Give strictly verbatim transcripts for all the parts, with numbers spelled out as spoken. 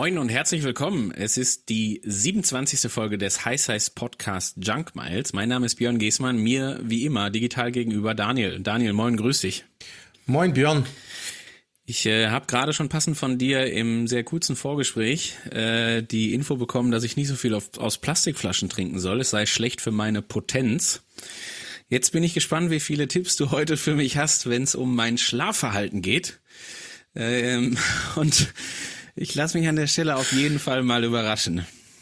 Moin und herzlich willkommen. Es ist die siebenundzwanzigste Folge des High Size Podcast Junk Miles. Mein Name ist Björn Geßmann, mir wie immer digital gegenüber Daniel. Daniel, moin, grüß dich. Moin Björn. Ich äh, habe gerade schon passend von dir im sehr kurzen Vorgespräch äh, die Info bekommen, dass ich nicht so viel auf, aus Plastikflaschen trinken soll. Es sei schlecht für meine Potenz. Jetzt bin ich gespannt, wie viele Tipps du heute für mich hast, wenn es um mein Schlafverhalten geht. Ähm, und ich lasse mich an der Stelle auf jeden Fall mal überraschen.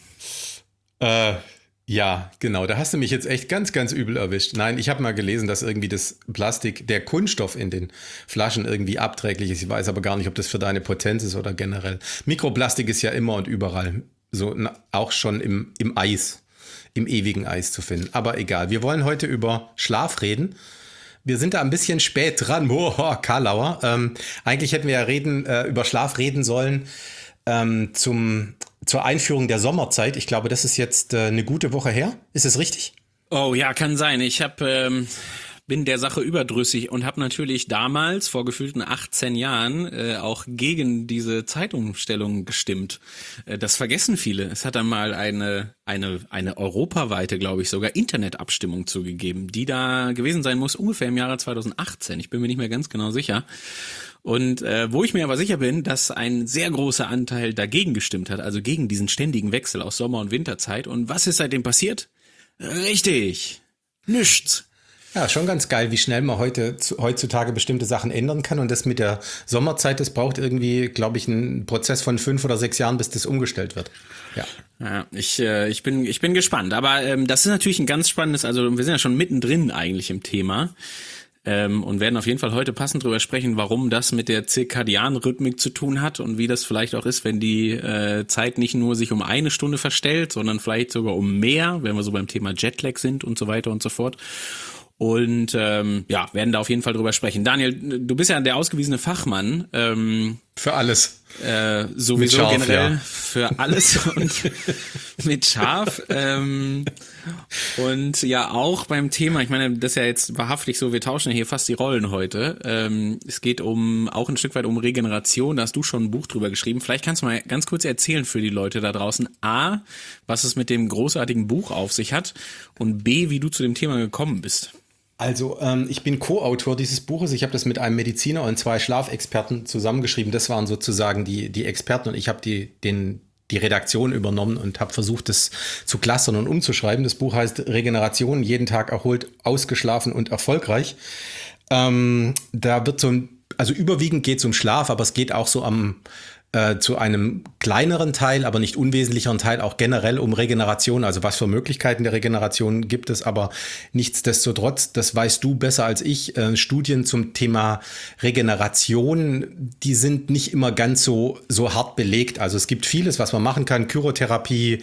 Äh, ja, genau. Da hast du mich jetzt echt ganz, ganz übel erwischt. Nein, ich habe mal gelesen, dass irgendwie das Plastik, der Kunststoff in den Flaschen irgendwie abträglich ist. Ich weiß aber gar nicht, ob das für deine Potenz ist oder generell. Mikroplastik ist ja immer und überall. So auch schon im, im Eis, im ewigen Eis zu finden. Aber egal. Wir wollen heute über Schlaf reden. Wir sind da ein bisschen spät dran. Boah, Karlauer. Ähm, eigentlich hätten wir ja reden, äh, über Schlaf reden sollen ähm, zum, zur Einführung der Sommerzeit. Ich glaube, das ist jetzt äh, eine gute Woche her. Ist es richtig? Oh ja, kann sein. Ich hab, ähm, bin der Sache überdrüssig und habe natürlich damals, vor gefühlten achtzehn Jahren, äh, auch gegen diese Zeitumstellung gestimmt. Äh, das vergessen viele. Es hat dann mal eine eine eine europaweite, glaube ich, sogar Internetabstimmung zugegeben, die da gewesen sein muss, ungefähr im Jahre zweitausendachtzehn. Ich bin mir nicht mehr ganz genau sicher. Und äh, wo ich mir aber sicher bin, dass ein sehr großer Anteil dagegen gestimmt hat, also gegen diesen ständigen Wechsel aus Sommer- und Winterzeit. Und was ist seitdem passiert? Richtig, nichts. Ja, schon ganz geil, wie schnell man heute heutzutage bestimmte Sachen ändern kann. Und das mit der Sommerzeit, das braucht irgendwie, glaube ich, einen Prozess von fünf oder sechs Jahren, bis das umgestellt wird. Ja, ja ich, äh, ich bin ich bin gespannt. Aber ähm, das ist natürlich ein ganz spannendes, also wir sind ja schon mittendrin eigentlich im Thema. Ähm, und werden auf jeden Fall heute passend drüber sprechen, warum das mit der zirkadianen Rhythmik zu tun hat und wie das vielleicht auch ist, wenn die äh, Zeit nicht nur sich um eine Stunde verstellt, sondern vielleicht sogar um mehr, wenn wir so beim Thema Jetlag sind und so weiter und so fort. Und ähm, ja, werden da auf jeden Fall drüber sprechen. Daniel, du bist ja der ausgewiesene Fachmann. Ähm, für alles. Äh, sowieso Scharf, generell ja. für alles und mit Scharf. Ähm, und ja, auch beim Thema, ich meine, das ist ja jetzt wahrhaftig so, wir tauschen ja hier fast die Rollen heute. Ähm, es geht um auch ein Stück weit um Regeneration, da hast du schon ein Buch drüber geschrieben. Vielleicht kannst du mal ganz kurz erzählen für die Leute da draußen, A, was es mit dem großartigen Buch auf sich hat und B, wie du zu dem Thema gekommen bist. Also ähm, ich bin Co-Autor dieses Buches. Ich habe das mit einem Mediziner und zwei Schlafexperten zusammengeschrieben. Das waren sozusagen die, die Experten und ich habe die, den, die Redaktion übernommen und habe versucht, das zu clustern und umzuschreiben. Das Buch heißt Regeneration, jeden Tag erholt, ausgeschlafen und erfolgreich. Ähm, da wird so ein, also überwiegend geht es um Schlaf, aber es geht auch so am äh, zu einem kleineren Teil, aber nicht unwesentlicheren Teil auch generell um Regeneration. Also was für Möglichkeiten der Regeneration gibt es, aber nichtsdestotrotz, das weißt du besser als ich, äh, Studien zum Thema Regeneration, die sind nicht immer ganz so, so hart belegt. Also es gibt vieles, was man machen kann, Chirotherapie,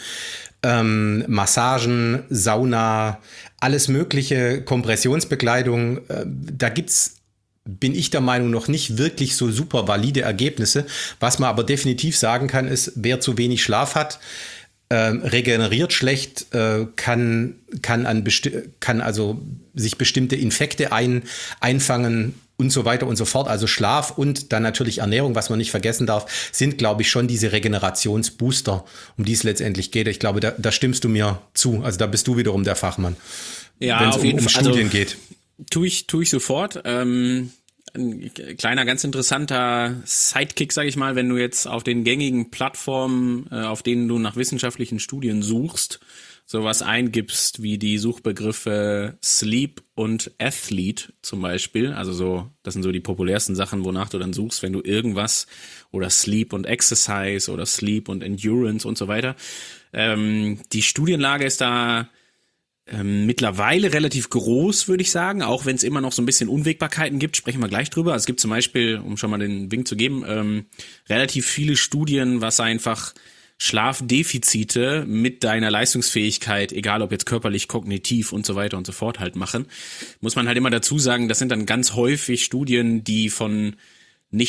ähm, Massagen, Sauna, alles mögliche, Kompressionsbekleidung, äh, da gibt's bin ich der Meinung, noch nicht wirklich so super valide Ergebnisse. Was man aber definitiv sagen kann, ist, wer zu wenig Schlaf hat, äh, regeneriert schlecht, äh, kann, kann, an besti- kann also sich bestimmte Infekte ein, einfangen und so weiter und so fort. Also Schlaf und dann natürlich Ernährung, was man nicht vergessen darf, sind, glaube ich, schon diese Regenerationsbooster, um die es letztendlich geht. Ich glaube, da, da stimmst du mir zu. Also da bist du wiederum der Fachmann, ja, wenn es auf um, jeden um Fall. Studien Also geht. Tu ich, tu ich sofort. Ähm, ein kleiner, ganz interessanter Sidekick, sage ich mal, wenn du jetzt auf den gängigen Plattformen, äh, auf denen du nach wissenschaftlichen Studien suchst, sowas eingibst wie die Suchbegriffe Sleep und Athlete zum Beispiel, also so, das sind so die populärsten Sachen, wonach du dann suchst, wenn du irgendwas oder Sleep und Exercise oder Sleep und Endurance und so weiter. Ähm, die Studienlage ist da Ähm, mittlerweile relativ groß, würde ich sagen, auch wenn es immer noch so ein bisschen Unwägbarkeiten gibt, sprechen wir gleich drüber. Also es gibt zum Beispiel, um schon mal den Wink zu geben, ähm, relativ viele Studien, was einfach Schlafdefizite mit deiner Leistungsfähigkeit, egal ob jetzt körperlich, kognitiv und so weiter und so fort halt machen. Muss man halt immer dazu sagen, das sind dann ganz häufig Studien, die von nicht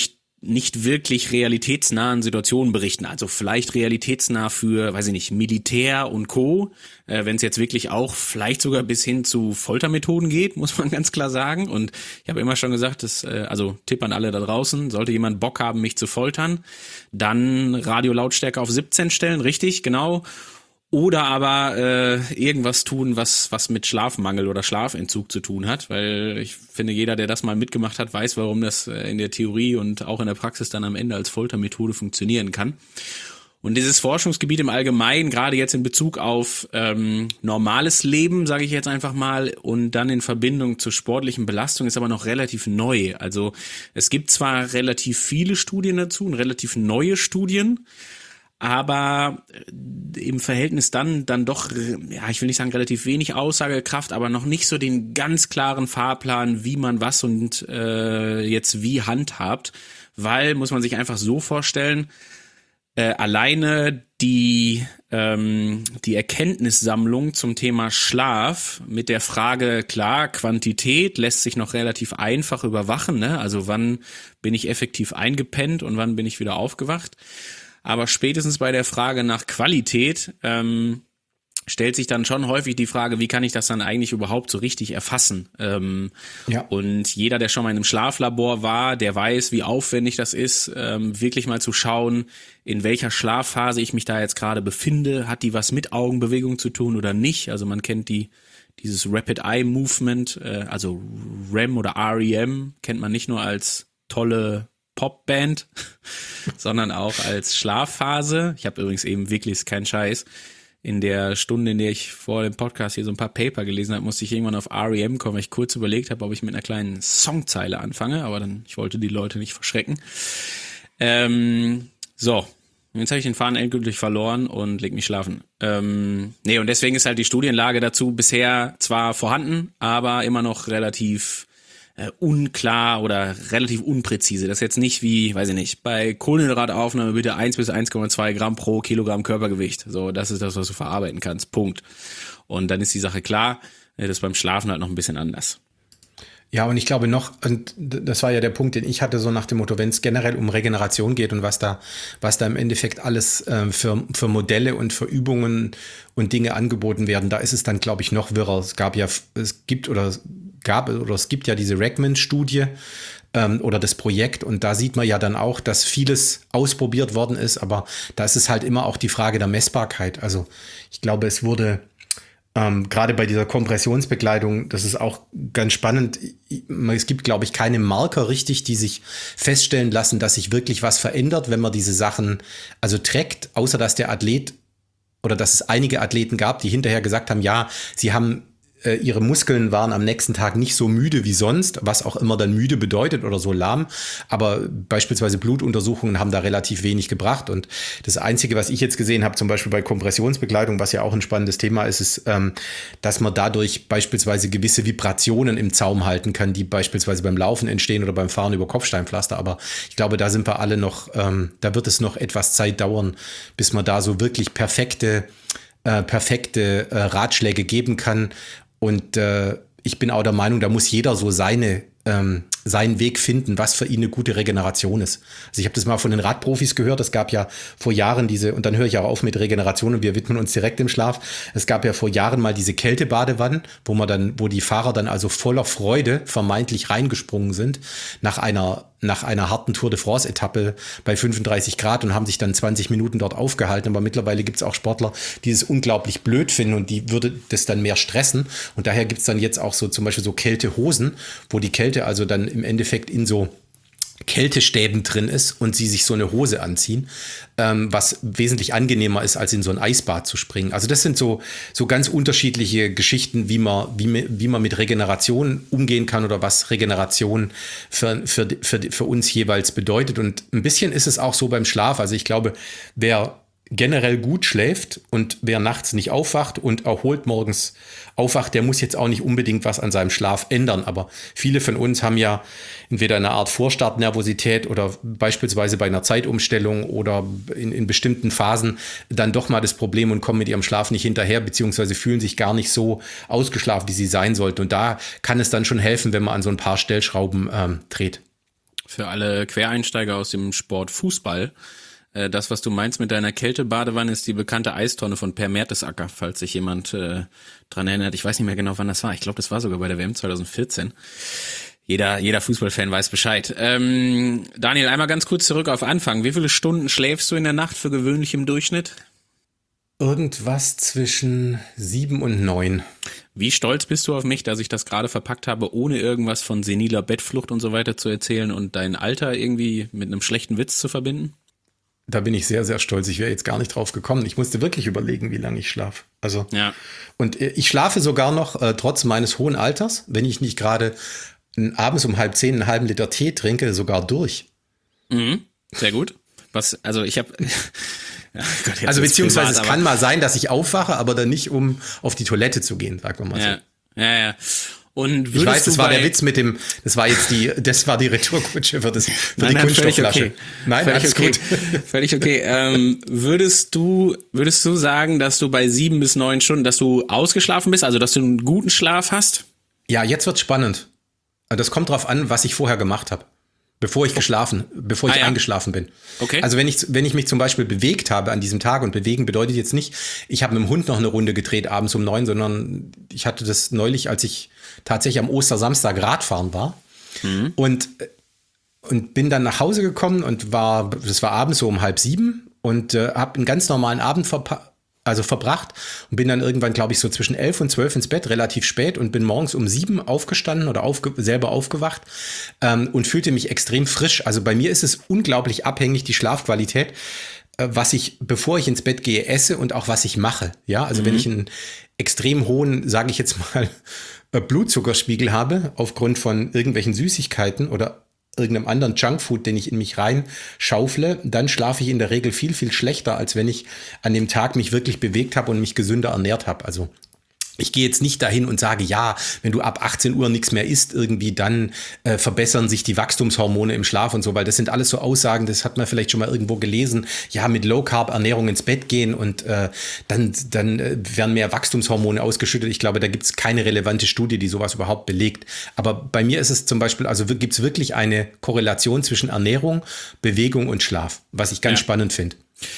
nicht wirklich realitätsnahen Situationen berichten. Also vielleicht realitätsnah für, weiß ich nicht, Militär und Co., äh, wenn es jetzt wirklich auch vielleicht sogar bis hin zu Foltermethoden geht, muss man ganz klar sagen. Und ich habe immer schon gesagt, dass, äh, also Tipp an alle da draußen, sollte jemand Bock haben, mich zu foltern, dann Radiolautstärke auf siebzehn stellen, richtig, genau. Oder aber äh, irgendwas tun, was was mit Schlafmangel oder Schlafentzug zu tun hat, weil ich finde, jeder, der das mal mitgemacht hat, weiß, warum das äh, in der Theorie und auch in der Praxis dann am Ende als Foltermethode funktionieren kann. Und dieses Forschungsgebiet im Allgemeinen, gerade jetzt in Bezug auf ähm, normales Leben, sage ich jetzt einfach mal, und dann in Verbindung zur sportlichen Belastung, ist aber noch relativ neu. Also es gibt zwar relativ viele Studien dazu und relativ neue Studien, aber im Verhältnis dann dann doch, ja, ich will nicht sagen relativ wenig Aussagekraft, aber noch nicht so den ganz klaren Fahrplan, wie man was und äh, jetzt wie handhabt, weil, muss man sich einfach so vorstellen, äh, alleine die ähm, die Erkenntnissammlung zum Thema Schlaf mit der Frage, klar, Quantität lässt sich noch relativ einfach überwachen, ne? Also wann bin ich effektiv eingepennt und wann bin ich wieder aufgewacht. Aber spätestens bei der Frage nach Qualität ähm, stellt sich dann schon häufig die Frage, wie kann ich das dann eigentlich überhaupt so richtig erfassen? Ähm, ja. Und jeder, der schon mal in einem Schlaflabor war, der weiß, wie aufwendig das ist, ähm, wirklich mal zu schauen, in welcher Schlafphase ich mich da jetzt gerade befinde. Hat die was mit Augenbewegung zu tun oder nicht? Also man kennt die dieses Rapid Eye Movement, äh, also R E M oder R E M, kennt man nicht nur als tolle Popband, sondern auch als Schlafphase. Ich habe übrigens eben wirklich, ist kein Scheiß, in der Stunde, in der ich vor dem Podcast hier so ein paar Paper gelesen habe, musste ich irgendwann auf R E M kommen, weil ich kurz überlegt habe, ob ich mit einer kleinen Songzeile anfange, aber dann, ich wollte die Leute nicht verschrecken. Ähm, so, jetzt habe ich den Faden endgültig verloren und leg mich schlafen. Ähm, nee, und deswegen ist halt die Studienlage dazu bisher zwar vorhanden, aber immer noch relativ Äh, unklar oder relativ unpräzise. Das ist jetzt nicht wie, weiß ich nicht, bei Kohlenhydrataufnahme bitte eins bis eins Komma zwei Gramm pro Kilogramm Körpergewicht. So, das ist das, was du verarbeiten kannst. Punkt. Und dann ist die Sache klar. Das ist beim Schlafen halt noch ein bisschen anders. Ja, und ich glaube noch, und das war ja der Punkt, den ich hatte, so nach dem Motto, wenn es generell um Regeneration geht und was da, was da im Endeffekt alles äh, für, für Modelle und für Übungen und Dinge angeboten werden, da ist es dann, glaube ich, noch wirrer. Es gab ja, es gibt oder gab oder es gibt ja diese Regman-Studie ähm, oder das Projekt, und da sieht man ja dann auch, dass vieles ausprobiert worden ist, aber da ist es halt immer auch die Frage der Messbarkeit. Also ich glaube, es wurde Ähm, gerade bei dieser Kompressionsbekleidung, das ist auch ganz spannend. Es gibt, glaube ich, keine Marker richtig, die sich feststellen lassen, dass sich wirklich was verändert, wenn man diese Sachen also trägt, außer dass der Athlet oder dass es einige Athleten gab, die hinterher gesagt haben, ja, sie haben äh, ihre Muskeln waren am nächsten Tag nicht so müde wie sonst, was auch immer dann müde bedeutet oder so lahm. Aber beispielsweise Blutuntersuchungen haben da relativ wenig gebracht. Und das Einzige, was ich jetzt gesehen habe, zum Beispiel bei Kompressionsbekleidung, was ja auch ein spannendes Thema ist, ist, ähm, dass man dadurch beispielsweise gewisse Vibrationen im Zaum halten kann, die beispielsweise beim Laufen entstehen oder beim Fahren über Kopfsteinpflaster. Aber ich glaube, da sind wir alle noch, ähm, da wird es noch etwas Zeit dauern, bis man da so wirklich perfekte, äh, perfekte äh, Ratschläge geben kann. Und äh, ich bin auch der Meinung, da muss jeder so seine, ähm, seinen Weg finden, was für ihn eine gute Regeneration ist. Also ich habe das mal von den Radprofis gehört, es gab ja vor Jahren diese, und dann höre ich auch auf mit Regeneration und wir widmen uns direkt im Schlaf, es gab ja vor Jahren mal diese Kältebadewannen, wo man dann, wo die Fahrer dann also voller Freude vermeintlich reingesprungen sind nach einer nach einer harten Tour de France-Etappe bei fünfunddreißig Grad und haben sich dann zwanzig Minuten dort aufgehalten. Aber mittlerweile gibt es auch Sportler, die es unglaublich blöd finden und die würde das dann mehr stressen. Und daher gibt es dann jetzt auch so zum Beispiel so Kältehosen, wo die Kälte also dann im Endeffekt in so Kältestäben drin ist und sie sich so eine Hose anziehen, ähm, was wesentlich angenehmer ist, als in so ein Eisbad zu springen. Also das sind so, so ganz unterschiedliche Geschichten, wie man, wie, wie man mit Regeneration umgehen kann oder was Regeneration für, für, für, für uns jeweils bedeutet. Und ein bisschen ist es auch so beim Schlaf. Also ich glaube, wer generell gut schläft und wer nachts nicht aufwacht und erholt morgens aufwacht, der muss jetzt auch nicht unbedingt was an seinem Schlaf ändern. Aber viele von uns haben ja entweder eine Art Vorstartnervosität oder beispielsweise bei einer Zeitumstellung oder in, in bestimmten Phasen dann doch mal das Problem und kommen mit ihrem Schlaf nicht hinterher, beziehungsweise fühlen sich gar nicht so ausgeschlafen, wie sie sein sollten. Und da kann es dann schon helfen, wenn man an so ein paar Stellschrauben ähm, dreht. Für alle Quereinsteiger aus dem Sport Fußball, äh, das, was du meinst mit deiner Kältebadewanne, ist die bekannte Eistonne von Per Mertesacker, falls sich jemand äh, dran erinnert. Ich weiß nicht mehr genau, wann das war. Ich glaube, das war sogar bei der W M zwanzig vierzehn. Jeder, jeder Fußballfan weiß Bescheid. Ähm, Daniel, einmal ganz kurz zurück auf Anfang. Wie viele Stunden schläfst du in der Nacht für gewöhnlich im Durchschnitt? Irgendwas zwischen sieben und neun. Wie stolz bist du auf mich, dass ich das gerade verpackt habe, ohne irgendwas von seniler Bettflucht und so weiter zu erzählen und dein Alter irgendwie mit einem schlechten Witz zu verbinden? Da bin ich sehr, sehr stolz. Ich wäre jetzt gar nicht drauf gekommen. Ich musste wirklich überlegen, wie lange ich schlafe. Also, ja. Und ich schlafe sogar noch, äh, trotz meines hohen Alters, wenn ich nicht gerade abends um halb zehn einen halben Liter Tee trinke, sogar durch. Mhm, sehr gut. Was, also ich habe, ja, also beziehungsweise privat, es kann mal sein, dass ich aufwache, aber dann nicht, um auf die Toilette zu gehen, sagen wir mal ja, so. Ja, ja. Und ich weiß, das war der Witz mit dem, das war jetzt die, das war die Retourkutsche für, das, für nein, die nein, Kunststoffflasche. Okay. Nein, völlig alles okay. gut. Völlig okay. Ähm, würdest du, würdest du sagen, dass du bei sieben bis neun Stunden, dass du ausgeschlafen bist, also dass du einen guten Schlaf hast? Ja, jetzt wird's spannend. Das kommt drauf an, was ich vorher gemacht habe. Bevor ich geschlafen, bevor ich ah, ja. eingeschlafen bin. Okay. Also wenn ich, wenn ich mich zum Beispiel bewegt habe an diesem Tag, und bewegen bedeutet jetzt nicht, ich habe mit dem Hund noch eine Runde gedreht abends um neun, sondern ich hatte das neulich, als ich tatsächlich am Ostersamstag Radfahren war. Mhm. Und, und bin dann nach Hause gekommen und war, das war abends so um halb sieben und äh, habe einen ganz normalen Abend verpasst. Also verbracht und bin dann irgendwann, glaube ich, so zwischen elf und zwölf ins Bett, relativ spät, und bin morgens um sieben aufgestanden oder aufge- selber aufgewacht ähm, und fühlte mich extrem frisch. Also bei mir ist es unglaublich abhängig, die Schlafqualität, äh, was ich, bevor ich ins Bett gehe, esse und auch was ich mache. Ja, also mhm. wenn ich einen extrem hohen, sage ich jetzt mal, äh, Blutzuckerspiegel habe, aufgrund von irgendwelchen Süßigkeiten oder irgendeinem anderen Junkfood, den ich in mich rein schaufle, dann schlafe ich in der Regel viel, viel schlechter, als wenn ich an dem Tag mich wirklich bewegt habe und mich gesünder ernährt habe. Also ich gehe jetzt nicht dahin und sage, ja, wenn du ab achtzehn Uhr nichts mehr isst, irgendwie, dann äh, verbessern sich die Wachstumshormone im Schlaf und so, weil das sind alles so Aussagen, das hat man vielleicht schon mal irgendwo gelesen, ja, mit Low-Carb-Ernährung ins Bett gehen und äh, dann, dann äh, werden mehr Wachstumshormone ausgeschüttet. Ich glaube, da gibt es keine relevante Studie, die sowas überhaupt belegt. Aber bei mir ist es zum Beispiel, also gibt es wirklich eine Korrelation zwischen Ernährung, Bewegung und Schlaf, was ich ganz ja. spannend finde.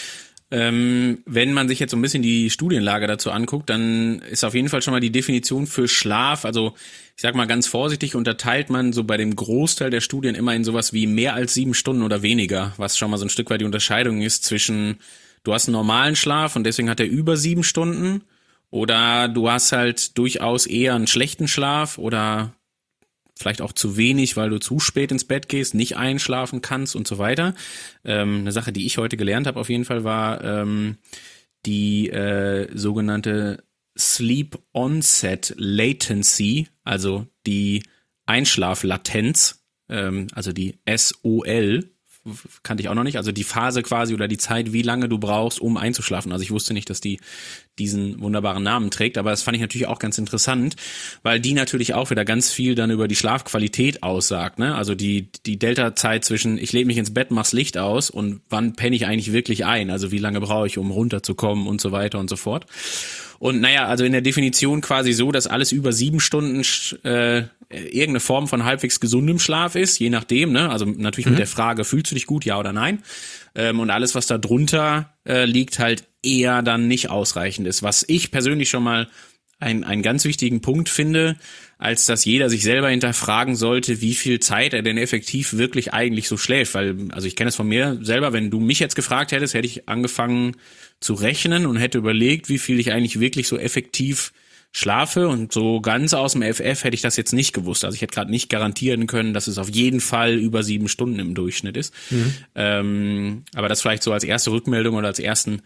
Ähm, wenn man sich jetzt so ein bisschen die Studienlage dazu anguckt, dann ist auf jeden Fall schon mal die Definition für Schlaf, also ich sag mal ganz vorsichtig, unterteilt man so bei dem Großteil der Studien immer in sowas wie mehr als sieben Stunden oder weniger, was schon mal so ein Stück weit die Unterscheidung ist zwischen, du hast einen normalen Schlaf und deswegen hat er über sieben Stunden, oder du hast halt durchaus eher einen schlechten Schlaf oder vielleicht auch zu wenig, weil du zu spät ins Bett gehst, nicht einschlafen kannst und so weiter. Ähm, eine Sache, die ich heute gelernt habe auf jeden Fall, war ähm, die äh, sogenannte Sleep Onset Latency, also die Einschlaflatenz, ähm, also die S O L, kannte ich auch noch nicht, also die Phase quasi oder die Zeit, wie lange du brauchst, um einzuschlafen. Also ich wusste nicht, dass die diesen wunderbaren Namen trägt, aber das fand ich natürlich auch ganz interessant, weil die natürlich auch wieder ganz viel dann über die Schlafqualität aussagt, ne? Also die die Delta-Zeit zwischen ich lege mich ins Bett, mach's Licht aus und wann penne ich eigentlich wirklich ein, also wie lange brauche ich, um runterzukommen und so weiter und so fort. Und naja, also in der Definition quasi so, dass alles über sieben Stunden äh, irgendeine Form von halbwegs gesundem Schlaf ist, je nachdem, ne? Also natürlich mhm. mit der Frage, fühlst du dich gut, ja oder nein? Ähm, und alles, was da drunter äh, liegt, halt eher dann nicht ausreichend ist. Was ich persönlich schon mal ein, einen ganz wichtigen Punkt finde, als dass jeder sich selber hinterfragen sollte, wie viel Zeit er denn effektiv wirklich eigentlich so schläft. Weil, also ich kenne es von mir selber, wenn du mich jetzt gefragt hättest, hätte ich angefangen zu rechnen und hätte überlegt, wie viel ich eigentlich wirklich so effektiv schlafe, und so ganz aus dem F F hätte ich das jetzt nicht gewusst. Also ich hätte gerade nicht garantieren können, dass es auf jeden Fall über sieben Stunden im Durchschnitt ist. Mhm. Ähm, aber das vielleicht so als erste Rückmeldung oder als ersten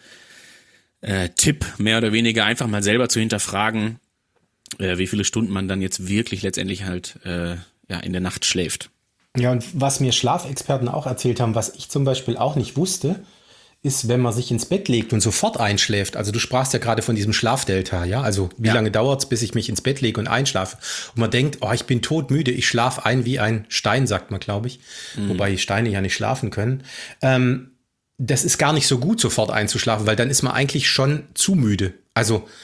äh, Tipp, mehr oder weniger einfach mal selber zu hinterfragen, äh, wie viele Stunden man dann jetzt wirklich letztendlich halt äh, ja in der Nacht schläft. Ja, und was mir Schlafexperten auch erzählt haben, was ich zum Beispiel auch nicht wusste, ist, wenn man sich ins Bett legt und sofort einschläft. Also du sprachst ja gerade von diesem Schlafdelta, ja? Also wie ja. lange dauert es, bis ich mich ins Bett lege und einschlafe? Und man denkt, oh, ich bin todmüde, ich schlafe ein wie ein Stein, sagt man, glaube ich. Mhm. Wobei Steine ja nicht schlafen können. Ähm, das ist gar nicht so gut, sofort einzuschlafen, weil dann ist man eigentlich schon zu müde. Also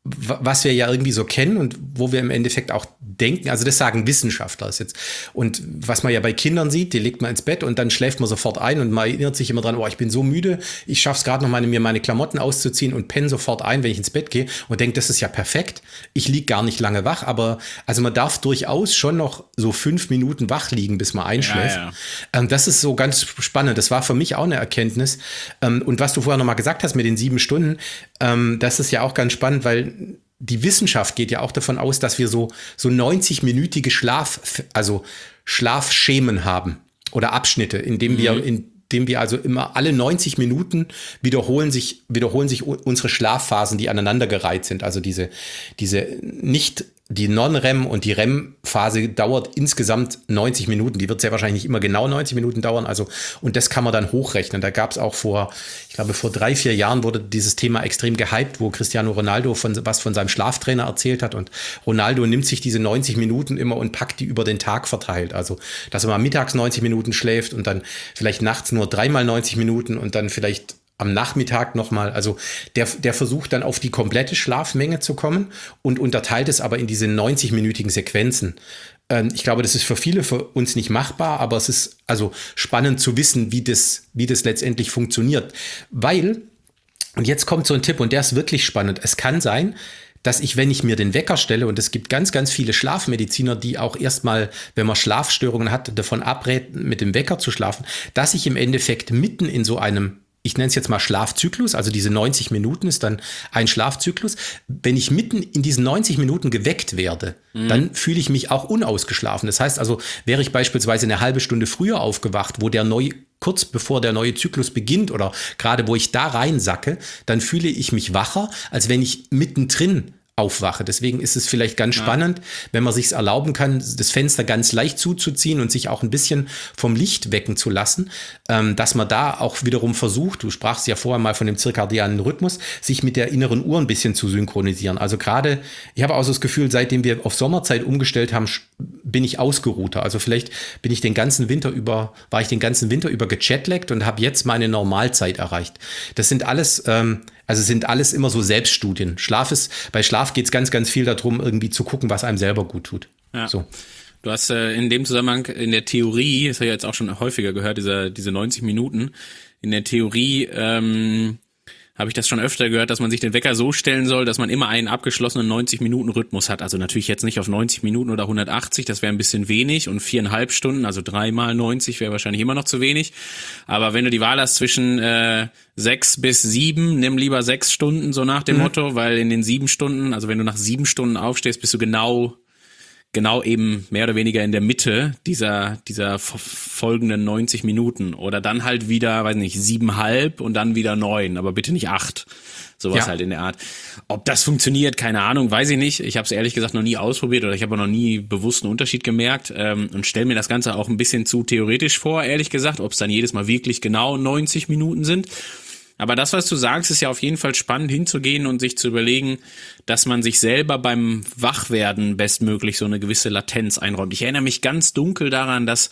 was wir ja irgendwie so kennen und wo wir im Endeffekt auch denken, also das sagen Wissenschaftler ist jetzt. Und was man ja bei Kindern sieht, die legt man ins Bett und dann schläft man sofort ein und man erinnert sich immer dran, oh, ich bin so müde, ich schaff's gerade noch mal, mir meine Klamotten auszuziehen und penne sofort ein, wenn ich ins Bett gehe und denke, das ist ja perfekt. Ich lieg gar nicht lange wach, aber also man darf durchaus schon noch so fünf Minuten wach liegen, bis man einschläft. Ja, ja. Ähm, das ist so ganz spannend. Das war für mich auch eine Erkenntnis. Ähm, und was du vorher noch mal gesagt hast mit den sieben Stunden, ähm, das ist ja auch ganz spannend, weil die Wissenschaft geht ja auch davon aus, dass wir so, so neunzig-minütige Schlaf, also Schlafschemen haben oder Abschnitte, in dem mhm. wir, in dem wir also immer alle neunzig Minuten wiederholen sich, wiederholen sich unsere Schlafphasen, die aneinandergereiht sind. Also diese, diese nicht, die Non-R E M und die R E M-Phase dauert insgesamt neunzig Minuten. Die wird sehr wahrscheinlich nicht immer genau neunzig Minuten dauern. Also, und das kann man dann hochrechnen. Da gab es auch vor, ich glaube, vor drei, vier Jahren wurde dieses Thema extrem gehypt, wo Cristiano Ronaldo von, was von seinem Schlaftrainer erzählt hat. Und Ronaldo nimmt sich diese neunzig Minuten immer und packt die über den Tag verteilt. Also, dass er mal mittags neunzig Minuten schläft und dann vielleicht nachts nur dreimal neunzig Minuten und dann vielleicht am Nachmittag nochmal, also der, der versucht dann auf die komplette Schlafmenge zu kommen und unterteilt es aber in diese neunzig-minütigen Sequenzen. Ähm, ich glaube, das ist für viele für uns nicht machbar, aber es ist also spannend zu wissen, wie das, wie das letztendlich funktioniert. Weil, und jetzt kommt so ein Tipp und der ist wirklich spannend, es kann sein, dass ich, wenn ich mir den Wecker stelle, und es gibt ganz, ganz viele Schlafmediziner, die auch erstmal, wenn man Schlafstörungen hat, davon abraten, mit dem Wecker zu schlafen, dass ich im Endeffekt mitten in so einem, ich nenne es jetzt mal Schlafzyklus, also diese neunzig Minuten ist dann ein Schlafzyklus. Wenn ich mitten in diesen neunzig Minuten geweckt werde, mhm. dann fühle ich mich auch unausgeschlafen. Das heißt also, wäre ich beispielsweise eine halbe Stunde früher aufgewacht, wo der neue, kurz bevor der neue Zyklus beginnt oder gerade wo ich da reinsacke, dann fühle ich mich wacher, als wenn ich mittendrin aufwache. Deswegen ist es vielleicht ganz ja. spannend, wenn man sich es erlauben kann, das Fenster ganz leicht zuzuziehen und sich auch ein bisschen vom Licht wecken zu lassen, ähm, dass man da auch wiederum versucht, du sprachst ja vorher mal von dem zirkadianen Rhythmus, sich mit der inneren Uhr ein bisschen zu synchronisieren. Also gerade, ich habe auch so das Gefühl, seitdem wir auf Sommerzeit umgestellt haben, bin ich ausgeruhter. Also vielleicht bin ich den ganzen Winter über, war ich den ganzen Winter über gechatlaggt und habe jetzt meine Normalzeit erreicht. Das sind alles, ähm, also sind alles immer so Selbststudien. Schlaf ist, bei Schlaf geht es ganz, ganz viel darum, irgendwie zu gucken, was einem selber gut tut. Ja. So. Du hast äh, in dem Zusammenhang in der Theorie, das habe ich jetzt auch schon häufiger gehört, diese, diese neunzig Minuten, in der Theorie ähm, habe ich das schon öfter gehört, dass man sich den Wecker so stellen soll, dass man immer einen abgeschlossenen neunzig-Minuten-Rhythmus hat. Also natürlich jetzt nicht auf neunzig Minuten oder hundertachtzig, das wäre ein bisschen wenig, und viereinhalb Stunden, also dreimal neunzig wäre wahrscheinlich immer noch zu wenig. Aber wenn du die Wahl hast zwischen äh, sechs bis sieben, nimm lieber sechs Stunden, so nach dem mhm. Motto, weil in den sieben Stunden, also wenn du nach sieben Stunden aufstehst, bist du genau genau eben mehr oder weniger in der Mitte dieser dieser folgenden neunzig Minuten, oder dann halt wieder, weiß nicht, siebenhalb und dann wieder neun, aber bitte nicht acht. Sowas ja. halt in der Art. Ob das funktioniert, keine Ahnung, weiß ich nicht. Ich habe es ehrlich gesagt noch nie ausprobiert oder ich habe noch nie bewusst einen Unterschied gemerkt ähm, und stelle mir das Ganze auch ein bisschen zu theoretisch vor, ehrlich gesagt, ob es dann jedes Mal wirklich genau neunzig Minuten sind. Aber das, was du sagst, ist ja auf jeden Fall spannend hinzugehen und sich zu überlegen, dass man sich selber beim Wachwerden bestmöglich so eine gewisse Latenz einräumt. Ich erinnere mich ganz dunkel daran, dass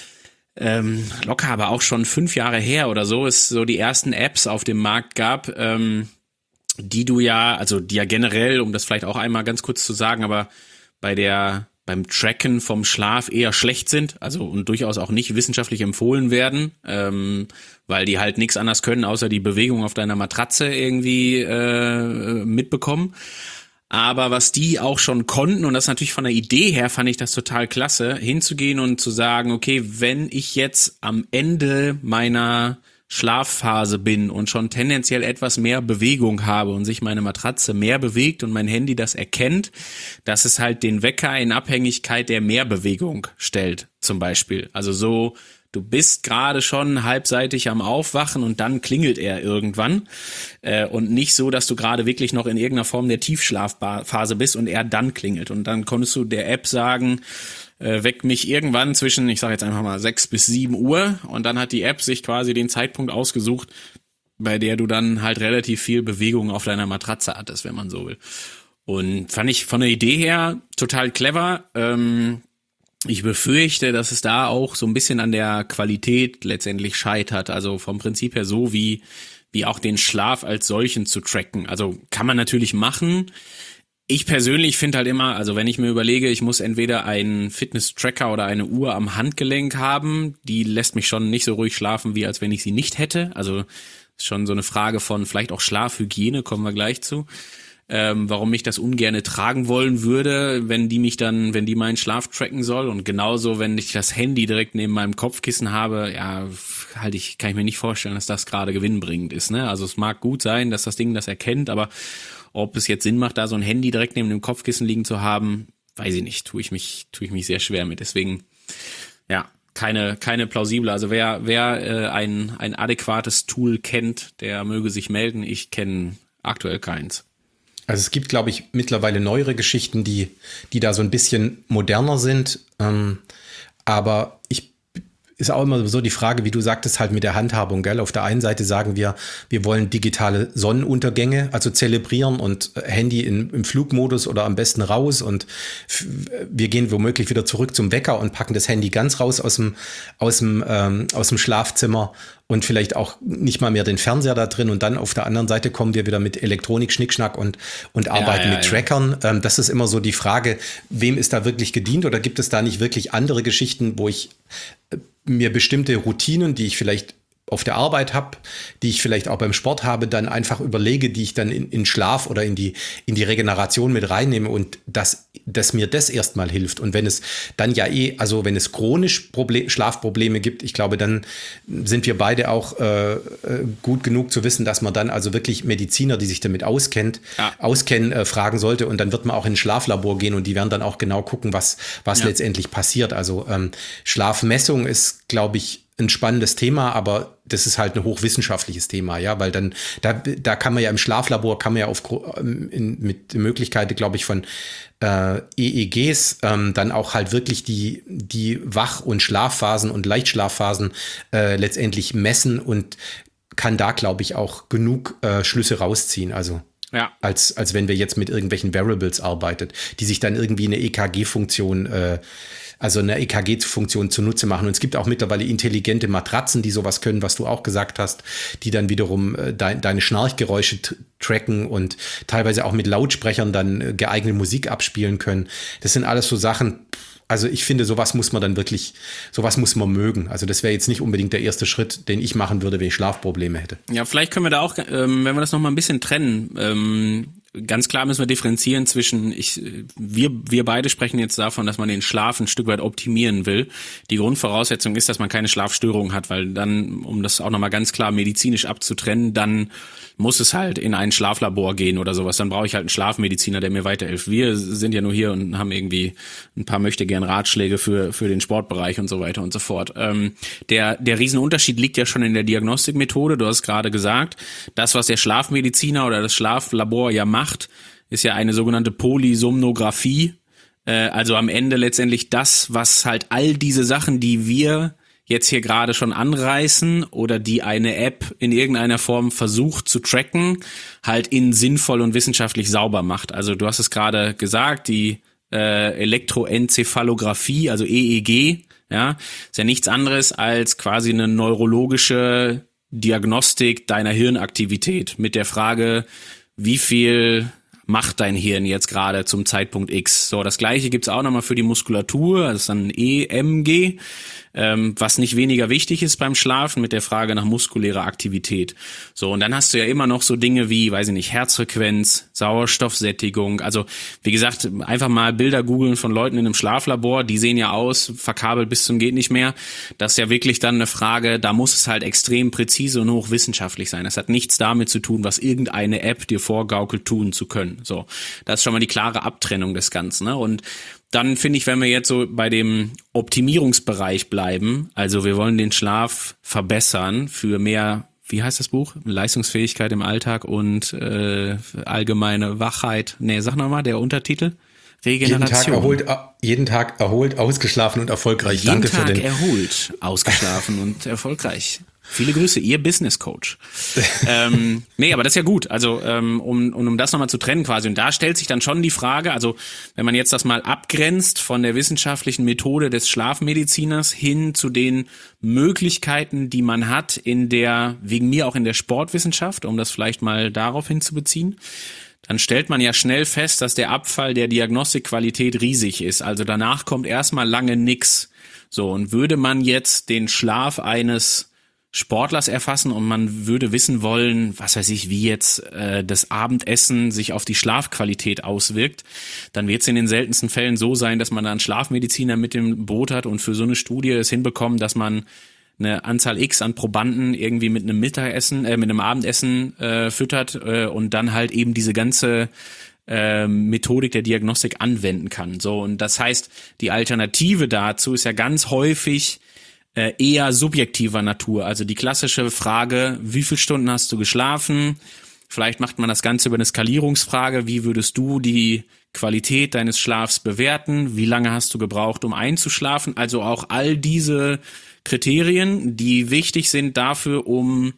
ähm, locker aber auch schon fünf Jahre her oder so, es so die ersten Apps auf dem Markt gab, ähm, die du ja, also die ja generell, um das vielleicht auch einmal ganz kurz zu sagen, aber bei der beim Tracken vom Schlaf eher schlecht sind, also und durchaus auch nicht wissenschaftlich empfohlen werden, ähm, weil die halt nichts anderes können, außer die Bewegung auf deiner Matratze irgendwie äh, mitbekommen. Aber was die auch schon konnten, und das natürlich von der Idee her fand ich das total klasse, hinzugehen und zu sagen, okay, wenn ich jetzt am Ende meiner Schlafphase bin und schon tendenziell etwas mehr Bewegung habe und sich meine Matratze mehr bewegt und mein Handy das erkennt, dass es halt den Wecker in Abhängigkeit der Mehrbewegung stellt, zum Beispiel. Also so, du bist gerade schon halbseitig am Aufwachen und dann klingelt er irgendwann äh, und nicht so, dass du gerade wirklich noch in irgendeiner Form der Tiefschlafphase bist und er dann klingelt. Und dann konntest du der App sagen, Äh, weckt mich irgendwann zwischen, ich sage jetzt einfach mal sechs bis sieben Uhr, und dann hat die App sich quasi den Zeitpunkt ausgesucht, bei der du dann halt relativ viel Bewegung auf deiner Matratze hattest, wenn man so will. Und fand ich von der Idee her total clever. Ähm, ich befürchte, dass es da auch so ein bisschen an der Qualität letztendlich scheitert. Also vom Prinzip her so, wie wie auch den Schlaf als solchen zu tracken. Also kann man natürlich machen. Ich persönlich finde halt immer, also wenn ich mir überlege, ich muss entweder einen Fitness-Tracker oder eine Uhr am Handgelenk haben, die lässt mich schon nicht so ruhig schlafen, wie als wenn ich sie nicht hätte. Also ist schon so eine Frage von vielleicht auch Schlafhygiene, kommen wir gleich zu. Ähm, warum ich das ungerne tragen wollen würde, wenn die mich dann, wenn die meinen Schlaf tracken soll. Und genauso, wenn ich das Handy direkt neben meinem Kopfkissen habe, ja, halt ich, kann ich mir nicht vorstellen, dass das gerade gewinnbringend ist, ne? Also es mag gut sein, dass das Ding das erkennt, aber ob es jetzt Sinn macht, da so ein Handy direkt neben dem Kopfkissen liegen zu haben, weiß ich nicht, tue ich mich, tue ich mich sehr schwer mit. Deswegen, ja, keine, keine plausible. Also wer, wer äh, ein, ein adäquates Tool kennt, der möge sich melden. Ich kenne aktuell keins. Also es gibt, glaube ich, mittlerweile neuere Geschichten, die, die da so ein bisschen moderner sind. Ähm, aber ich ist auch immer so die Frage, wie du sagtest, halt mit der Handhabung, gell? Auf der einen Seite sagen wir, wir wollen digitale Sonnenuntergänge, also zelebrieren und Handy in, im Flugmodus oder am besten raus und f- wir gehen womöglich wieder zurück zum Wecker und packen das Handy ganz raus aus dem, aus dem, ähm, aus dem Schlafzimmer und vielleicht auch nicht mal mehr den Fernseher da drin und dann auf der anderen Seite kommen wir wieder mit Elektronik, Schnickschnack und, und arbeiten ja, ja, mit ja. Trackern. Ähm, das ist immer so die Frage, wem ist da wirklich gedient oder gibt es da nicht wirklich andere Geschichten, wo ich äh, mir bestimmte Routinen, die ich vielleicht auf der Arbeit habe, die ich vielleicht auch beim Sport habe, dann einfach überlege, die ich dann in, in Schlaf oder in die, in die Regeneration mit reinnehme und dass, dass mir das erstmal hilft. Und wenn es dann ja eh, also wenn es chronisch Problem, Schlafprobleme gibt, ich glaube, dann sind wir beide auch äh, gut genug zu wissen, dass man dann also wirklich Mediziner, die sich damit auskennt, Ja. auskennen, äh, fragen sollte. Und dann wird man auch in ein Schlaflabor gehen und die werden dann auch genau gucken, was, was Ja. letztendlich passiert. Also ähm, Schlafmessung ist, glaube ich, ein spannendes Thema, aber das ist halt ein hochwissenschaftliches Thema, ja, weil dann, da, da kann man ja im Schlaflabor, kann man ja auf, in, mit Möglichkeit, glaube ich, von äh, E E Gs ähm, dann auch halt wirklich die, die Wach- und Schlafphasen und Leichtschlafphasen äh, letztendlich messen und kann da, glaube ich, auch genug äh, Schlüsse rausziehen, also Ja. als, als wenn wir jetzt mit irgendwelchen Variables arbeitet, die sich dann irgendwie eine E K G-Funktion äh, also eine E K G-Funktion zunutze machen. Und es gibt auch mittlerweile intelligente Matratzen, die sowas können, was du auch gesagt hast, die dann wiederum äh, de- deine Schnarchgeräusche t- tracken und teilweise auch mit Lautsprechern dann äh, geeignete Musik abspielen können. Das sind alles so Sachen, also ich finde, sowas muss man dann wirklich, sowas muss man mögen. Also das wäre jetzt nicht unbedingt der erste Schritt, den ich machen würde, wenn ich Schlafprobleme hätte. Ja, vielleicht können wir da auch, ähm, wenn wir das noch mal ein bisschen trennen, ähm, ganz klar müssen wir differenzieren zwischen, ich, wir, wir beide sprechen jetzt davon, dass man den Schlaf ein Stück weit optimieren will. Die Grundvoraussetzung ist, dass man keine Schlafstörung hat, weil dann, um das auch nochmal ganz klar medizinisch abzutrennen, dann muss es halt in ein Schlaflabor gehen oder sowas. Dann brauche ich halt einen Schlafmediziner, der mir weiterhilft. Wir sind ja nur hier und haben irgendwie ein paar möchte gern Ratschläge für, für den Sportbereich und so weiter und so fort. Ähm, der, der Riesenunterschied liegt ja schon in der Diagnostikmethode. Du hast gerade gesagt, das, was der Schlafmediziner oder das Schlaflabor ja macht, ist ja eine sogenannte Polysomnographie. Äh, also am Ende letztendlich das, was halt all diese Sachen, die wir jetzt hier gerade schon anreißen oder die eine App in irgendeiner Form versucht zu tracken, halt in sinnvoll und wissenschaftlich sauber macht. Also du hast es gerade gesagt, die äh, Elektroenzephalographie, also E E G, ja, ist ja nichts anderes als quasi eine neurologische Diagnostik deiner Hirnaktivität mit der Frage, wie viel macht dein Hirn jetzt gerade zum Zeitpunkt X. So, das gleiche gibt's auch nochmal für die Muskulatur, das ist dann ein E M G, ähm, was nicht weniger wichtig ist beim Schlafen mit der Frage nach muskulärer Aktivität. So, und dann hast du ja immer noch so Dinge wie, weiß ich nicht, Herzfrequenz, Sauerstoffsättigung. Also, wie gesagt, einfach mal Bilder googeln von Leuten in einem Schlaflabor, die sehen ja aus, verkabelt bis zum geht nicht mehr. Das ist ja wirklich dann eine Frage, da muss es halt extrem präzise und hochwissenschaftlich sein. Das hat nichts damit zu tun, was irgendeine App dir vorgaukelt tun zu können. So, das ist schon mal die klare Abtrennung des Ganzen, ne? Und dann finde ich, wenn wir jetzt so bei dem Optimierungsbereich bleiben, also wir wollen den Schlaf verbessern für mehr, wie heißt das Buch? Leistungsfähigkeit im Alltag und äh, allgemeine Wachheit. Nee, sag nochmal, der Untertitel. Regeneration. Jeden Tag erholt, jeden Tag erholt, ausgeschlafen und erfolgreich. Jeden Danke Tag für den. erholt, ausgeschlafen und erfolgreich. Viele Grüße, Ihr Business Coach. ähm, nee, aber das ist ja gut. Also ähm, um, um, um das nochmal zu trennen quasi. Und da stellt sich dann schon die Frage, also wenn man jetzt das mal abgrenzt von der wissenschaftlichen Methode des Schlafmediziners hin zu den Möglichkeiten, die man hat in der, wegen mir auch in der Sportwissenschaft, um das vielleicht mal darauf hinzubeziehen, dann stellt man ja schnell fest, dass der Abfall der Diagnostikqualität riesig ist. Also danach kommt erstmal lange nix. So, und würde man jetzt den Schlaf eines Sportlers erfassen und man würde wissen wollen, was weiß ich, wie jetzt äh, das Abendessen sich auf die Schlafqualität auswirkt, dann wird es in den seltensten Fällen so sein, dass man da einen Schlafmediziner mit dem Boot hat und für so eine Studie es hinbekommt, dass man eine Anzahl X an Probanden irgendwie mit einem Mittagessen, äh, mit einem Abendessen äh, füttert äh, und dann halt eben diese ganze äh, Methodik der Diagnostik anwenden kann. So, und das heißt, die Alternative dazu ist ja ganz häufig äh, eher subjektiver Natur. Also die klassische Frage, wie viele Stunden hast du geschlafen? Vielleicht macht man das Ganze über eine Skalierungsfrage. Wie würdest du die Qualität deines Schlafs bewerten? Wie lange hast du gebraucht, um einzuschlafen? Also auch all diese Kriterien, die wichtig sind dafür, um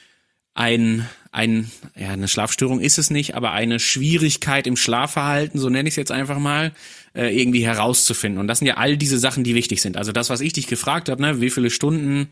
ein, ein, ja, eine Schlafstörung ist es nicht, aber eine Schwierigkeit im Schlafverhalten, so nenne ich es jetzt einfach mal, äh, irgendwie herauszufinden. Und das sind ja all diese Sachen, die wichtig sind. Also das, was ich dich gefragt habe, ne, wie viele Stunden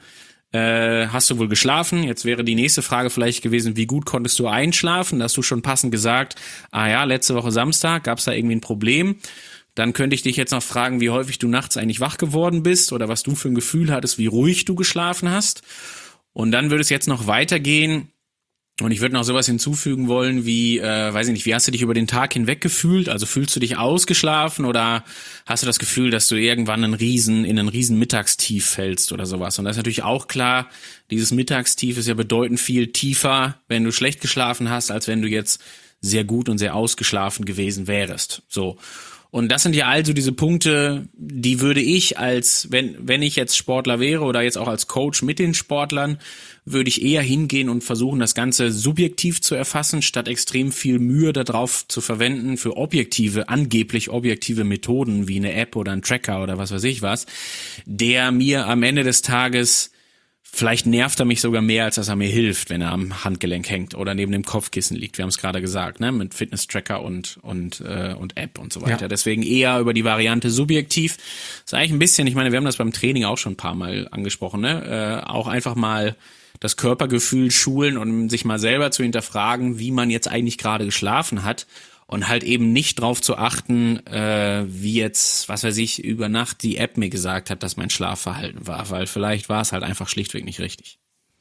äh, hast du wohl geschlafen? Jetzt wäre die nächste Frage vielleicht gewesen, wie gut konntest du einschlafen? Da hast du schon passend gesagt, ah ja, letzte Woche Samstag, gab es da irgendwie ein Problem? Dann könnte ich dich jetzt noch fragen, wie häufig du nachts eigentlich wach geworden bist oder was du für ein Gefühl hattest, wie ruhig du geschlafen hast. Und dann würde es jetzt noch weitergehen und ich würde noch sowas hinzufügen wollen wie, äh, weiß ich nicht, wie hast du dich über den Tag hinweg gefühlt? Also fühlst du dich ausgeschlafen oder hast du das Gefühl, dass du irgendwann einen riesen, in einen riesen Mittagstief fällst oder sowas? Und das ist natürlich auch klar, dieses Mittagstief ist ja bedeutend viel tiefer, wenn du schlecht geschlafen hast, als wenn du jetzt sehr gut und sehr ausgeschlafen gewesen wärst. So. Und das sind ja also diese Punkte, die würde ich als, wenn wenn ich jetzt Sportler wäre oder jetzt auch als Coach mit den Sportlern, würde ich eher hingehen und versuchen, das Ganze subjektiv zu erfassen, statt extrem viel Mühe darauf zu verwenden für objektive, angeblich objektive Methoden wie eine App oder ein Tracker oder was weiß ich was, der mir am Ende des Tages vielleicht nervt er mich sogar mehr, als dass er mir hilft, wenn er am Handgelenk hängt oder neben dem Kopfkissen liegt. Wir haben es gerade gesagt, ne, mit Fitness-Tracker und und äh, und App und so weiter. Ja. Deswegen eher über die Variante subjektiv. Das ist eigentlich ein bisschen, ich meine, wir haben das beim Training auch schon ein paar Mal angesprochen, ne, äh, auch einfach mal das Körpergefühl schulen und sich mal selber zu hinterfragen, wie man jetzt eigentlich gerade geschlafen hat. Und halt eben nicht drauf zu achten, äh, wie jetzt, was weiß ich, über Nacht die App mir gesagt hat, dass mein Schlafverhalten war, weil vielleicht war es halt einfach schlichtweg nicht richtig.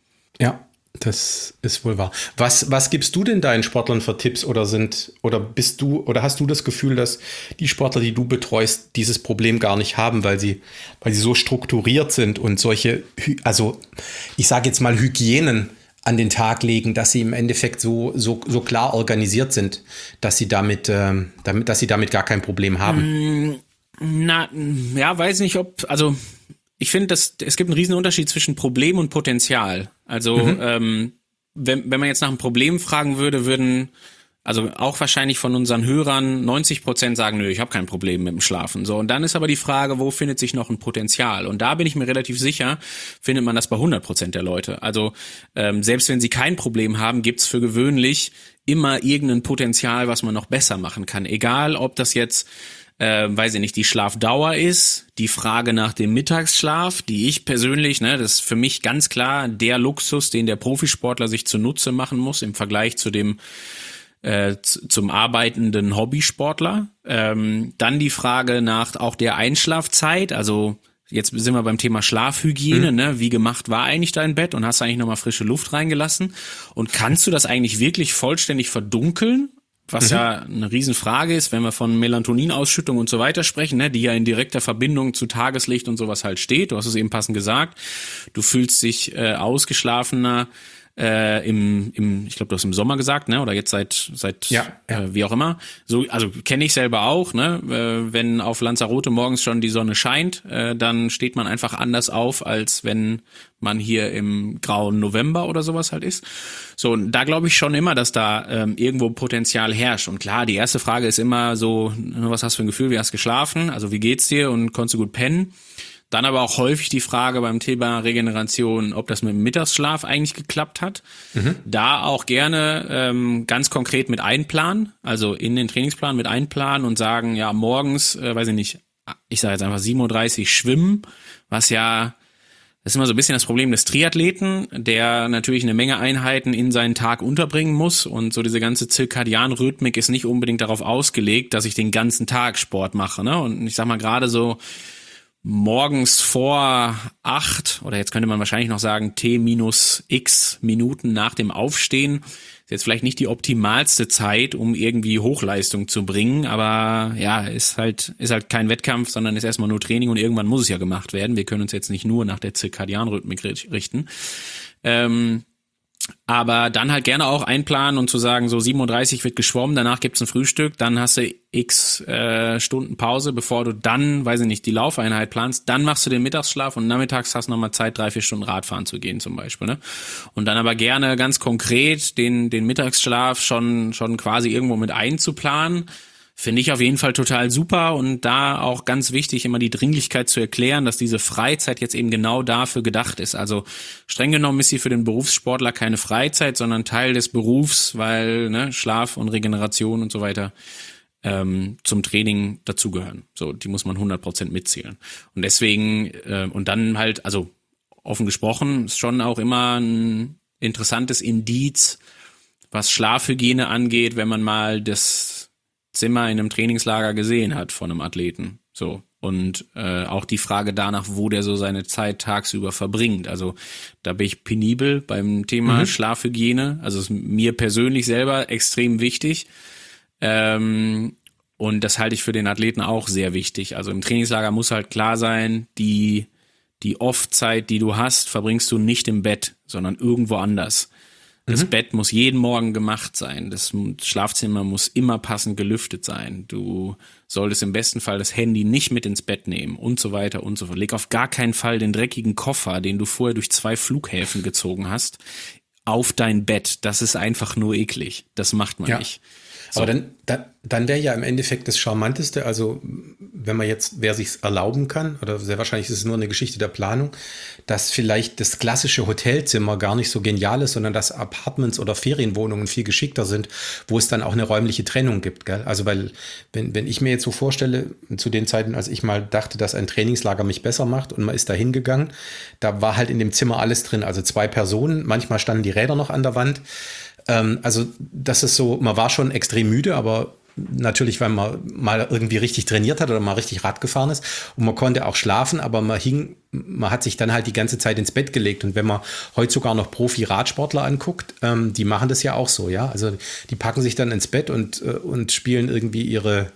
Ja, das ist wohl wahr. Was, was gibst du denn deinen Sportlern für Tipps oder sind, oder bist du, oder hast du das Gefühl, dass die Sportler, die du betreust, dieses Problem gar nicht haben, weil sie, weil sie so strukturiert sind und solche, also ich sage jetzt mal Hygienen an den Tag legen, dass sie im Endeffekt so so so klar organisiert sind, dass sie damit ähm, damit dass sie damit gar kein Problem haben. Na, ja, weiß nicht, ob, also ich finde, dass es gibt einen riesen Unterschied zwischen Problem und Potenzial. Also mhm. ähm, wenn wenn man jetzt nach einem Problem fragen würde, würden also auch wahrscheinlich von unseren Hörern neunzig Prozent sagen, nö, ich habe kein Problem mit dem Schlafen. So, und dann ist aber die Frage, wo findet sich noch ein Potenzial? Und da bin ich mir relativ sicher, findet man das bei hundert Prozent der Leute. Also ähm, selbst wenn sie kein Problem haben, gibt's für gewöhnlich immer irgendein Potenzial, was man noch besser machen kann. Egal, ob das jetzt, äh, weiß ich nicht, die Schlafdauer ist, die Frage nach dem Mittagsschlaf, die ich persönlich, ne, das ist für mich ganz klar der Luxus, den der Profisportler sich zunutze machen muss im Vergleich zu dem Äh, zum arbeitenden Hobbysportler. Ähm, dann die Frage nach auch der Einschlafzeit, also jetzt sind wir beim Thema Schlafhygiene, mhm. ne? Wie gemacht war eigentlich dein Bett und hast du eigentlich nochmal frische Luft reingelassen? Und kannst du das eigentlich wirklich vollständig verdunkeln? Was mhm. ja eine Riesenfrage ist, wenn wir von Melatoninausschüttung und so weiter sprechen, ne, die ja in direkter Verbindung zu Tageslicht und sowas halt steht. Du hast es eben passend gesagt. Du fühlst dich äh, ausgeschlafener, Äh, im, im, ich glaube, du hast im Sommer gesagt, ne? Oder jetzt seit, seit ja, ja. Äh, wie auch immer. So, also kenne ich selber auch, ne? Äh, wenn auf Lanzarote morgens schon die Sonne scheint, äh, dann steht man einfach anders auf, als wenn man hier im grauen November oder sowas halt ist. So, und da glaube ich schon immer, dass da ähm, irgendwo Potenzial herrscht. Und klar, die erste Frage ist immer so, was hast du für ein Gefühl, wie hast du geschlafen? Also wie geht's dir und konntest du gut pennen? Dann aber auch häufig die Frage beim Thema Regeneration, ob das mit dem Mittagsschlaf eigentlich geklappt hat. Mhm. Da auch gerne ähm, ganz konkret mit einplanen, also in den Trainingsplan mit einplanen und sagen, ja, morgens, äh, weiß ich nicht, ich sage jetzt einfach sieben Uhr dreißig schwimmen, was ja, das ist immer so ein bisschen das Problem des Triathleten, der natürlich eine Menge Einheiten in seinen Tag unterbringen muss und so diese ganze Zirkadianrhythmik ist nicht unbedingt darauf ausgelegt, dass ich den ganzen Tag Sport mache, ne? Und ich sag mal gerade so morgens vor acht, oder jetzt könnte man wahrscheinlich noch sagen, T minus x Minuten nach dem Aufstehen, ist jetzt vielleicht nicht die optimalste Zeit, um irgendwie Hochleistung zu bringen, aber ja, ist halt, ist halt kein Wettkampf, sondern ist erstmal nur Training und irgendwann muss es ja gemacht werden. Wir können uns jetzt nicht nur nach der Zirkadianrhythmik richten. Ähm, Aber dann halt gerne auch einplanen und zu sagen, so sieben Uhr dreißig wird geschwommen, danach gibt's ein Frühstück, dann hast du x äh, Stunden Pause, bevor du dann, weiß ich nicht, die Laufeinheit planst, dann machst du den Mittagsschlaf und nachmittags hast du nochmal Zeit, drei, vier Stunden Radfahren zu gehen zum Beispiel, ne? Und dann aber gerne ganz konkret den den Mittagsschlaf schon schon quasi irgendwo mit einzuplanen. Finde ich auf jeden Fall total super und da auch ganz wichtig, immer die Dringlichkeit zu erklären, dass diese Freizeit jetzt eben genau dafür gedacht ist. Also streng genommen ist sie für den Berufssportler keine Freizeit, sondern Teil des Berufs, weil ne, Schlaf und Regeneration und so weiter ähm, zum Training dazugehören. So, die muss man hundert Prozent mitzählen. Und deswegen, äh, und dann halt, also offen gesprochen, ist schon auch immer ein interessantes Indiz, was Schlafhygiene angeht, wenn man mal das Zimmer in einem Trainingslager gesehen hat von einem Athleten. So. Und äh, auch die Frage danach, wo der so seine Zeit tagsüber verbringt. Also da bin ich penibel beim Thema mhm. Schlafhygiene. Also ist mir persönlich selber extrem wichtig. Ähm, und das halte ich für den Athleten auch sehr wichtig. Also im Trainingslager muss halt klar sein, die, die Off-Zeit, die du hast, verbringst du nicht im Bett, sondern irgendwo anders. Das mhm. Bett muss jeden Morgen gemacht sein. Das Schlafzimmer muss immer passend gelüftet sein. Du solltest im besten Fall das Handy nicht mit ins Bett nehmen und so weiter und so fort. Leg auf gar keinen Fall den dreckigen Koffer, den du vorher durch zwei Flughäfen gezogen hast, auf dein Bett. Das ist einfach nur eklig. Das macht man ja. nicht. So. Aber dann, dann, dann wäre ja im Endeffekt das Charmanteste, also wenn man jetzt, wer sich's erlauben kann, oder sehr wahrscheinlich ist es nur eine Geschichte der Planung, dass vielleicht das klassische Hotelzimmer gar nicht so genial ist, sondern dass Apartments oder Ferienwohnungen viel geschickter sind, wo es dann auch eine räumliche Trennung gibt, gell? Also weil, wenn, wenn ich mir jetzt so vorstelle, zu den Zeiten, als ich mal dachte, dass ein Trainingslager mich besser macht und man ist da hingegangen, da war halt in dem Zimmer alles drin, also zwei Personen, manchmal standen die Räder noch an der Wand. Also das ist so, man war schon extrem müde, aber natürlich, weil man mal irgendwie richtig trainiert hat oder mal richtig Rad gefahren ist und man konnte auch schlafen, aber man hing, man hat sich dann halt die ganze Zeit ins Bett gelegt und wenn man heute sogar noch Profi-Radsportler anguckt, ähm, die machen das ja auch so, ja, also die packen sich dann ins Bett und, äh, und spielen irgendwie ihre,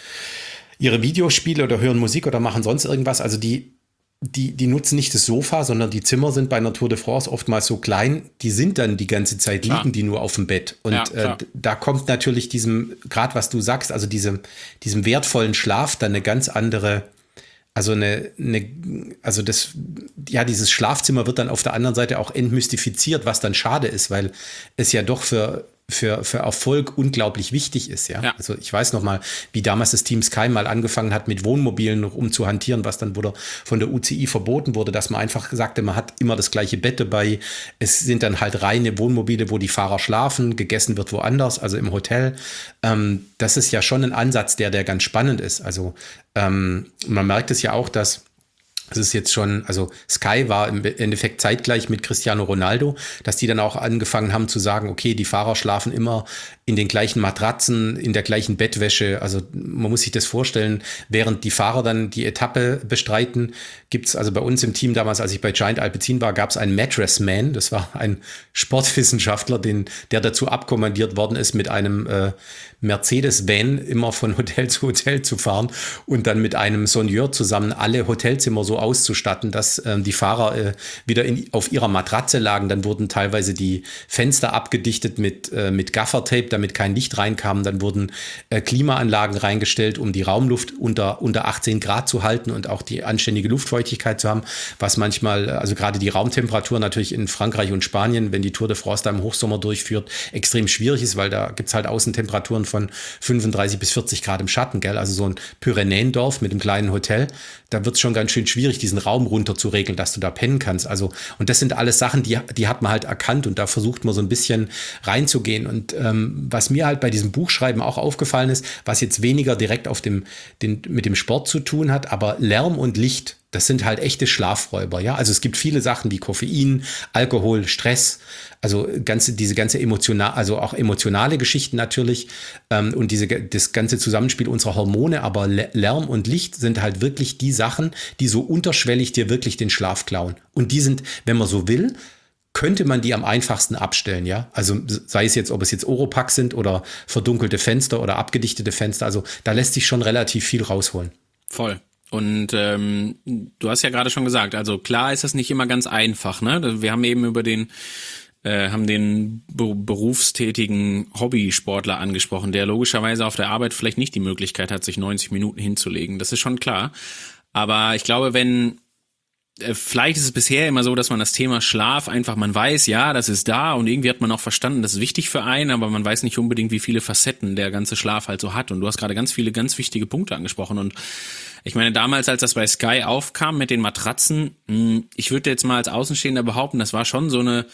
ihre Videospiele oder hören Musik oder machen sonst irgendwas, also die Die, die nutzen nicht das Sofa, sondern die Zimmer sind bei einer Tour de France oftmals so klein, die sind dann die ganze Zeit, liegen klar. die nur auf dem Bett. Und ja, äh, da kommt natürlich diesem, gerade was du sagst, also diesem, diesem wertvollen Schlaf dann eine ganz andere, also eine, eine, also das, ja, dieses Schlafzimmer wird dann auf der anderen Seite auch entmystifiziert, was dann schade ist, weil es ja doch für für, für Erfolg unglaublich wichtig ist, ja? ja. Also ich weiß noch mal, wie damals das Team Sky mal angefangen hat, mit Wohnmobilen noch umzuhantieren, was dann wurde von der U C I verboten wurde, dass man einfach sagte, man hat immer das gleiche Bett dabei. Es sind dann halt reine Wohnmobile, wo die Fahrer schlafen, gegessen wird woanders, also im Hotel. Ähm, das ist ja schon ein Ansatz, der, der ganz spannend ist. Also ähm, man merkt es ja auch, dass es ist jetzt schon, also Sky war im Endeffekt zeitgleich mit Cristiano Ronaldo, dass die dann auch angefangen haben zu sagen, okay, die Fahrer schlafen immer in den gleichen Matratzen, in der gleichen Bettwäsche. Also man muss sich das vorstellen, während die Fahrer dann die Etappe bestreiten, gibt's also bei uns im Team damals, als ich bei Giant Alpecin war, gab's einen Mattress Man. Das war ein Sportwissenschaftler, den, der dazu abkommandiert worden ist, mit einem äh, Mercedes-Van immer von Hotel zu Hotel zu fahren und dann mit einem Soigneur zusammen alle Hotelzimmer so so auszustatten, dass ähm, die Fahrer äh, wieder in, auf ihrer Matratze lagen. Dann wurden teilweise die Fenster abgedichtet mit, äh, mit Gaffertape, damit kein Licht reinkam. Dann wurden äh, Klimaanlagen reingestellt, um die Raumluft unter, unter achtzehn Grad zu halten und auch die anständige Luftfeuchtigkeit zu haben, was manchmal, also gerade die Raumtemperatur natürlich in Frankreich und Spanien, wenn die Tour de France da im Hochsommer durchführt, extrem schwierig ist, weil da gibt's halt Außentemperaturen von fünfunddreißig bis vierzig Grad im Schatten, gell? Also so ein Pyrenäendorf mit einem kleinen Hotel, da wird's schon ganz schön schwierig, diesen Raum runter zu regeln, dass du da pennen kannst. Also, und das sind alles Sachen, die, die hat man halt erkannt und da versucht man so ein bisschen reinzugehen. Und ähm, was mir halt bei diesem Buchschreiben auch aufgefallen ist, was jetzt weniger direkt auf dem, den, mit dem Sport zu tun hat, aber Lärm und Licht, das sind halt echte Schlafräuber, ja. Also es gibt viele Sachen wie Koffein, Alkohol, Stress, also ganze, diese ganze emotional, also auch emotionale Geschichten natürlich ähm, und diese, das ganze Zusammenspiel unserer Hormone, aber Lärm und Licht sind halt wirklich die Sachen, die so unterschwellig dir wirklich den Schlaf klauen. Und die sind, wenn man so will, könnte man die am einfachsten abstellen, ja. Also sei es jetzt, ob es jetzt Oropax sind oder verdunkelte Fenster oder abgedichtete Fenster, also da lässt sich schon relativ viel rausholen. Voll. Und ähm, du hast ja gerade schon gesagt, also klar ist das nicht immer ganz einfach, ne? Wir haben eben über den äh, haben den be- berufstätigen Hobbysportler angesprochen, der logischerweise auf der Arbeit vielleicht nicht die Möglichkeit hat, sich neunzig Minuten hinzulegen. Das ist schon klar. Aber ich glaube, wenn vielleicht ist es bisher immer so, dass man das Thema Schlaf einfach, man weiß, ja, das ist da und irgendwie hat man auch verstanden, das ist wichtig für einen, aber man weiß nicht unbedingt, wie viele Facetten der ganze Schlaf halt so hat. Und du hast gerade ganz viele ganz wichtige Punkte angesprochen. Und ich meine, damals, als das bei Sky aufkam mit den Matratzen, ich würde jetzt mal als Außenstehender behaupten, das war schon so eine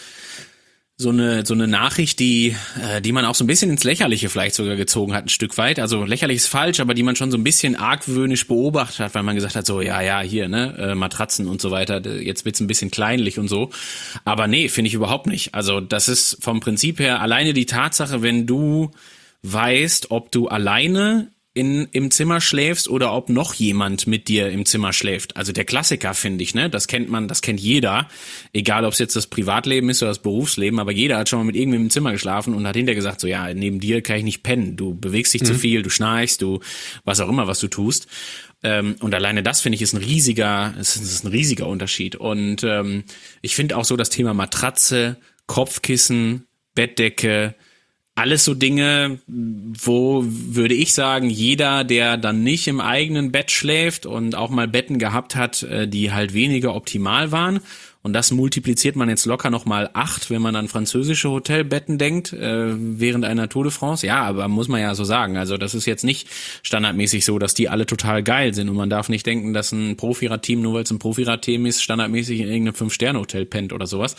so eine so eine Nachricht, die äh, die man auch so ein bisschen ins Lächerliche vielleicht sogar gezogen hat, ein Stück weit. Also lächerlich ist falsch, aber die man schon so ein bisschen argwöhnisch beobachtet hat, weil man gesagt hat, so ja, ja, hier, ne, äh, Matratzen und so weiter, jetzt wird's ein bisschen kleinlich und so. Aber nee, finde ich überhaupt nicht. Also das ist vom Prinzip her alleine die Tatsache, wenn du weißt, ob du alleine in im Zimmer schläfst oder ob noch jemand mit dir im Zimmer schläft. Also der Klassiker, finde ich, ne? Das kennt man, das kennt jeder. Egal, ob es jetzt das Privatleben ist oder das Berufsleben, aber jeder hat schon mal mit irgendwem im Zimmer geschlafen und hat hinterher gesagt, so ja, neben dir kann ich nicht pennen. Du bewegst dich mhm. zu viel, du schnarchst, du, was auch immer, was du tust. Ähm, und alleine das, finde ich, ist ein riesiger, ist, ist ein riesiger Unterschied. Und ähm, ich finde auch so das Thema Matratze, Kopfkissen, Bettdecke, alles so Dinge, wo, würde ich sagen, jeder, der dann nicht im eigenen Bett schläft und auch mal Betten gehabt hat, die halt weniger optimal waren. Und das multipliziert man jetzt locker nochmal acht, wenn man an französische Hotelbetten denkt, äh, während einer Tour de France. Ja, aber muss man ja so sagen. Also das ist jetzt nicht standardmäßig so, dass die alle total geil sind. Und man darf nicht denken, dass ein Profiradteam, nur weil es ein Profiradteam ist, standardmäßig in irgendeinem Fünf-Sterne-Hotel pennt oder sowas.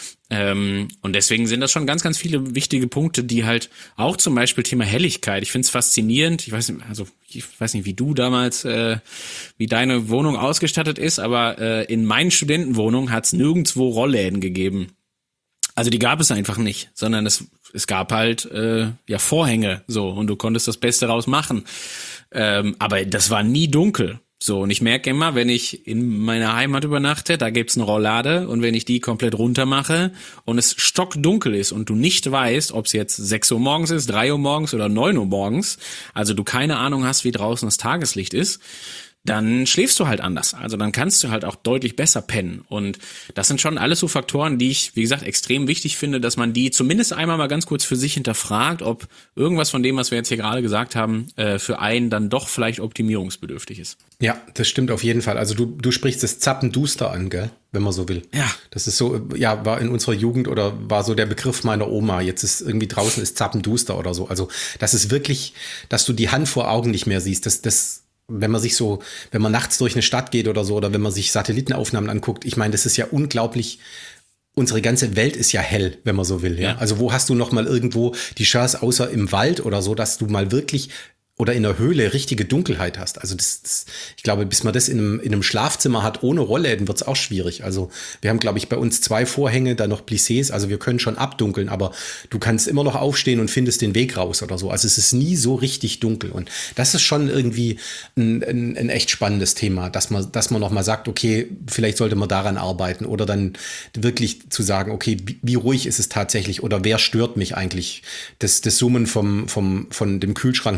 Ähm, und deswegen sind das schon ganz, ganz viele wichtige Punkte, die halt auch zum Beispiel Thema Helligkeit. Ich finde es faszinierend. Ich weiß nicht, also ich weiß nicht, wie du damals, äh, wie deine Wohnung ausgestattet ist, aber äh, in meinen Studentenwohnungen hat es nirgendwo Rollläden gegeben. Also die gab es einfach nicht, sondern es es gab halt äh, ja Vorhänge so und du konntest das Beste draus machen. Ähm, aber das war nie dunkel. So, und ich merke immer, wenn ich in meiner Heimat übernachte, da gibt's eine Rolllade und wenn ich die komplett runter mache und es stockdunkel ist und du nicht weißt, ob es jetzt sechs Uhr morgens ist, drei Uhr morgens oder neun Uhr morgens, also du keine Ahnung hast, wie draußen das Tageslicht ist, dann schläfst du halt anders. Also dann kannst du halt auch deutlich besser pennen. Und das sind schon alles so Faktoren, die ich, wie gesagt, extrem wichtig finde, dass man die zumindest einmal mal ganz kurz für sich hinterfragt, ob irgendwas von dem, was wir jetzt hier gerade gesagt haben, für einen dann doch vielleicht optimierungsbedürftig ist. Ja, das stimmt auf jeden Fall. Also du, du sprichst das Zappenduster an, gell? Wenn man so will. Ja. Das ist so, ja, war in unserer Jugend oder war so der Begriff meiner Oma. Jetzt ist irgendwie draußen ist Zappenduster oder so. Also das ist wirklich, dass du die Hand vor Augen nicht mehr siehst. Das, das wenn man sich so, wenn man nachts durch eine Stadt geht oder so, oder wenn man sich Satellitenaufnahmen anguckt, ich meine, das ist ja unglaublich, unsere ganze Welt ist ja hell, wenn man so will. Ja? Ja. Also wo hast du noch mal irgendwo die Chance, außer im Wald oder so, dass du mal wirklich oder in der Höhle richtige Dunkelheit hast. Also das, das ich glaube, bis man das in einem, in einem Schlafzimmer hat, ohne Rollläden, wird's auch schwierig. Also wir haben, glaube ich, bei uns zwei Vorhänge, dann noch Plissés, also wir können schon abdunkeln, aber du kannst immer noch aufstehen und findest den Weg raus oder so. Also es ist nie so richtig dunkel und das ist schon irgendwie ein, ein, ein echt spannendes Thema, dass man, dass man noch mal sagt, okay, vielleicht sollte man daran arbeiten oder dann wirklich zu sagen, okay, wie, wie ruhig ist es tatsächlich oder wer stört mich eigentlich? Das, das Summen vom, vom, von dem Kühlschrank namens Bosch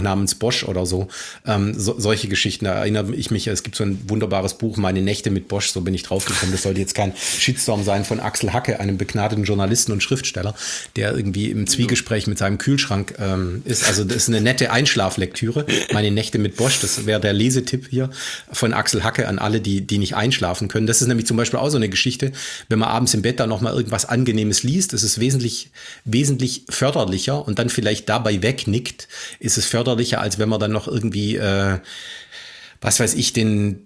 Bosch oder so. Ähm, so solche Geschichten, da erinnere ich mich, es gibt so ein wunderbares Buch, Meine Nächte mit Bosch, so bin ich draufgekommen. Das sollte jetzt kein Shitstorm sein von Axel Hacke, einem begnadeten Journalisten und Schriftsteller, der irgendwie im Zwiegespräch mit seinem Kühlschrank ähm, ist. Also das ist eine nette Einschlaflektüre. Meine Nächte mit Bosch, das wäre der Lesetipp hier von Axel Hacke an alle, die, die nicht einschlafen können. Das ist nämlich zum Beispiel auch so eine Geschichte, wenn man abends im Bett da noch mal irgendwas Angenehmes liest, ist es wesentlich, wesentlich förderlicher und dann vielleicht dabei wegnickt, ist es förderlicher, als wenn man dann noch irgendwie, äh, was weiß ich, den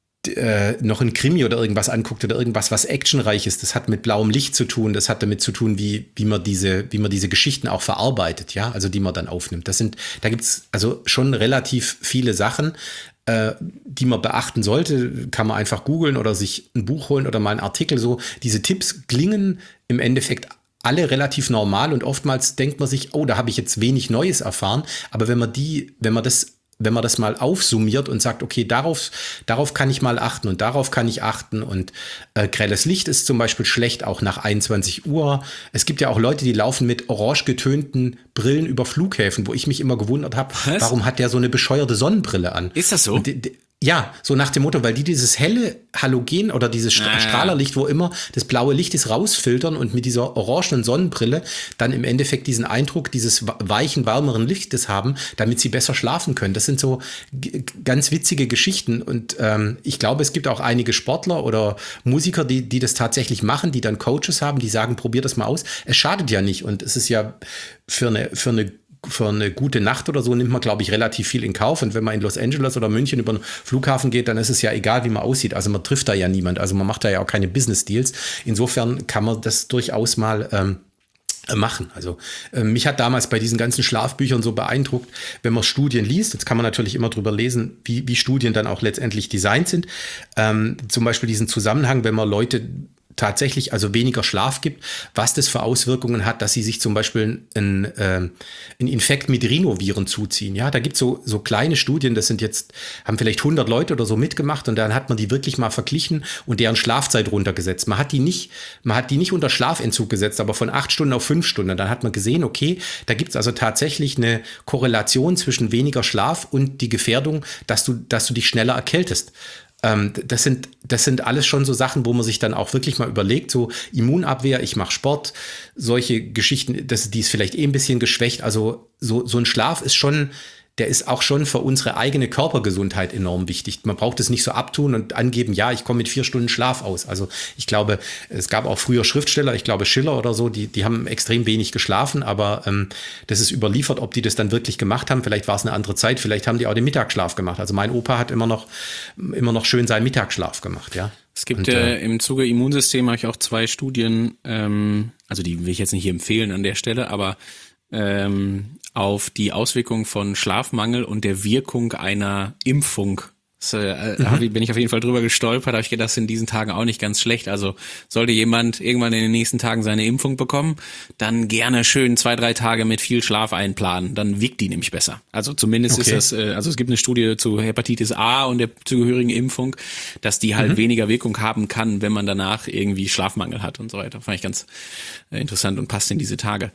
äh, noch ein Krimi oder irgendwas anguckt oder irgendwas, was actionreich ist. Das hat mit blauem Licht zu tun, das hat damit zu tun, wie, wie man diese, wie man diese Geschichten auch verarbeitet, ja, also die man dann aufnimmt. Das sind, da gibt's also schon relativ viele Sachen, äh, die man beachten sollte. Kann man einfach googeln oder sich ein Buch holen oder mal einen Artikel so. Diese Tipps klingen im Endeffekt alle relativ normal und oftmals denkt man sich, oh, da habe ich jetzt wenig Neues erfahren. Aber wenn man die, wenn man das wenn man das mal aufsummiert und sagt, okay, darauf, darauf kann ich mal achten und darauf kann ich achten und äh, grelles Licht ist zum Beispiel schlecht, auch nach einundzwanzig Uhr. Es gibt ja auch Leute, die laufen mit orange getönten Brillen über Flughäfen, wo ich mich immer gewundert habe, warum hat der so eine bescheuerte Sonnenbrille an? Ist das so? Und die, die, ja, so nach dem Motto, weil die dieses helle Halogen oder dieses St- Ah, ja. Strahlerlicht, wo immer das blaue Licht ist, rausfiltern und mit dieser orangenen Sonnenbrille dann im Endeffekt diesen Eindruck dieses weichen, warmeren Lichtes haben, damit sie besser schlafen können. Das sind so g- ganz witzige Geschichten und ähm, ich glaube, es gibt auch einige Sportler oder Musiker, die, die das tatsächlich machen, die dann Coaches haben, die sagen, probier das mal aus. Es schadet ja nicht und es ist ja für eine, für eine für eine gute Nacht oder so nimmt man, glaube ich, relativ viel in Kauf. Und wenn man in Los Angeles oder München über den Flughafen geht, dann ist es ja egal, wie man aussieht. Also man trifft da ja niemand. Also man macht da ja auch keine Business-Deals. Insofern kann man das durchaus mal ähm, machen. Also äh, mich hat damals bei diesen ganzen Schlafbüchern so beeindruckt, wenn man Studien liest, jetzt kann man natürlich immer drüber lesen, wie, wie Studien dann auch letztendlich designt sind. Ähm, zum Beispiel diesen Zusammenhang, wenn man Leute tatsächlich also weniger Schlaf gibt, was das für Auswirkungen hat, dass sie sich zum Beispiel einen, äh, einen Infekt mit Rhinoviren zuziehen. Ja, da gibt es so, so kleine Studien, das sind jetzt, haben vielleicht hundert Leute oder so mitgemacht und dann hat man die wirklich mal verglichen und deren Schlafzeit runtergesetzt. Man hat die nicht, man hat die nicht unter Schlafentzug gesetzt, aber von acht Stunden auf fünf Stunden. Dann hat man gesehen, okay, da gibt es also tatsächlich eine Korrelation zwischen weniger Schlaf und die Gefährdung, dass du, dass du dich schneller erkältest. Ähm, das sind, das sind alles schon so Sachen, wo man sich dann auch wirklich mal überlegt, so Immunabwehr, ich mache Sport, solche Geschichten, das, die ist vielleicht eh ein bisschen geschwächt. Also so, so ein Schlaf ist schon, der ist auch schon für unsere eigene Körpergesundheit enorm wichtig. Man braucht es nicht so abtun und angeben, ja, ich komme mit vier Stunden Schlaf aus. Also ich glaube, es gab auch früher Schriftsteller, ich glaube Schiller oder so, die, die haben extrem wenig geschlafen, aber ähm, das ist überliefert, ob die das dann wirklich gemacht haben. Vielleicht war es eine andere Zeit, vielleicht haben die auch den Mittagsschlaf gemacht. Also mein Opa hat immer noch, immer noch schön seinen Mittagsschlaf gemacht, ja. Es gibt Und, äh, äh, im Zuge Immunsystem habe ich auch zwei Studien, ähm, also die will ich jetzt nicht hier empfehlen an der Stelle, aber ähm, auf die Auswirkungen von Schlafmangel und der Wirkung einer Impfung. Das, äh, mhm. hab ich, bin ich auf jeden Fall drüber gestolpert, habe ich gedacht, das ist in diesen Tagen auch nicht ganz schlecht. Also sollte jemand irgendwann in den nächsten Tagen seine Impfung bekommen, dann gerne schön zwei, drei Tage mit viel Schlaf einplanen. Dann wirkt die nämlich besser. Also zumindest Okay. ist das, äh, also es gibt eine Studie zu Hepatitis A und der zugehörigen Impfung, dass die halt Mhm. weniger Wirkung haben kann, wenn man danach irgendwie Schlafmangel hat und so weiter. Fand ich ganz äh, interessant und passt in diese Tage.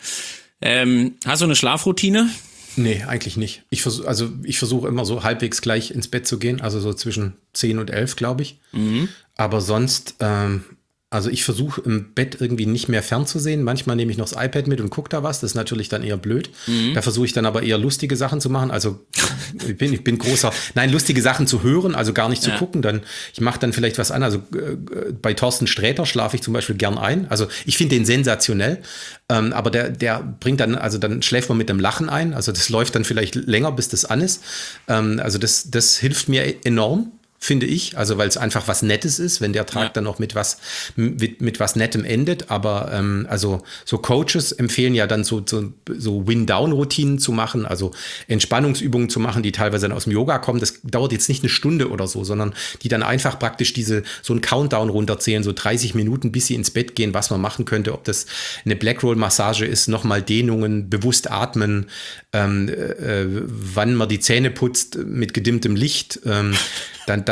Ähm, hast du eine Schlafroutine? Nee, eigentlich nicht. Ich versuche, also ich versuche immer so halbwegs gleich ins Bett zu gehen, also so zwischen zehn und elf, glaube ich. Mhm. Aber sonst, ähm, also ich versuche im Bett irgendwie nicht mehr fernzusehen. Manchmal nehme ich noch das iPad mit und gucke da was. Das ist natürlich dann eher blöd. Mhm. Da versuche ich dann aber eher lustige Sachen zu machen. Also ich bin, ich bin großer, nein, lustige Sachen zu hören, also gar nicht zu ja. gucken. Dann, ich mache dann vielleicht was an. Also äh, bei Thorsten Sträter schlafe ich zum Beispiel gern ein. Also ich finde den sensationell. Ähm, aber der, der bringt dann, also dann schläft man mit dem Lachen ein. Also das läuft dann vielleicht länger, bis das an ist. Ähm, also das, das hilft mir enorm, finde ich, also weil es einfach was Nettes ist, wenn der Tag ja. dann noch mit was mit, mit was Nettem endet, aber ähm, also so Coaches empfehlen ja dann so, so, so Win-Down-Routinen zu machen, also Entspannungsübungen zu machen, die teilweise dann aus dem Yoga kommen, das dauert jetzt nicht eine Stunde oder so, sondern die dann einfach praktisch diese, so einen Countdown runterzählen, so dreißig Minuten, bis sie ins Bett gehen, was man machen könnte, ob das eine Blackroll-Massage ist, nochmal Dehnungen, bewusst atmen, ähm, äh, wann man die Zähne putzt mit gedimmtem Licht, ähm, dann, dass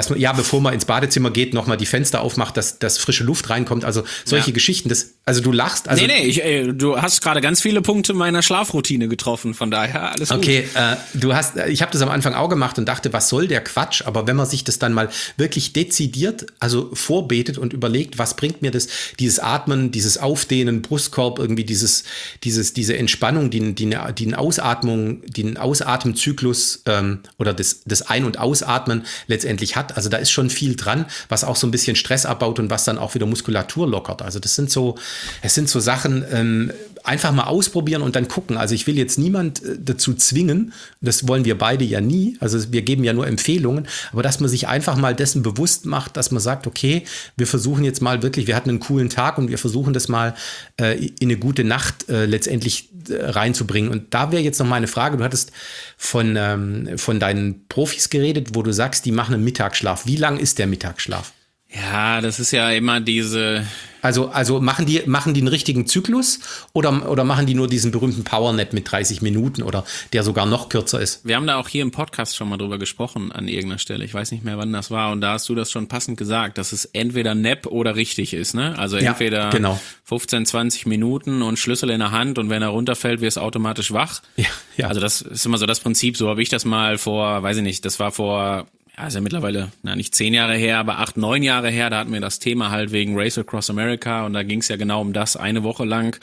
dass man, ja, bevor man ins Badezimmer geht, nochmal die Fenster aufmacht, dass, dass frische Luft reinkommt. Also solche ja. Geschichten. Das, also du lachst. Also, nee, nee, ich, ey, du hast gerade ganz viele Punkte meiner Schlafroutine getroffen. Von daher alles gut. Okay, äh, du hast, ich habe das am Anfang auch gemacht und dachte, was soll der Quatsch? Aber wenn man sich das dann mal wirklich dezidiert, also vorbetet und überlegt, was bringt mir das, dieses Atmen, dieses Aufdehnen, Brustkorb, irgendwie dieses, dieses, diese Entspannung, die, die, die eine Ausatmung, den Ausatemzyklus ähm, oder das, das Ein- und Ausatmen letztendlich hat. Also da ist schon viel dran, was auch so ein bisschen Stress abbaut und was dann auch wieder Muskulatur lockert. Also das sind so, es sind so Sachen, ähm, einfach mal ausprobieren und dann gucken. Also ich will jetzt niemand äh, dazu zwingen, das wollen wir beide ja nie, also wir geben ja nur Empfehlungen, aber dass man sich einfach mal dessen bewusst macht, dass man sagt, okay, wir versuchen jetzt mal wirklich, wir hatten einen coolen Tag und wir versuchen das mal äh, in eine gute Nacht äh, letztendlich äh, reinzubringen. Und da wäre jetzt noch mal eine Frage, du hattest von, ähm, von deinen Profis geredet, wo du sagst, die machen einen Mittagsschlaf. Wie lang ist der Mittagsschlaf? Ja, das ist ja immer diese... Also, also machen die, machen die einen richtigen Zyklus oder, oder machen die nur diesen berühmten Powernap mit dreißig Minuten oder der sogar noch kürzer ist? Wir haben da auch hier im Podcast schon mal drüber gesprochen an irgendeiner Stelle. Ich weiß nicht mehr, wann das war. Und da hast du das schon passend gesagt, dass es entweder Nap oder richtig ist, ne? Also entweder ja, genau. fünfzehn, zwanzig Minuten und Schlüssel in der Hand und wenn er runterfällt, wirst du automatisch wach. Ja, ja. Also das ist immer so das Prinzip. So habe ich das mal vor, weiß ich nicht, das war vor... Ja, ist ja mittlerweile, na nicht zehn Jahre her, aber acht, neun Jahre her, da hatten wir das Thema halt wegen Race Across America und da ging es ja genau um das, eine Woche lang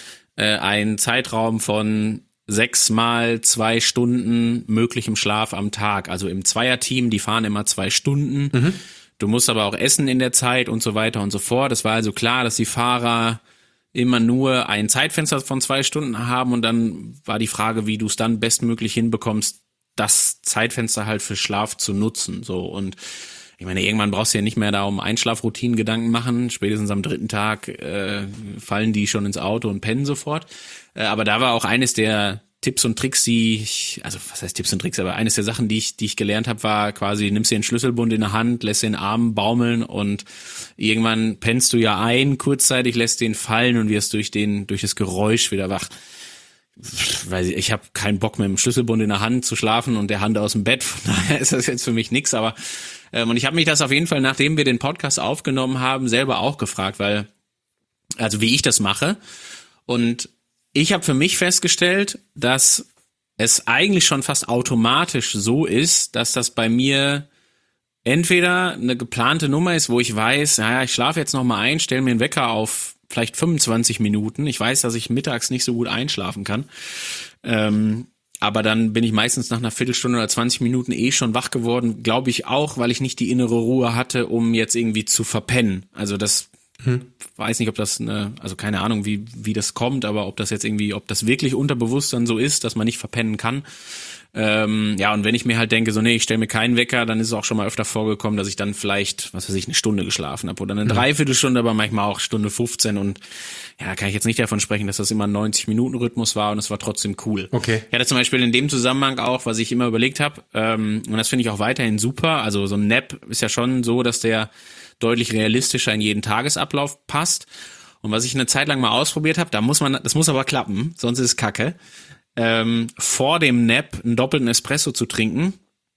äh, ein Zeitraum von sechs mal zwei Stunden möglichem Schlaf am Tag. Also im Zweierteam, die fahren immer zwei Stunden. Mhm. Du musst aber auch essen in der Zeit und so weiter und so fort. Es war also klar, dass die Fahrer immer nur ein Zeitfenster von zwei Stunden haben und dann war die Frage, wie du es dann bestmöglich hinbekommst, das Zeitfenster halt für Schlaf zu nutzen, so. Und ich meine, irgendwann brauchst du ja nicht mehr da um Einschlafroutinen Gedanken machen. Spätestens am dritten Tag äh, fallen die schon ins Auto und pennen sofort. Äh, aber da war auch eines der Tipps und Tricks, die ich, also was heißt Tipps und Tricks, aber eines der Sachen, die ich, die ich gelernt habe, war quasi, nimmst dir den Schlüsselbund in der Hand, lässt den Arm baumeln und irgendwann pennst du ja ein, kurzzeitig lässt den fallen und wirst durch den, durch das Geräusch wieder wach. Weil ich habe keinen Bock mit dem Schlüsselbund in der Hand zu schlafen und der Hand aus dem Bett, von daher ist das jetzt für mich nix, aber ähm, und ich habe mich das auf jeden Fall, nachdem wir den Podcast aufgenommen haben, selber auch gefragt, weil, also wie ich das mache und ich habe für mich festgestellt, dass es eigentlich schon fast automatisch so ist, dass das bei mir entweder eine geplante Nummer ist, wo ich weiß, naja, ich schlafe jetzt noch mal ein, stelle mir einen Wecker auf vielleicht fünfundzwanzig Minuten. Ich weiß, dass ich mittags nicht so gut einschlafen kann. Ähm, aber dann bin ich meistens nach einer Viertelstunde oder zwanzig Minuten eh schon wach geworden. Glaube ich auch, weil ich nicht die innere Ruhe hatte, um jetzt irgendwie zu verpennen. Also das hm. weiß nicht, ob das eine, also keine Ahnung, wie wie das kommt, aber ob das jetzt irgendwie, ob das wirklich Unterbewusstsein so ist, dass man nicht verpennen kann. Ähm, ja, und wenn ich mir halt denke, so nee, ich stelle mir keinen Wecker, dann ist es auch schon mal öfter vorgekommen, dass ich dann vielleicht, was weiß ich, eine Stunde geschlafen habe oder eine mhm. Dreiviertelstunde, aber manchmal auch Stunde fünfzehn und ja, kann ich jetzt nicht davon sprechen, dass das immer ein neunzig-Minuten-Rhythmus war und es war trotzdem cool. Okay. Ich hatte zum Beispiel in dem Zusammenhang auch, was ich immer überlegt habe, ähm, und das finde ich auch weiterhin super, also so ein Nap ist ja schon so, dass der deutlich realistischer in jeden Tagesablauf passt und was ich eine Zeit lang mal ausprobiert habe, da muss man, das muss aber klappen, sonst ist es Kacke. Ähm, vor dem Nap einen doppelten Espresso zu trinken.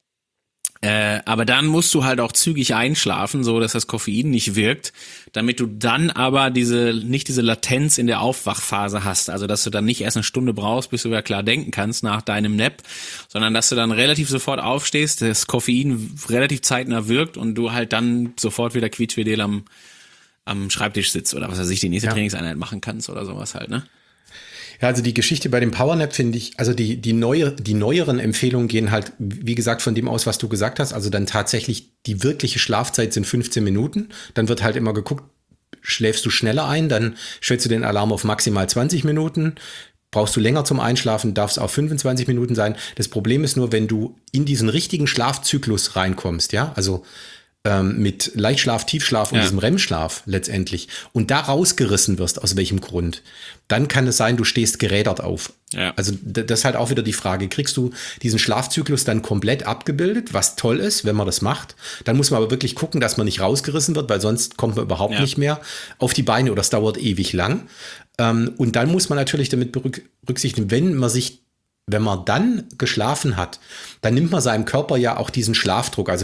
Äh, aber dann musst du halt auch zügig einschlafen, so dass das Koffein nicht wirkt, damit du dann aber diese nicht diese Latenz in der Aufwachphase hast. Also dass du dann nicht erst eine Stunde brauchst, bis du wieder klar denken kannst nach deinem Nap, sondern dass du dann relativ sofort aufstehst, das Koffein relativ zeitnah wirkt und du halt dann sofort wieder quietschfidel am, am Schreibtisch sitzt oder was weiß ich, die nächste ja. Trainingseinheit machen kannst oder sowas halt, ne? Ja, also die Geschichte bei dem Powernap finde ich, also die, die, neue, die neueren Empfehlungen gehen halt, wie gesagt, von dem aus, was du gesagt hast. Also dann tatsächlich die wirkliche Schlafzeit sind fünfzehn Minuten. Dann wird halt immer geguckt, schläfst du schneller ein, dann stellst du den Alarm auf maximal zwanzig Minuten. Brauchst du länger zum Einschlafen, darf es auch fünfundzwanzig Minuten sein. Das Problem ist nur, wenn du in diesen richtigen Schlafzyklus reinkommst, ja, also Ähm, mit Leichtschlaf, Tiefschlaf und ja. diesem R E M-Schlaf letztendlich und da rausgerissen wirst, aus welchem Grund, dann kann es sein, du stehst gerädert auf. Ja. Also d- das ist halt auch wieder die Frage, kriegst du diesen Schlafzyklus dann komplett abgebildet, was toll ist, wenn man das macht, dann muss man aber wirklich gucken, dass man nicht rausgerissen wird, weil sonst kommt man überhaupt ja. nicht mehr auf die Beine oder es dauert ewig lang. Ähm, und dann muss man natürlich damit berücksichtigen, wenn man sich Wenn man dann geschlafen hat, dann nimmt man seinem Körper ja auch diesen Schlafdruck. Also wir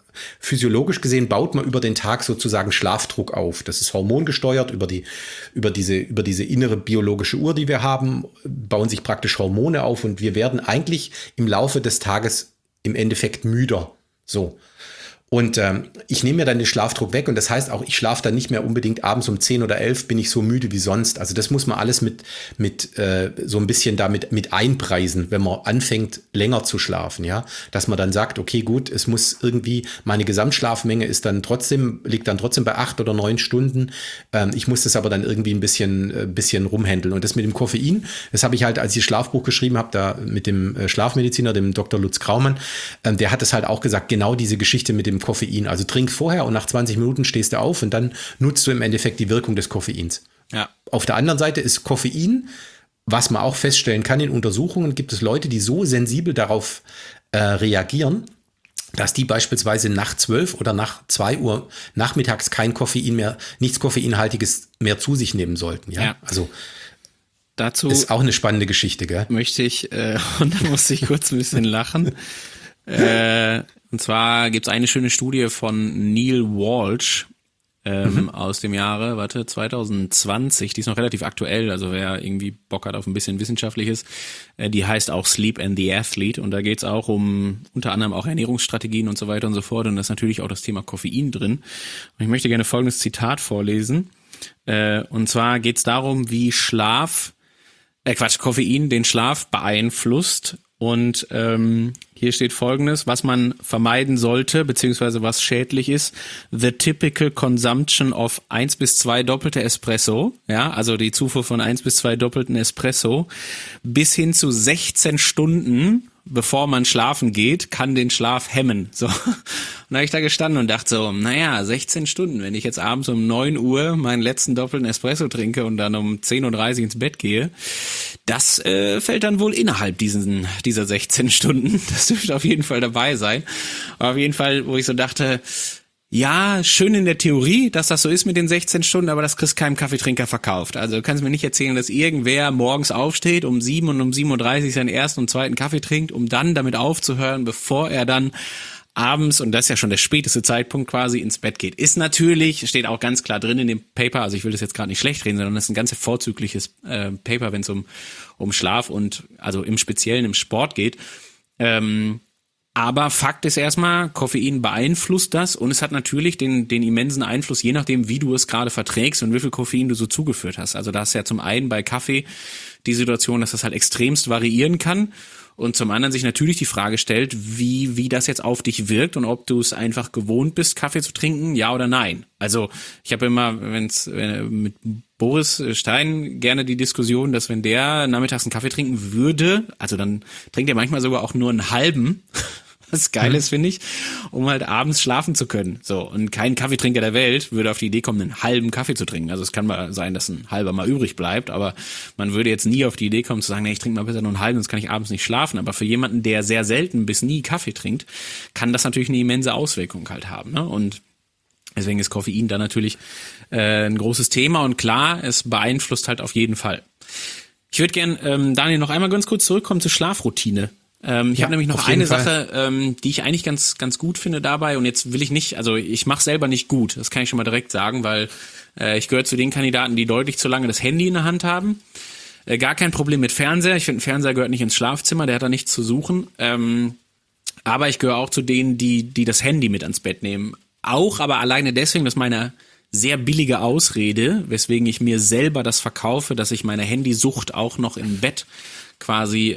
physiologisch gesehen baut man über den Tag sozusagen Schlafdruck auf. Das ist hormongesteuert über die, über diese, über diese innere biologische Uhr, die wir haben, bauen sich praktisch Hormone auf und wir werden eigentlich im Laufe des Tages im Endeffekt müder. So. Und ähm, ich nehme mir dann den Schlafdruck weg und das heißt auch, ich schlafe dann nicht mehr unbedingt abends um zehn oder elf bin ich so müde wie sonst. Also das muss man alles mit, mit äh, so ein bisschen damit mit einpreisen, wenn man anfängt länger zu schlafen, ja. Dass man dann sagt, okay gut, es muss irgendwie, meine Gesamtschlafmenge ist dann trotzdem, liegt dann trotzdem bei acht oder neun Stunden. Ähm, ich muss das aber dann irgendwie ein bisschen, äh, bisschen rumhändeln. Und das mit dem Koffein, das habe ich halt, als ich das Schlafbuch geschrieben habe, da mit dem äh, Schlafmediziner, dem Doktor Lutz Kraumann, ähm, der hat es halt auch gesagt, genau diese Geschichte mit dem Koffein. Also trink vorher und nach zwanzig Minuten stehst du auf und dann nutzt du im Endeffekt die Wirkung des Koffeins. Ja. Auf der anderen Seite ist Koffein, was man auch feststellen kann in Untersuchungen, gibt es Leute, die so sensibel darauf äh, reagieren, dass die beispielsweise nach zwölf oder nach zwei Uhr nachmittags kein Koffein mehr, nichts Koffeinhaltiges mehr zu sich nehmen sollten. Ja, ja. Also dazu ist auch eine spannende Geschichte, gell? Möchte ich, äh, und da musste ich kurz ein bisschen lachen. äh, Und zwar gibt's eine schöne Studie von Neil Walsh ähm, mhm. aus dem Jahre, warte, zwanzig zwanzig, die ist noch relativ aktuell, also wer irgendwie Bock hat auf ein bisschen Wissenschaftliches, äh, die heißt auch Sleep and the Athlete und da geht's auch um unter anderem auch Ernährungsstrategien und so weiter und so fort und da ist natürlich auch das Thema Koffein drin. Und ich möchte gerne folgendes Zitat vorlesen, äh, und zwar geht's darum, wie Schlaf, äh Quatsch, Koffein den Schlaf beeinflusst. Und ähm, hier steht Folgendes, was man vermeiden sollte, beziehungsweise was schädlich ist. The typical consumption of eins bis zwei doppelte Espresso, ja, also die Zufuhr von eins bis zwei doppelten Espresso, bis hin zu sechzehn Stunden, bevor man schlafen geht, kann den Schlaf hemmen. So. Und da habe ich da gestanden und dachte so, naja, sechzehn Stunden, wenn ich jetzt abends um neun Uhr meinen letzten doppelten Espresso trinke und dann um zehn Uhr dreißig ins Bett gehe, das äh, fällt dann wohl innerhalb diesen, dieser sechzehn Stunden. Das dürfte auf jeden Fall dabei sein. Aber auf jeden Fall, wo ich so dachte, ja, schön in der Theorie, dass das so ist mit den sechzehn Stunden, aber das kriegst keinem Kaffeetrinker verkauft. Also du kannst mir nicht erzählen, dass irgendwer morgens aufsteht, um sieben und um sieben Uhr dreißig seinen ersten und zweiten Kaffee trinkt, um dann damit aufzuhören, bevor er dann abends, und das ist ja schon der späteste Zeitpunkt quasi, ins Bett geht. Ist natürlich, steht auch ganz klar drin in dem Paper, also ich will das jetzt gerade nicht schlecht reden, sondern das ist ein ganz vorzügliches äh, Paper, wenn es um, um Schlaf und also im Speziellen im Sport geht. Ähm, Aber Fakt ist erstmal, Koffein beeinflusst das und es hat natürlich den, den immensen Einfluss, je nachdem, wie du es gerade verträgst und wie viel Koffein du so zugeführt hast. Also da ist ja zum einen bei Kaffee die Situation, dass das halt extremst variieren kann und zum anderen sich natürlich die Frage stellt, wie, wie das jetzt auf dich wirkt und ob du es einfach gewohnt bist, Kaffee zu trinken, ja oder nein. Also ich habe immer, wenn's wenn, mit Boris Stein gerne die Diskussion, dass wenn der nachmittags einen Kaffee trinken würde, also dann trinkt er manchmal sogar auch nur einen halben, was geil ist, finde ich, um halt abends schlafen zu können. So, und kein Kaffeetrinker der Welt würde auf die Idee kommen, einen halben Kaffee zu trinken. Also es kann mal sein, dass ein halber mal übrig bleibt, aber man würde jetzt nie auf die Idee kommen zu sagen, nee, ich trinke mal besser nur einen halben, sonst kann ich abends nicht schlafen. Aber für jemanden, der sehr selten bis nie Kaffee trinkt, kann das natürlich eine immense Auswirkung halt haben, ne? Und deswegen ist Koffein da natürlich äh, ein großes Thema und klar, es beeinflusst halt auf jeden Fall. Ich würde gern, ähm, Daniel, noch einmal ganz kurz zurückkommen zur Schlafroutine. Ähm, ich ja, habe nämlich noch eine Fall. Sache, ähm, die ich eigentlich ganz ganz gut finde dabei und jetzt will ich nicht, also ich mache selber nicht gut, das kann ich schon mal direkt sagen, weil äh, ich gehöre zu den Kandidaten, die deutlich zu lange das Handy in der Hand haben. Äh, gar kein Problem mit Fernseher, ich finde, ein Fernseher gehört nicht ins Schlafzimmer, der hat da nichts zu suchen. Ähm, aber ich gehöre auch zu denen, die die das Handy mit ans Bett nehmen. Auch, aber alleine deswegen, dass meine sehr billige Ausrede, weswegen ich mir selber das verkaufe, dass ich meiner Handysucht auch noch im Bett quasi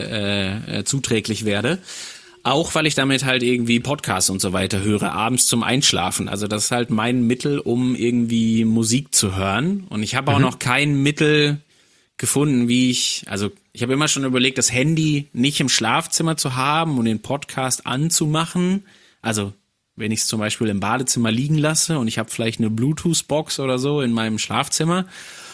äh, äh, zuträglich werde. Auch weil ich damit halt irgendwie Podcasts und so weiter höre, abends zum Einschlafen. Also das ist halt mein Mittel, um irgendwie Musik zu hören. Und ich habe auch mhm. noch kein Mittel gefunden, wie ich, also ich habe immer schon überlegt, das Handy nicht im Schlafzimmer zu haben und den Podcast anzumachen. Also wenn ich es zum Beispiel im Badezimmer liegen lasse und ich habe vielleicht eine Bluetooth-Box oder so in meinem Schlafzimmer.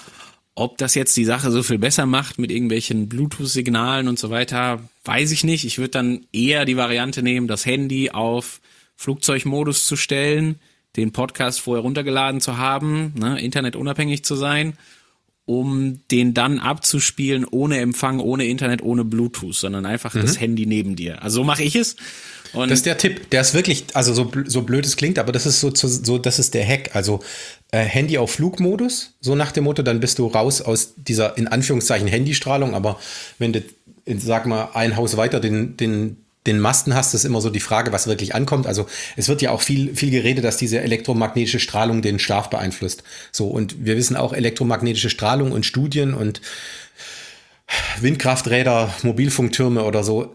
Ob das jetzt die Sache so viel besser macht mit irgendwelchen Bluetooth-Signalen und so weiter, weiß ich nicht. Ich würde dann eher die Variante nehmen, das Handy auf Flugzeugmodus zu stellen, den Podcast vorher runtergeladen zu haben, ne, internetunabhängig zu sein um den dann abzuspielen ohne Empfang, ohne Internet, ohne Bluetooth, sondern einfach mhm. das Handy neben dir. Also so mache ich es. Und das ist der Tipp. Der ist wirklich, also so, so blöd es klingt, aber das ist so, so das ist der Hack. Also äh, Handy auf Flugmodus, so nach dem Motto, dann bist du raus aus dieser in Anführungszeichen Handystrahlung. Aber wenn du, sag mal, ein Haus weiter den, den den Masten hast, ist immer so die Frage, was wirklich ankommt. Also es wird ja auch viel, viel geredet, dass diese elektromagnetische Strahlung den Schlaf beeinflusst. So, und wir wissen auch, elektromagnetische Strahlung und Studien und Windkrafträder, Mobilfunktürme oder so,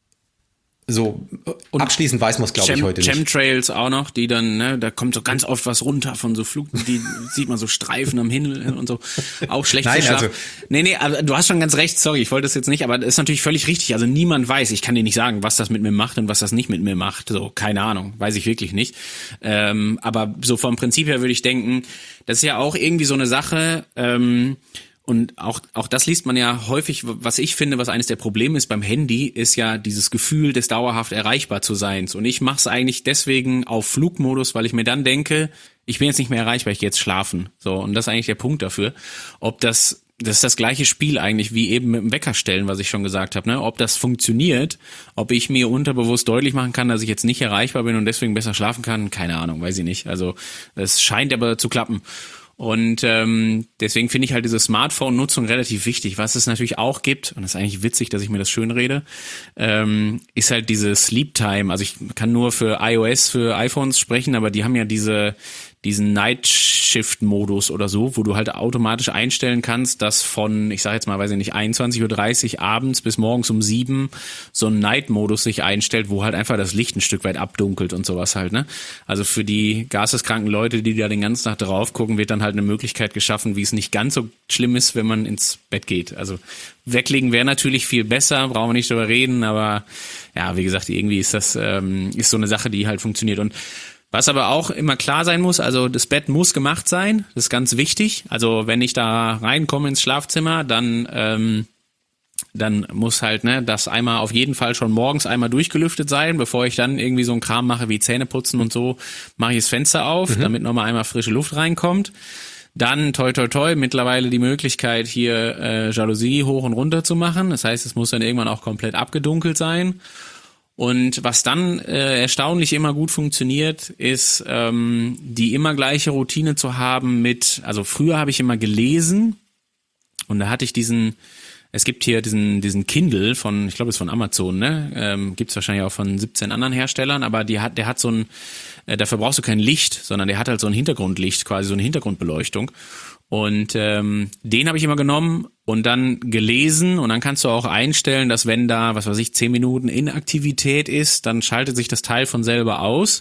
so und abschließend weiß man es, glaube ich, heute nicht. Chemtrails auch noch, die dann, ne, da kommt so ganz oft was runter von so Flug, die sieht man so Streifen am Himmel und so, auch schlecht Nein, für Schlaf. Also, nee, nee, aber du hast schon ganz recht, sorry, ich wollte das jetzt nicht, aber das ist natürlich völlig richtig, also niemand weiß, ich kann dir nicht sagen, was das mit mir macht und was das nicht mit mir macht, so, keine Ahnung, weiß ich wirklich nicht, ähm, aber so vom Prinzip her würde ich denken, das ist ja auch irgendwie so eine Sache, ähm, und auch auch das liest man ja häufig, was ich finde, was eines der Probleme ist beim Handy, ist ja dieses Gefühl des dauerhaft erreichbar zu sein. Und ich mache es eigentlich deswegen auf Flugmodus, weil ich mir dann denke, ich bin jetzt nicht mehr erreichbar, ich gehe jetzt schlafen. So, und das ist eigentlich der Punkt dafür. Ob das, das ist das gleiche Spiel eigentlich wie eben mit dem Wecker stellen, was ich schon gesagt habe, ne? Ob das funktioniert, ob ich mir unterbewusst deutlich machen kann, dass ich jetzt nicht erreichbar bin und deswegen besser schlafen kann, keine Ahnung, weiß ich nicht. Also es scheint aber zu klappen. Und ähm, deswegen finde ich halt diese Smartphone-Nutzung relativ wichtig. Was es natürlich auch gibt, und das ist eigentlich witzig, dass ich mir das schön rede, ähm, ist halt diese Sleep Time. Also ich kann nur für iOS, für iPhones sprechen, aber die haben ja diese diesen Night-Shift-Modus oder so, wo du halt automatisch einstellen kannst, dass von, ich sage jetzt mal, weiß ich nicht, einundzwanzig Uhr dreißig abends bis morgens um sieben so ein Night-Modus sich einstellt, wo halt einfach das Licht ein Stück weit abdunkelt und sowas halt, ne? Also für die geisteskranken Leute, die da den ganzen Tag drauf gucken, wird dann halt eine Möglichkeit geschaffen, wie es nicht ganz so schlimm ist, wenn man ins Bett geht. Also weglegen wäre natürlich viel besser, brauchen wir nicht drüber reden, aber ja, wie gesagt, irgendwie ist das ähm, ist so eine Sache, die halt funktioniert. Und was aber auch immer klar sein muss, also das Bett muss gemacht sein, das ist ganz wichtig. Also wenn ich da reinkomme ins Schlafzimmer, dann ähm, dann muss halt ne das einmal auf jeden Fall schon morgens einmal durchgelüftet sein, bevor ich dann irgendwie so einen Kram mache wie Zähne putzen und so, mache ich das Fenster auf, mhm. damit nochmal einmal frische Luft reinkommt. Dann, toi toi toi, mittlerweile die Möglichkeit hier äh, Jalousie hoch und runter zu machen. Das heißt, es muss dann irgendwann auch komplett abgedunkelt sein. Und was dann äh, erstaunlich immer gut funktioniert, ist ähm, die immer gleiche Routine zu haben mit, also früher habe ich immer gelesen und da hatte ich diesen, es gibt hier diesen diesen Kindle von, ich glaube es ist von Amazon, ne, ähm, gibt's wahrscheinlich auch von siebzehn anderen Herstellern, aber die hat, der hat so ein, äh, dafür brauchst du kein Licht, sondern der hat halt so ein Hintergrundlicht, quasi so eine Hintergrundbeleuchtung. Und ähm, den habe ich immer genommen und dann gelesen und dann kannst du auch einstellen, dass wenn da, was weiß ich, zehn Minuten Inaktivität ist, dann schaltet sich das Teil von selber aus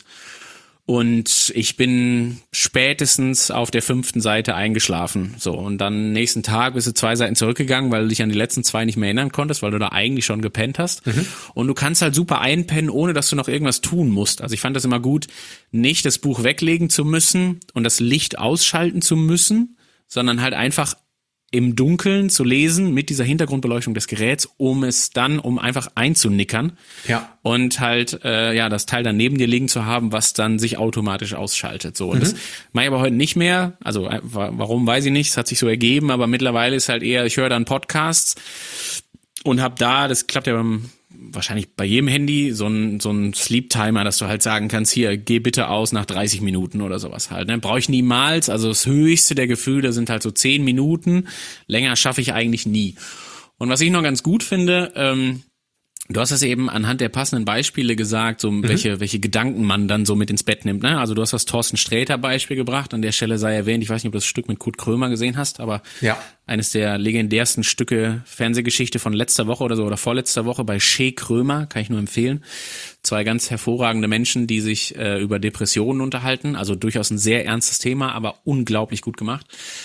und ich bin spätestens auf der fünften Seite eingeschlafen. So, und dann nächsten Tag bist du zwei Seiten zurückgegangen, weil du dich an die letzten zwei nicht mehr erinnern konntest, weil du da eigentlich schon gepennt hast. Mhm. Und du kannst halt super einpennen, ohne dass du noch irgendwas tun musst. Also ich fand das immer gut, nicht das Buch weglegen zu müssen und das Licht ausschalten zu müssen, sondern halt einfach im Dunkeln zu lesen mit dieser Hintergrundbeleuchtung des Geräts, um es dann, um einfach einzunickern. Ja. Und halt, äh, ja, das Teil dann neben dir liegen zu haben, was dann sich automatisch ausschaltet. So. Und mhm. das mache ich aber heute nicht mehr. Also, äh, warum, weiß ich nicht. Es hat sich so ergeben, aber mittlerweile ist halt eher, ich höre dann Podcasts und habe da, das klappt ja beim, wahrscheinlich bei jedem Handy, so ein so ein Sleep-Timer, dass du halt sagen kannst, hier, geh bitte aus nach dreißig Minuten oder sowas halt. Ne? Brauche ich niemals, also das höchste der Gefühle sind halt so zehn Minuten, länger schaffe ich eigentlich nie. Und was ich noch ganz gut finde, ähm, du hast es eben anhand der passenden Beispiele gesagt, so mhm. welche welche Gedanken man dann so mit ins Bett nimmt. Ne? Also du hast das Thorsten Sträter Beispiel gebracht, an der Stelle sei erwähnt, ich weiß nicht, ob du das Stück mit Kurt Krömer gesehen hast, aber ja. eines der legendärsten Stücke Fernsehgeschichte von letzter Woche oder so oder vorletzter Woche bei Shea Krömer, kann ich nur empfehlen. Zwei ganz hervorragende Menschen, die sich äh, über Depressionen unterhalten, also durchaus ein sehr ernstes Thema, aber unglaublich gut gemacht.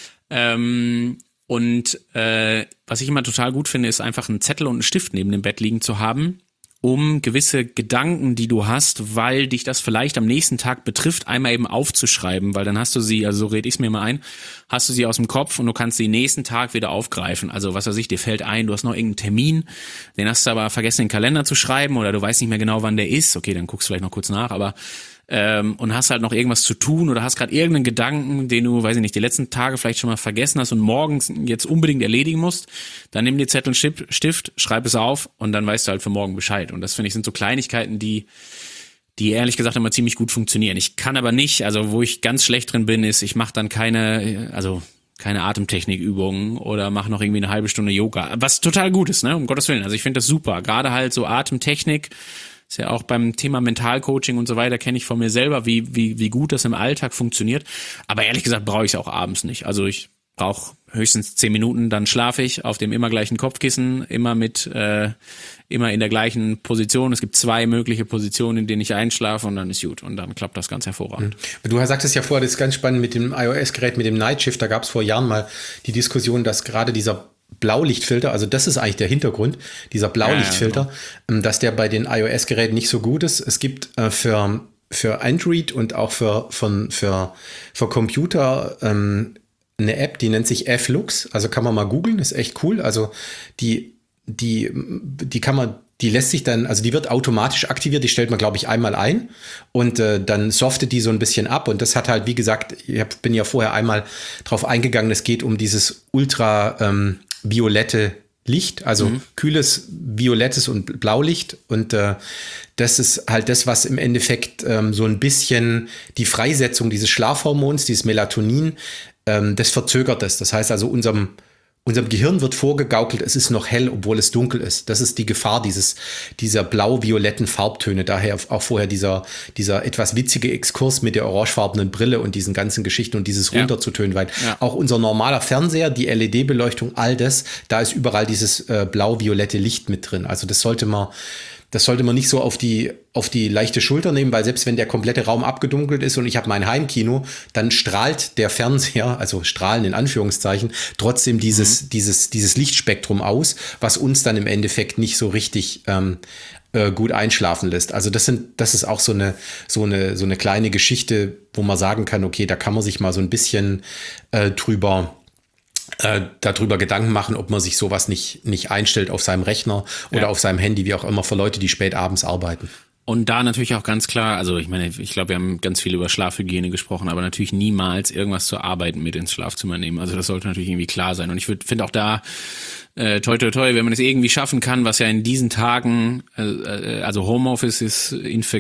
Ähm, Und äh, was ich immer total gut finde, ist einfach einen Zettel und einen Stift neben dem Bett liegen zu haben, um gewisse Gedanken, die du hast, weil dich das vielleicht am nächsten Tag betrifft, einmal eben aufzuschreiben, weil dann hast du sie, also so rede ich es mir mal ein, hast du sie aus dem Kopf und du kannst sie nächsten Tag wieder aufgreifen. Also was weiß ich, dir fällt ein, du hast noch irgendeinen Termin, den hast du aber vergessen, in den Kalender zu schreiben oder du weißt nicht mehr genau, wann der ist. Okay, dann guckst du vielleicht noch kurz nach, aber ähm, und hast halt noch irgendwas zu tun oder hast gerade irgendeinen Gedanken, den du, weiß ich nicht, die letzten Tage vielleicht schon mal vergessen hast und morgens jetzt unbedingt erledigen musst, dann nimm dir Zettel und Stift, schreib es auf und dann weißt du halt für morgen Bescheid. Und das, finde ich, sind so Kleinigkeiten, die die ehrlich gesagt immer ziemlich gut funktionieren. Ich kann aber nicht, also wo ich ganz schlecht drin bin, ist, ich mache dann keine, also keine Atemtechnikübungen oder mache noch irgendwie eine halbe Stunde Yoga, was total gut ist, ne, um Gottes Willen. Also ich finde das super, gerade halt so Atemtechnik, ist ja auch beim Thema Mentalcoaching und so weiter, kenne ich von mir selber, wie wie wie gut das im Alltag funktioniert. Aber ehrlich gesagt brauche ich es auch abends nicht. Also ich brauche höchstens zehn Minuten, dann schlafe ich auf dem immer gleichen Kopfkissen, immer mit, äh, immer in der gleichen Position. Es gibt zwei mögliche Positionen, in denen ich einschlafe und dann ist gut. Und dann klappt das ganz hervorragend. Du sagtest ja vorher, das ist ganz spannend mit dem iOS-Gerät, mit dem Night Shift. Da gab es vor Jahren mal die Diskussion, dass gerade dieser Blaulichtfilter, also das ist eigentlich der Hintergrund, dieser Blaulichtfilter, ja, genau. dass der bei den iOS-Geräten nicht so gut ist. Es gibt äh, für, für Android und auch für, von, für, für Computer ähm, eine App, die nennt sich F-Lux, also kann man mal googeln, ist echt cool. Also die, die, die kann man, die lässt sich dann, also die wird automatisch aktiviert, die stellt man, glaube ich, einmal ein und äh, dann softet die so ein bisschen ab und das hat halt, wie gesagt, ich hab, bin ja vorher einmal drauf eingegangen, es geht um dieses ultraviolette ähm, Licht, also mhm. kühles, violettes und Blaulicht und äh, das ist halt das, was im Endeffekt ähm, so ein bisschen die Freisetzung dieses Schlafhormons, dieses Melatonin, ähm, das verzögert das. Das heißt also, unserem, unserem Gehirn wird vorgegaukelt, es ist noch hell, obwohl es dunkel ist. Das ist die Gefahr dieses, dieser blau-violetten Farbtöne. Daher auch vorher dieser, dieser etwas witzige Exkurs mit der orangefarbenen Brille und diesen ganzen Geschichten und dieses ja. runterzutönen, weil ja. auch unser normaler Fernseher, die L E D-Beleuchtung, all das, da ist überall dieses äh, blau-violette Licht mit drin. Also das sollte man Das sollte man nicht so auf die, auf die leichte Schulter nehmen, weil selbst wenn der komplette Raum abgedunkelt ist und ich habe mein Heimkino, dann strahlt der Fernseher, also strahlen in Anführungszeichen, trotzdem dieses, mhm. dieses, dieses Lichtspektrum aus, was uns dann im Endeffekt nicht so richtig ähm, äh, gut einschlafen lässt. Also das sind, das ist auch so eine, so eine, so eine kleine Geschichte, wo man sagen kann, okay, da kann man sich mal so ein bisschen äh, drüber Äh, darüber Gedanken machen, ob man sich sowas nicht, nicht einstellt auf seinem Rechner oder ja. auf seinem Handy, wie auch immer, für Leute, die spät abends arbeiten. Und da natürlich auch ganz klar, also ich meine, ich glaube, wir haben ganz viel über Schlafhygiene gesprochen, aber natürlich niemals irgendwas zur Arbeit mit ins Schlafzimmer nehmen. Also das sollte natürlich irgendwie klar sein. Und ich finde auch da, äh, toi toi toi, wenn man es irgendwie schaffen kann, was ja in diesen Tagen, äh, also Homeoffice ist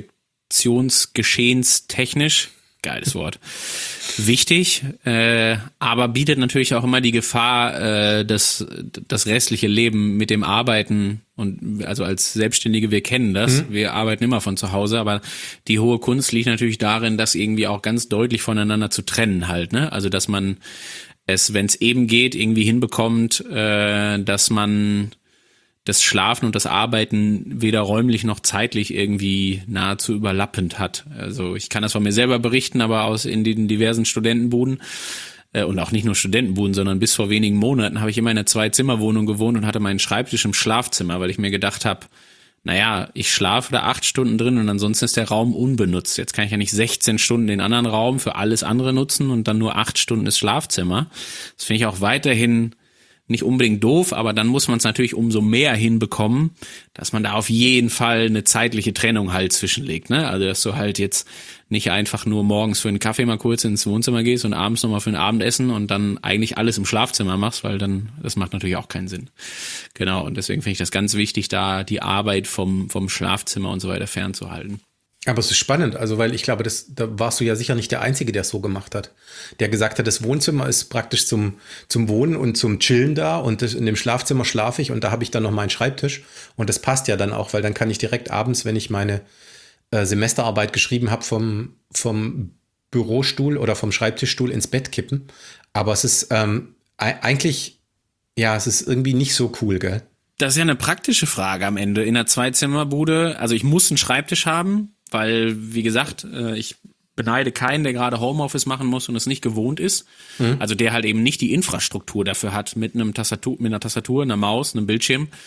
infektionsgeschehenstechnisch, geiles Wort, wichtig, äh, aber bietet natürlich auch immer die Gefahr, äh, dass das restliche Leben mit dem Arbeiten und also als Selbstständige, wir kennen das, mhm. wir arbeiten immer von zu Hause, aber die hohe Kunst liegt natürlich darin, das irgendwie auch ganz deutlich voneinander zu trennen halt, ne? Also dass man es, wenn es eben geht, irgendwie hinbekommt, äh, dass man das Schlafen und das Arbeiten weder räumlich noch zeitlich irgendwie nahezu überlappend hat. Also ich kann das von mir selber berichten, aber aus in den diversen Studentenbuden äh, und auch nicht nur Studentenbuden, sondern bis vor wenigen Monaten habe ich immer in einer Zwei-Zimmer-Wohnung gewohnt und hatte meinen Schreibtisch im Schlafzimmer, weil ich mir gedacht habe, naja, ich schlafe da acht Stunden drin und ansonsten ist der Raum unbenutzt. Jetzt kann ich ja nicht sechzehn Stunden den anderen Raum für alles andere nutzen und dann nur acht Stunden das Schlafzimmer. Das finde ich auch weiterhin nicht unbedingt doof, aber dann muss man es natürlich umso mehr hinbekommen, dass man da auf jeden Fall eine zeitliche Trennung halt zwischenlegt, ne? Also dass du halt jetzt nicht einfach nur morgens für einen Kaffee mal kurz ins Wohnzimmer gehst und abends nochmal für ein Abendessen und dann eigentlich alles im Schlafzimmer machst, weil dann, das macht natürlich auch keinen Sinn. Genau, und deswegen finde ich das ganz wichtig, da die Arbeit vom, vom Schlafzimmer und so weiter fernzuhalten. Aber es ist spannend, also weil ich glaube, das, da warst du ja sicher nicht der Einzige, der es so gemacht hat. Der gesagt hat, das Wohnzimmer ist praktisch zum, zum Wohnen und zum Chillen da und das, in dem Schlafzimmer schlafe ich und da habe ich dann noch meinen Schreibtisch und das passt ja dann auch, weil dann kann ich direkt abends, wenn ich meine äh, Semesterarbeit geschrieben habe, vom, vom Bürostuhl oder vom Schreibtischstuhl ins Bett kippen. Aber es ist ähm, eigentlich, ja, es ist irgendwie nicht so cool, gell? Das ist ja eine praktische Frage am Ende. In einer Zweizimmerbude, also ich muss einen Schreibtisch haben, weil, wie gesagt, ich beneide keinen, der gerade Homeoffice machen muss und es nicht gewohnt ist. Mhm. Also der halt eben nicht die Infrastruktur dafür hat mit einem Tastatur, mit einer Tastatur, einer Maus, einem Bildschirm.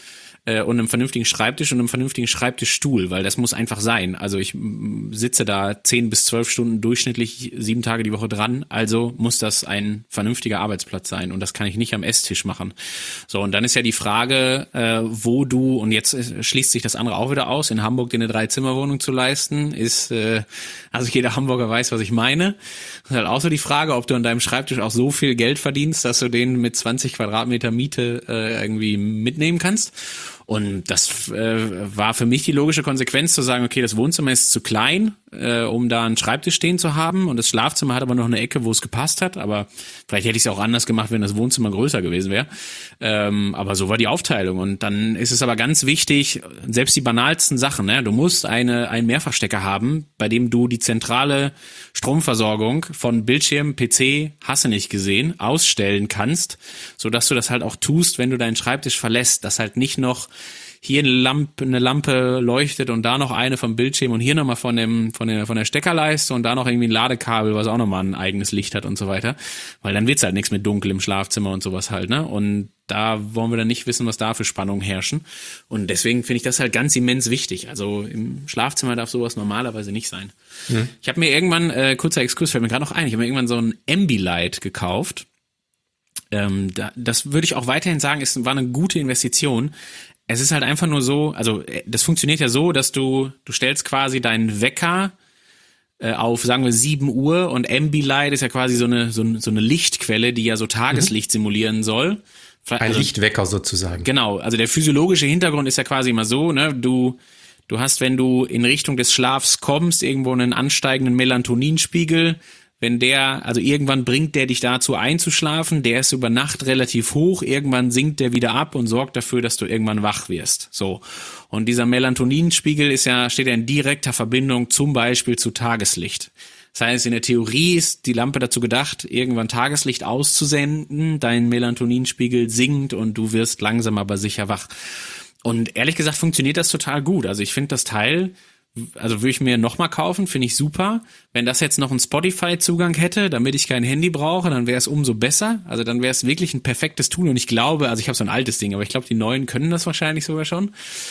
äh, und einem vernünftigen Schreibtisch und einem vernünftigen Schreibtischstuhl, weil das muss einfach sein. Also ich m, sitze da zehn bis zwölf Stunden durchschnittlich sieben Tage die Woche dran, also muss das ein vernünftiger Arbeitsplatz sein und das kann ich nicht am Esstisch machen. So, und dann ist ja die Frage, äh, wo du, und jetzt schließt sich das andere auch wieder aus, in Hamburg dir eine Drei-Zimmer-Wohnung zu leisten, ist, äh, also jeder Hamburger weiß, was ich meine. Das ist halt auch so die Frage, ob du an deinem Schreibtisch auch so viel Geld verdienst, dass du den mit zwanzig Quadratmeter Miete äh, irgendwie mitnehmen kannst. Und das äh, war für mich die logische Konsequenz zu sagen, okay, das Wohnzimmer ist zu klein, äh, um da einen Schreibtisch stehen zu haben und das Schlafzimmer hat aber noch eine Ecke, wo es gepasst hat, aber vielleicht hätte ich es auch anders gemacht, wenn das Wohnzimmer größer gewesen wäre. Ähm, aber so war die Aufteilung und dann ist es aber ganz wichtig, selbst die banalsten Sachen, ne? Du musst eine einen Mehrfachstecker haben, bei dem du die zentrale Stromversorgung von Bildschirm, P C, hast du nicht gesehen, ausstellen kannst, sodass du das halt auch tust, wenn du deinen Schreibtisch verlässt, dass halt nicht noch hier eine Lampe, eine Lampe leuchtet und da noch eine vom Bildschirm und hier nochmal von dem, von der, von der Steckerleiste und da noch irgendwie ein Ladekabel, was auch nochmal ein eigenes Licht hat und so weiter. Weil dann wird's halt nichts mit dunkel im Schlafzimmer und sowas halt, ne? Und da wollen wir dann nicht wissen, was da für Spannungen herrschen. Und deswegen finde ich das halt ganz immens wichtig. Also im Schlafzimmer darf sowas normalerweise nicht sein. Mhm. Ich habe mir irgendwann, äh, kurzer Exkurs, fällt mir gerade noch ein, ich habe mir irgendwann so ein Ambilight gekauft. Ähm, da, das würde ich auch weiterhin sagen, es war eine gute Investition. Es ist halt einfach nur so, also das funktioniert ja so, dass du, du stellst quasi deinen Wecker äh, auf, sagen wir, sieben Uhr und Ambilight ist ja quasi so eine, so, so eine Lichtquelle, die ja so Tageslicht mhm. simulieren soll. Ein also, Lichtwecker sozusagen. Genau, also der physiologische Hintergrund ist ja quasi immer so, ne, du, du hast, wenn du in Richtung des Schlafs kommst, irgendwo einen ansteigenden Melatoninspiegel. Wenn der, also irgendwann bringt der dich dazu einzuschlafen, der ist über Nacht relativ hoch, irgendwann sinkt der wieder ab und sorgt dafür, dass du irgendwann wach wirst. So. Und dieser Melatoninspiegel ist ja, steht ja in direkter Verbindung zum Beispiel zu Tageslicht. Das heißt, in der Theorie ist die Lampe dazu gedacht, irgendwann Tageslicht auszusenden, dein Melatoninspiegel sinkt und du wirst langsam aber sicher wach. Und ehrlich gesagt funktioniert das total gut. Also ich finde das Teil, also würde ich mir nochmal kaufen, finde ich super. Wenn das jetzt noch einen Spotify-Zugang hätte, damit ich kein Handy brauche, dann wäre es umso besser. Also dann wäre es wirklich ein perfektes Tool. Und ich glaube, also ich habe so ein altes Ding, aber ich glaube, die neuen können das wahrscheinlich sogar schon.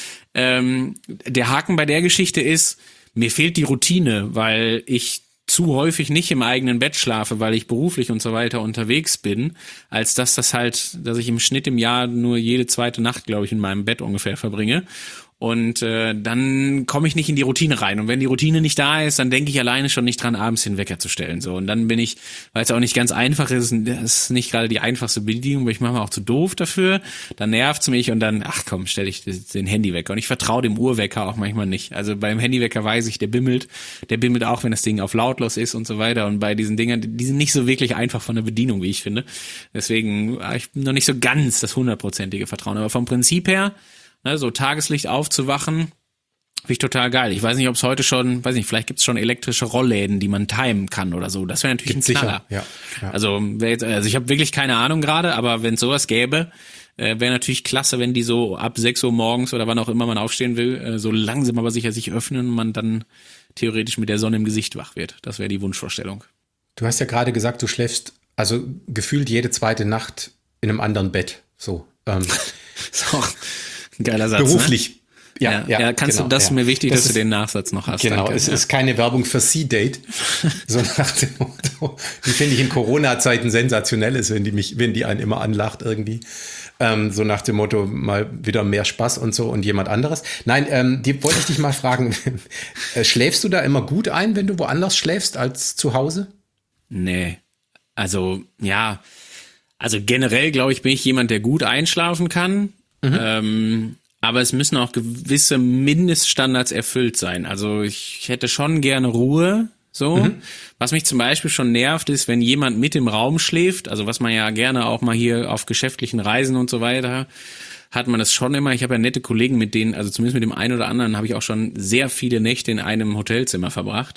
Ähm, der Haken bei der Geschichte ist, mir fehlt die Routine, weil ich zu häufig nicht im eigenen Bett schlafe, weil ich beruflich und so weiter unterwegs bin, als dass das halt, dass ich im Schnitt im Jahr nur jede zweite Nacht, glaube ich, in meinem Bett ungefähr verbringe. Und äh, dann komme ich nicht in die Routine rein. Und wenn die Routine nicht da ist, dann denke ich alleine schon nicht dran, abends den Wecker zu stellen. So, und dann bin ich, weil es auch nicht ganz einfach ist, das ist nicht gerade die einfachste Bedienung, weil ich manchmal auch zu doof dafür. Dann nervt's mich und dann, ach komm, stelle ich den Handywecker. Und ich vertraue dem Uhrwecker auch manchmal nicht. Also beim Handywecker weiß ich, der bimmelt. Der bimmelt auch, wenn das Ding auf lautlos ist und so weiter. Und bei diesen Dingern, die sind nicht so wirklich einfach von der Bedienung, wie ich finde. Deswegen, ich bin noch nicht so ganz das hundertprozentige Vertrauen. Aber vom Prinzip her, ne, so Tageslicht aufzuwachen, finde ich total geil. Ich weiß nicht, ob es heute schon, weiß nicht, vielleicht gibt es schon elektrische Rollläden, die man timen kann oder so. Das wäre natürlich gibt's ein Knaller. Sicher. Ja, ja. Also, jetzt, also ich habe wirklich keine Ahnung gerade, aber wenn es sowas gäbe, äh, wäre natürlich klasse, wenn die so ab sechs Uhr morgens oder wann auch immer man aufstehen will, äh, so langsam aber sicher sich öffnen und man dann theoretisch mit der Sonne im Gesicht wach wird. Das wäre die Wunschvorstellung. Du hast ja gerade gesagt, du schläfst also gefühlt jede zweite Nacht in einem anderen Bett. So. Ähm. so. Ein geiler Satz. Beruflich. Ne? Ja, ja, ja, ja, kannst genau, du, das ja. ist mir wichtig, das dass ist, du den Nachsatz noch hast. Genau, danke. es ja. ist keine Werbung für C-Date. So nach dem Motto, die finde ich in Corona-Zeiten sensationell ist, wenn die mich, wenn die einen immer anlacht irgendwie. Ähm, so nach dem Motto, mal wieder mehr Spaß und so und jemand anderes. Nein, ähm, die wollte ich dich mal fragen, schläfst du da immer gut ein, wenn du woanders schläfst als zu Hause? Nee, also ja, also generell glaube ich, bin ich jemand, der gut einschlafen kann. Mhm. Ähm, aber es müssen auch gewisse Mindeststandards erfüllt sein. Also ich hätte schon gerne Ruhe, so. Mhm. Was mich zum Beispiel schon nervt, ist, wenn jemand mit im Raum schläft, also was man ja gerne auch mal hier auf geschäftlichen Reisen und so weiter, hat man das schon immer. Ich habe ja nette Kollegen, mit denen, also zumindest mit dem einen oder anderen, habe ich auch schon sehr viele Nächte in einem Hotelzimmer verbracht.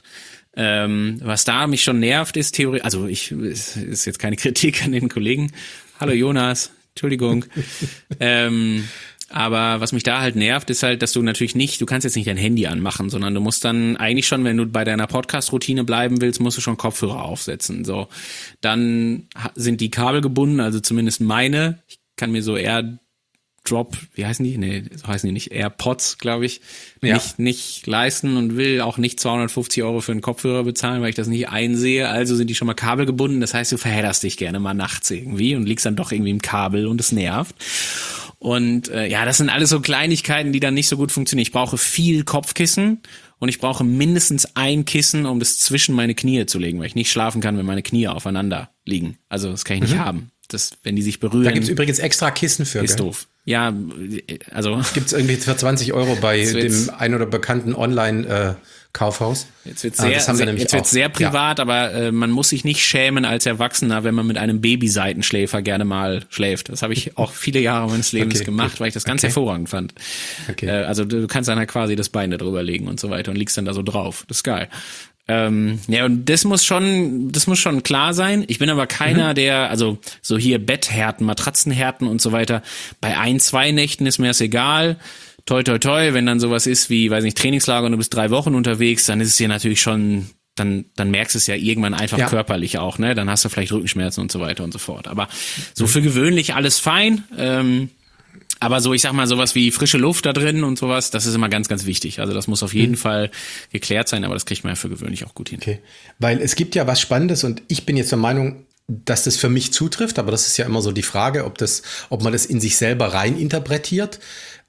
Ähm, was da mich schon nervt, ist Theorie, also ich, es ist jetzt keine Kritik an den Kollegen. Hallo Jonas. Entschuldigung. ähm, aber was mich da halt nervt, ist halt, dass du natürlich nicht, du kannst jetzt nicht dein Handy anmachen, sondern du musst dann eigentlich schon, wenn du bei deiner Podcast-Routine bleiben willst, musst du schon Kopfhörer aufsetzen. So, dann sind die Kabel gebunden, also zumindest meine. Ich kann mir so eher Drop, wie heißen die? Nee, so heißen die nicht. AirPods, glaube ich, Ja. nicht, nicht leisten und will auch nicht zweihundertfünfzig Euro für einen Kopfhörer bezahlen, weil ich das nicht einsehe. Also sind die schon mal kabelgebunden. Das heißt, du verhedderst dich gerne mal nachts irgendwie und liegst dann doch irgendwie im Kabel und es nervt. Und äh, ja, das sind alles so Kleinigkeiten, die dann nicht so gut funktionieren. Ich brauche viel Kopfkissen und ich brauche mindestens ein Kissen, um das zwischen meine Knie zu legen, weil ich nicht schlafen kann, wenn meine Knie aufeinander liegen. Also das kann ich nicht Mhm. haben. Das, wenn die sich berühren, Da gibt's übrigens extra Kissen für. ist gell? doof. Ja, also Gibt's irgendwie für zwanzig Euro bei Jetzt wird's- dem ein oder bekannten Online-Kaufhaus. jetzt wird Ah, sehr, das haben wir sehr nämlich jetzt wird's auch. sehr privat, aber äh, man muss sich nicht schämen als Erwachsener, wenn man mit einem Babyseitenschläfer gerne mal schläft. Das habe ich auch viele Jahre meines Lebens Okay, gemacht, gut. weil ich das ganz Okay. hervorragend fand. Okay. Äh, also du kannst dann halt quasi das Bein da drüber legen und so weiter und liegst dann da so drauf. Das ist geil. Ähm, ja, und das muss schon, das muss schon klar sein. Ich bin aber keiner, Mhm. der, also so hier Betthärten, Matratzenhärten und so weiter. Bei ein, zwei Nächten ist mir das egal. Toi, toi, toi, wenn dann sowas ist wie, weiß nicht, Trainingslager und du bist drei Wochen unterwegs, dann ist es dir natürlich schon, dann, dann merkst du es ja irgendwann einfach Ja. körperlich auch, ne? Dann hast du vielleicht Rückenschmerzen und so weiter und so fort. Aber so für gewöhnlich alles fein. Ähm, aber so, ich sag mal, sowas wie frische Luft da drin und sowas, das ist immer ganz, ganz wichtig. Also das muss auf jeden Fall geklärt sein, aber das kriegt man ja für gewöhnlich auch gut hin. Okay, weil es gibt ja was Spannendes und ich bin jetzt der Meinung, dass das für mich zutrifft, aber das ist ja immer so die Frage, ob das, ob man das in sich selber rein interpretiert.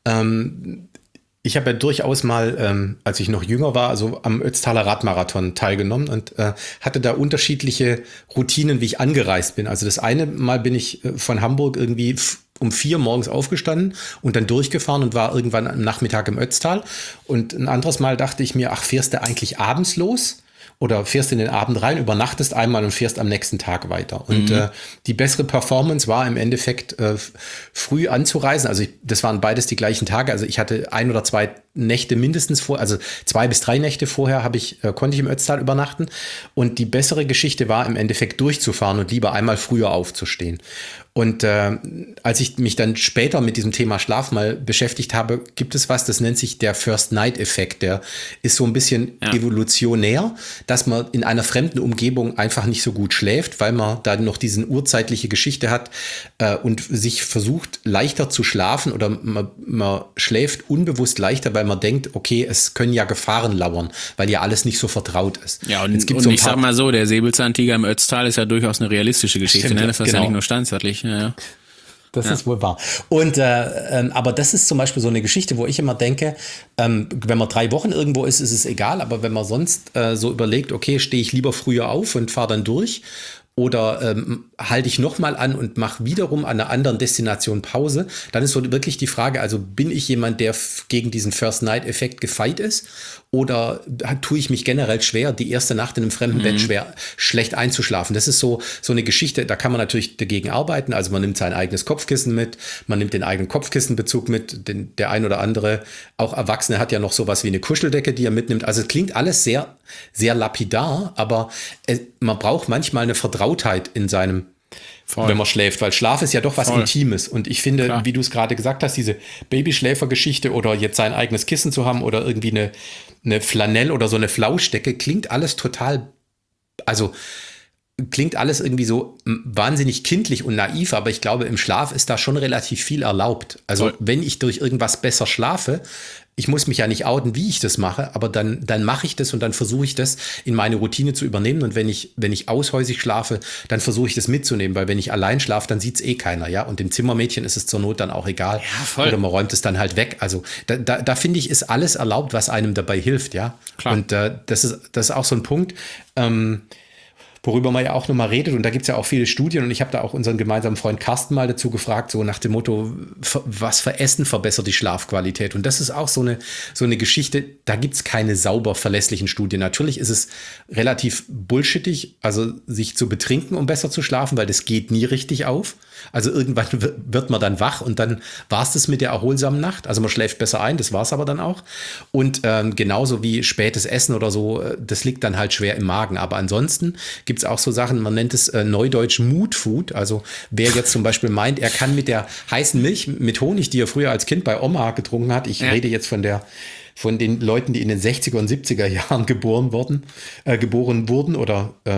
Ähm, ich habe ja durchaus mal, ähm, als ich noch jünger war, also am Ötztaler Radmarathon teilgenommen und äh, hatte da unterschiedliche Routinen, wie ich angereist bin. Also das eine Mal bin ich äh, von Hamburg irgendwie f- um vier morgens aufgestanden und dann durchgefahren und war irgendwann am Nachmittag im Ötztal. Und ein anderes Mal dachte ich mir, ach, fährst du eigentlich abends los? Oder fährst in den Abend rein, übernachtest einmal und fährst am nächsten Tag weiter. Und äh, die bessere Performance war im Endeffekt äh, f- früh anzureisen. Also ich, das waren beides die gleichen Tage. Also ich hatte ein oder zwei Nächte mindestens vor, also zwei bis drei Nächte vorher habe ich, äh, konnte ich im Ötztal übernachten. Und die bessere Geschichte war im Endeffekt durchzufahren und lieber einmal früher aufzustehen. Und äh, als ich mich dann später mit diesem Thema Schlaf mal beschäftigt habe, gibt es was, das nennt sich der First-Night-Effekt. Der ist so ein bisschen Ja. evolutionär, dass man in einer fremden Umgebung einfach nicht so gut schläft, weil man da noch diese urzeitliche Geschichte hat äh, und sich versucht, leichter zu schlafen oder man, man schläft unbewusst leichter, weil man denkt, okay, es können ja Gefahren lauern, weil ja alles nicht so vertraut ist. Ja, und, Jetzt gibt's und so ein ich paar- sag mal so, der Säbelzahntiger im Ötztal ist ja durchaus eine realistische Geschichte, Stimmt, ne? Das ist genau. ja nicht nur steinzeitlich. Ja, ja. Das ist wohl wahr. Und äh, ähm, aber das ist zum Beispiel so eine Geschichte, wo ich immer denke, ähm, wenn man drei Wochen irgendwo ist, ist es egal. Aber wenn man sonst äh, so überlegt, okay, stehe ich lieber früher auf und fahre dann durch oder ähm, halte ich nochmal an und mache wiederum an einer anderen Destination Pause, dann ist so wirklich die Frage, also bin ich jemand, der f- gegen diesen First-Night-Effekt gefeit ist oder tue ich mich generell schwer, die erste Nacht in einem fremden Bett schwer, schlecht einzuschlafen? Das ist so, so eine Geschichte, da kann man natürlich dagegen arbeiten. Also man nimmt sein eigenes Kopfkissen mit, man nimmt den eigenen Kopfkissenbezug mit, den, der ein oder andere, auch Erwachsene hat ja noch sowas wie eine Kuscheldecke, die er mitnimmt. Also es klingt alles sehr, sehr lapidar, aber es, man braucht manchmal eine Vertrautheit in seinem, Voll. wenn man schläft, weil Schlaf ist ja doch was Voll. Intimes. Und ich finde, Klar. wie du es gerade gesagt hast, diese Babyschläfergeschichte oder jetzt sein eigenes Kissen zu haben oder irgendwie eine, eine Flanell oder so eine Flauschdecke, klingt alles total, also klingt alles irgendwie so m, wahnsinnig kindlich und naiv, aber ich glaube, im Schlaf ist da schon relativ viel erlaubt. Also Voll. wenn ich durch irgendwas besser schlafe, ich muss mich ja nicht outen, wie ich das mache, aber dann, dann mache ich das und dann versuche ich das in meine Routine zu übernehmen. Und wenn ich, wenn ich aushäusig schlafe, dann versuche ich das mitzunehmen, weil wenn ich allein schlafe, dann sieht's eh keiner, ja. Und dem Zimmermädchen ist es zur Not dann auch egal. Ja, voll. Oder man räumt es dann halt weg. Also da, da, da finde ich, ist alles erlaubt, was einem dabei hilft, ja. Klar. Und äh, das ist, das ist auch so ein Punkt, ähm, worüber man ja auch nochmal redet. Und da gibt es ja auch viele Studien. Und ich habe da auch unseren gemeinsamen Freund Carsten mal dazu gefragt, so nach dem Motto, ver- was für Essen verbessert die Schlafqualität? Und das ist auch so eine, so eine Geschichte, da gibt es keine sauber verlässlichen Studien. Natürlich ist es relativ bullshittig, also sich zu betrinken, um besser zu schlafen, weil das geht nie richtig auf. Also irgendwann w- wird man dann wach und dann war es das mit der erholsamen Nacht. Also man schläft besser ein, das war es aber dann auch. Und ähm, genauso wie spätes Essen oder so, äh, das liegt dann halt schwer im Magen. Aber ansonsten gibt es auch so Sachen, man nennt es äh, neudeutsch Mood Food. Also wer jetzt zum Beispiel meint, er kann mit der heißen Milch, mit Honig, die er früher als Kind bei Oma getrunken hat, ich Ja. rede jetzt von der von den Leuten, die in den sechziger und siebziger Jahren geboren wurden, äh, geboren wurden oder ähm,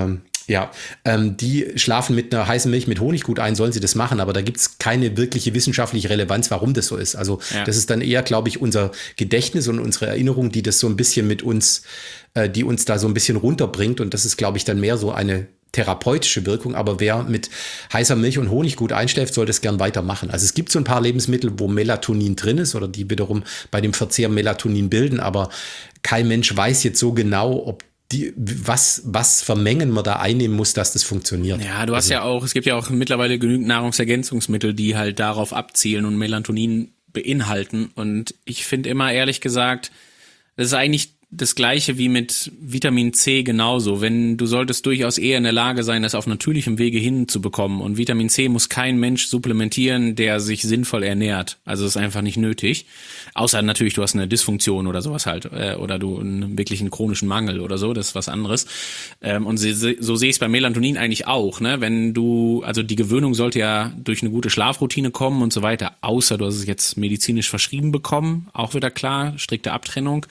Ja, ähm, die schlafen mit einer heißen Milch mit Honig gut ein, sollen sie das machen, aber da gibt es keine wirkliche wissenschaftliche Relevanz, warum das so ist. Also ja. Das ist dann eher, glaube ich, unser Gedächtnis und unsere Erinnerung, die das so ein bisschen mit uns, äh, die uns da so ein bisschen runterbringt, und das ist, glaube ich, dann mehr so eine therapeutische Wirkung, aber wer mit heißer Milch und Honig gut einschläft, soll das gern weitermachen. Also es gibt so ein paar Lebensmittel, wo Melatonin drin ist oder die wiederum bei dem Verzehr Melatonin bilden, aber kein Mensch weiß jetzt so genau, ob die, was, was für Mengen man da einnehmen muss, dass das funktioniert. Ja, du hast also, ja auch, es gibt ja auch mittlerweile genügend Nahrungsergänzungsmittel, die halt darauf abzielen und Melatonin beinhalten, und ich finde immer, ehrlich gesagt, das ist eigentlich das Gleiche wie mit Vitamin C genauso. Wenn du solltest durchaus eher in der Lage sein, das auf natürlichem Wege hinzubekommen. Und Vitamin C muss kein Mensch supplementieren, der sich sinnvoll ernährt. Also ist einfach nicht nötig. Außer natürlich, du hast eine Dysfunktion oder sowas halt. Äh, oder du einen wirklichen chronischen Mangel oder so. Das ist was anderes. Ähm, und so, so sehe ich es bei Melatonin eigentlich auch. Ne? Wenn du, also die Gewöhnung sollte ja durch eine gute Schlafroutine kommen und so weiter. Außer du hast es jetzt medizinisch verschrieben bekommen. Auch wieder klar, strikte Abtrennung.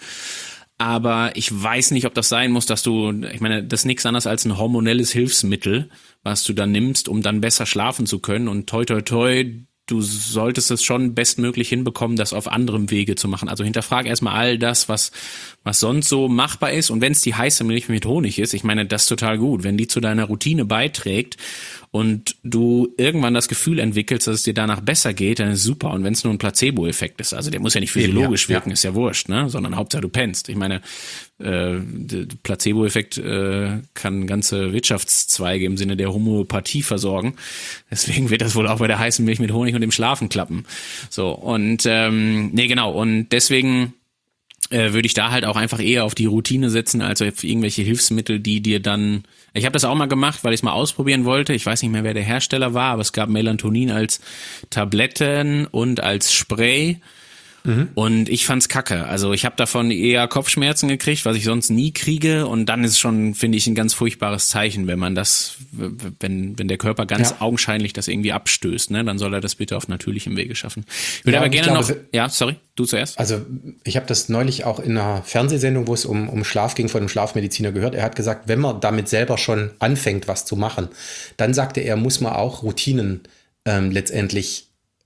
Aber ich weiß nicht, ob das sein muss, dass du, ich meine, das ist nichts anderes als ein hormonelles Hilfsmittel, was du dann nimmst, um dann besser schlafen zu können. Und toi, toi, toi, du solltest es schon bestmöglich hinbekommen, das auf anderem Wege zu machen. Also hinterfrag erstmal all das, was was sonst so machbar ist. Und wenn es die heiße Milch mit Honig ist, ich meine, das ist total gut. Wenn die zu deiner Routine beiträgt und du irgendwann das Gefühl entwickelst, dass es dir danach besser geht, dann ist super. Und wenn es nur ein Placebo-Effekt ist, also der muss ja nicht physiologisch ja, wirken, ja. ist ja wurscht, ne? Sondern Hauptsache du pennst. Ich meine, äh, der Placebo-Effekt äh, kann ganze Wirtschaftszweige im Sinne der Homöopathie versorgen. Deswegen wird das wohl auch bei der heißen Milch mit Honig und dem Schlafen klappen. So, und ähm, nee, genau. Und deswegen äh, würde ich da halt auch einfach eher auf die Routine setzen, als auf irgendwelche Hilfsmittel, die dir dann... Ich habe das auch mal gemacht, weil ich es mal ausprobieren wollte. Ich weiß nicht mehr, wer der Hersteller war, aber es gab Melatonin als Tabletten und als Spray. Mhm. Und ich fand's kacke. Also ich habe davon eher Kopfschmerzen gekriegt, was ich sonst nie kriege. Und dann ist schon, finde ich, ein ganz furchtbares Zeichen, wenn man das, wenn wenn der Körper ganz ja. augenscheinlich das irgendwie abstößt. Ne, dann soll er das bitte auf natürlichem Wege schaffen. Ich würde ja, aber gerne glaube, noch... Ja, sorry, du zuerst. Also ich habe das neulich auch in einer Fernsehsendung, wo es um, um Schlaf ging, von einem Schlafmediziner gehört. Er hat gesagt, wenn man damit selber schon anfängt, was zu machen, dann sagte er, muss man auch Routinen ähm, letztendlich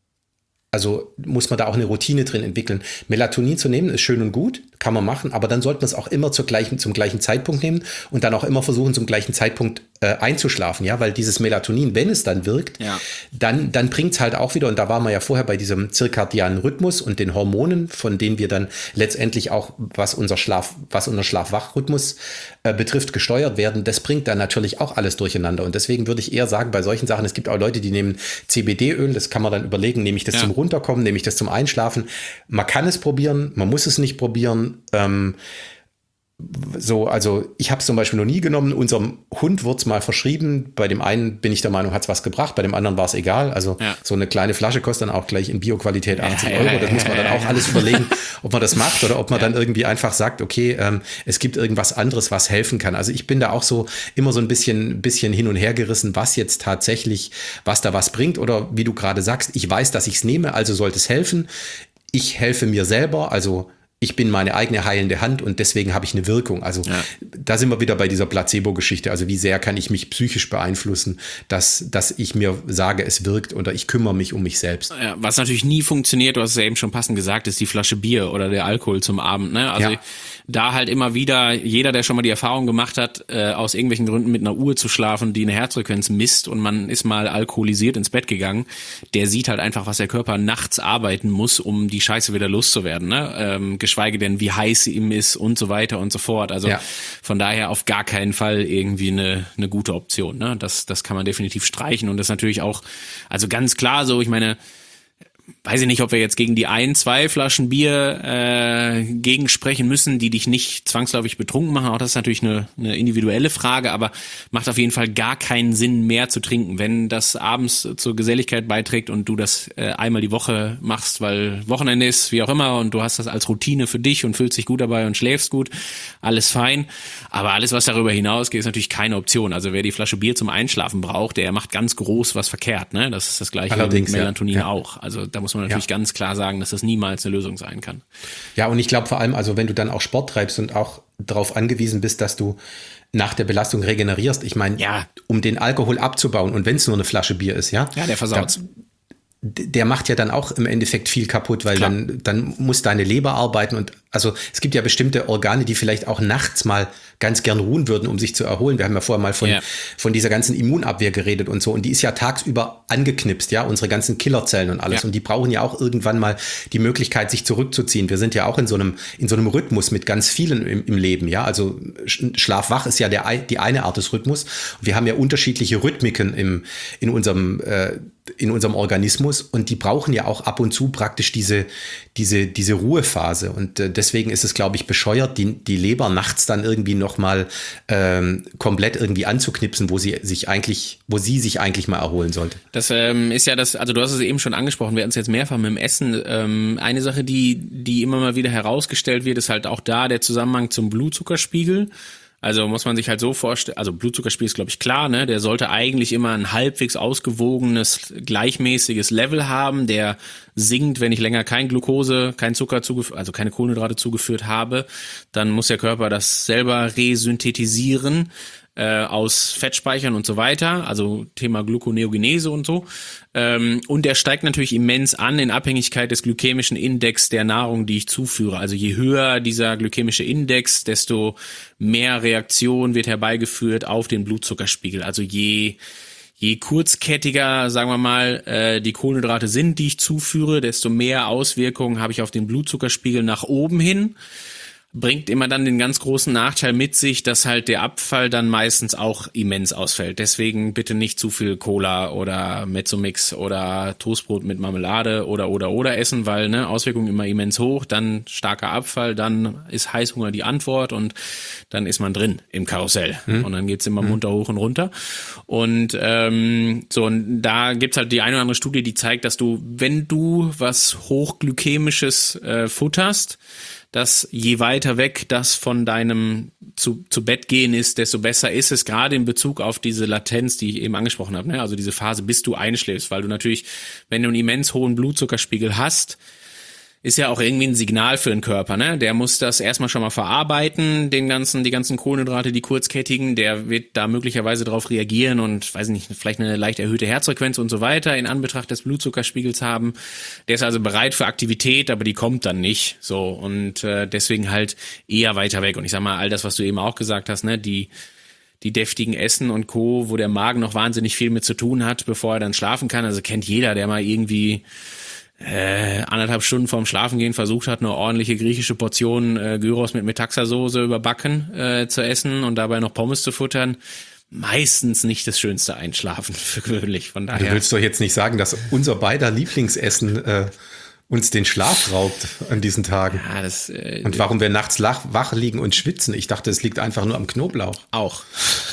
Also muss man da auch eine Routine drin entwickeln. Melatonin zu nehmen ist schön und gut, kann man machen, aber dann sollte man es auch immer zur gleichen, zum gleichen Zeitpunkt nehmen und dann auch immer versuchen, zum gleichen Zeitpunkt äh, einzuschlafen, ja, weil dieses Melatonin, wenn es dann wirkt, ja. dann, dann bringt es halt auch wieder, und da waren wir ja vorher bei diesem zirkadianen Rhythmus und den Hormonen, von denen wir dann letztendlich auch, was unser Schlaf, was unser Schlaf-Wach-Rhythmus äh, betrifft, gesteuert werden, das bringt dann natürlich auch alles durcheinander. Und deswegen würde ich eher sagen, bei solchen Sachen, es gibt auch Leute, die nehmen C B D-Öl, das kann man dann überlegen, nehme ich das ja. zum Runterkommen, nehme ich das zum Einschlafen. Man kann es probieren, man muss es nicht probieren. Ähm, so, also ich habe es zum Beispiel noch nie genommen. Unserem Hund wurde es mal verschrieben. Bei dem einen bin ich der Meinung, hat es was gebracht. Bei dem anderen war es egal. Also ja. so eine kleine Flasche kostet dann auch gleich in Bioqualität achtzig ja, Euro. Das muss man dann auch alles überlegen, ob man das macht oder ob man ja. dann irgendwie einfach sagt, okay, ähm, es gibt irgendwas anderes, was helfen kann. Also ich bin da auch so immer so ein bisschen, bisschen hin und her gerissen, was jetzt tatsächlich, was da was bringt. Oder wie du gerade sagst, ich weiß, dass ich es nehme, also sollte es helfen. Ich helfe mir selber, also ich bin meine eigene heilende Hand und deswegen habe ich eine Wirkung. Also ja. da sind wir wieder bei dieser Placebo-Geschichte. Also wie sehr kann ich mich psychisch beeinflussen, dass, dass ich mir sage, es wirkt, oder ich kümmere mich um mich selbst. Ja, was natürlich nie funktioniert, du hast es ja eben schon passend gesagt, ist die Flasche Bier oder der Alkohol zum Abend. Ne? Also ja. da halt immer wieder, jeder, der schon mal die Erfahrung gemacht hat, äh, aus irgendwelchen Gründen mit einer Uhr zu schlafen, die eine Herzfrequenz misst, und man ist mal alkoholisiert ins Bett gegangen, der sieht halt einfach, was der Körper nachts arbeiten muss, um die Scheiße wieder loszuwerden. Ne? Ähm, geschweige denn, wie heiß sie ihm ist und so weiter und so fort. Also ja. von daher auf gar keinen Fall irgendwie eine, eine gute Option. Ne? Das, das kann man definitiv streichen, und das ist natürlich auch, also ganz klar so, ich meine, weiß ich nicht, ob wir jetzt gegen die ein, zwei Flaschen Bier äh, gegensprechen müssen, die dich nicht zwangsläufig betrunken machen. Auch das ist natürlich eine, eine individuelle Frage, aber macht auf jeden Fall gar keinen Sinn, mehr zu trinken. Wenn das abends zur Geselligkeit beiträgt und du das äh, einmal die Woche machst, weil Wochenende ist, wie auch immer, und du hast das als Routine für dich und fühlst dich gut dabei und schläfst gut, alles fein. Aber alles, was darüber hinausgeht, ist natürlich keine Option. Also wer die Flasche Bier zum Einschlafen braucht, der macht ganz groß was verkehrt. Ne? Das ist das Gleiche Allerdings, mit Melatonin ja. Ja. auch. Also da muss man natürlich ja. ganz klar sagen, dass das niemals eine Lösung sein kann. Ja, und ich glaube vor allem, also wenn du dann auch Sport treibst und auch darauf angewiesen bist, dass du nach der Belastung regenerierst, ich meine, ja. um den Alkohol abzubauen und wenn es nur eine Flasche Bier ist, ja. Ja, der versaut's. Der macht ja dann auch im Endeffekt viel kaputt, weil dann, dann muss deine Leber arbeiten und also es gibt ja bestimmte Organe, die vielleicht auch nachts mal ganz gern ruhen würden, um sich zu erholen. Wir haben ja vorher mal von, ja. von dieser ganzen Immunabwehr geredet und so und die ist ja tagsüber angeknipst, ja, unsere ganzen Killerzellen und alles ja. und die brauchen ja auch irgendwann mal die Möglichkeit, sich zurückzuziehen. Wir sind ja auch in so einem, in so einem Rhythmus mit ganz vielen im, im Leben, ja, also Schlaf-Wach ist ja der, die eine Art des Rhythmus und wir haben ja unterschiedliche Rhythmiken im, in unserem, äh, in unserem Organismus und die brauchen ja auch ab und zu praktisch diese, diese, diese Ruhephase und äh, deswegen ist es, glaube ich, bescheuert, die, die Leber nachts dann irgendwie nochmal ähm, komplett irgendwie anzuknipsen, wo sie sich eigentlich, wo sie sich eigentlich mal erholen sollte. Das ähm, ist ja das, also du hast es eben schon angesprochen, wir hatten es jetzt mehrfach mit dem Essen. Ähm, eine Sache, die, die immer mal wieder herausgestellt wird, ist halt auch da der Zusammenhang zum Blutzuckerspiegel. Also muss man sich halt so vorstellen, also Blutzuckerspiegel ist, glaube ich, klar, ne? Der sollte eigentlich immer ein halbwegs ausgewogenes, gleichmäßiges Level haben, der sinkt, wenn ich länger kein Glucose, kein Zucker zugeführt, also keine Kohlenhydrate zugeführt habe, dann muss der Körper das selber resynthetisieren äh, aus Fettspeichern und so weiter, also Thema Gluconeogenese und so. Ähm, und der steigt natürlich immens an in Abhängigkeit des glykämischen Index der Nahrung, die ich zuführe. Also je höher dieser glykämische Index, desto mehr Reaktion wird herbeigeführt auf den Blutzuckerspiegel. Also je Je kurzkettiger, sagen wir mal, äh, die Kohlenhydrate sind, die ich zuführe, desto mehr Auswirkungen habe ich auf den Blutzuckerspiegel nach oben hin. Bringt immer dann den ganz großen Nachteil mit sich, dass halt der Abfall dann meistens auch immens ausfällt. Deswegen bitte nicht zu viel Cola oder Mezzomix oder Toastbrot mit Marmelade oder oder oder essen, weil ne Auswirkungen immer immens hoch, dann starker Abfall, dann ist Heißhunger die Antwort und dann ist man drin im Karussell hm. und dann geht's immer hm. munter hoch und runter. Und ähm, so und da gibt's halt die eine oder andere Studie, die zeigt, dass du, wenn du was hochglykämisches äh, futterst, dass je weiter weg das von deinem zu, zu Bett gehen ist, desto besser ist es, gerade in Bezug auf diese Latenz, die ich eben angesprochen habe, ne? Also diese Phase, bis du einschläfst, weil du natürlich, wenn du einen immens hohen Blutzuckerspiegel hast, ist ja auch irgendwie ein Signal für den Körper, ne? Der muss das erstmal schon mal verarbeiten, den ganzen, die ganzen Kohlenhydrate, die kurzkettigen, der wird da möglicherweise drauf reagieren und, weiß ich nicht, vielleicht eine leicht erhöhte Herzfrequenz und so weiter in Anbetracht des Blutzuckerspiegels haben. Der ist also bereit für Aktivität, aber die kommt dann nicht, so, und äh, deswegen halt eher weiter weg. Und ich sag mal, all das, was du eben auch gesagt hast, ne, die die deftigen Essen und Co., wo der Magen noch wahnsinnig viel mit zu tun hat, bevor er dann schlafen kann. Also kennt jeder, der mal irgendwie Äh, anderthalb Stunden vorm Schlafengehen versucht hat, eine ordentliche griechische Portion äh, Gyros mit Metaxa-Soße überbacken äh, zu essen und dabei noch Pommes zu futtern. Meistens nicht das schönste Einschlafen für gewöhnlich. Von daher. Du willst doch jetzt nicht sagen, dass unser beider Lieblingsessen äh, uns den Schlaf raubt an diesen Tagen. Ja, das, äh, und warum wir nachts lach, wach liegen und schwitzen. Ich dachte, es liegt einfach nur am Knoblauch. Auch.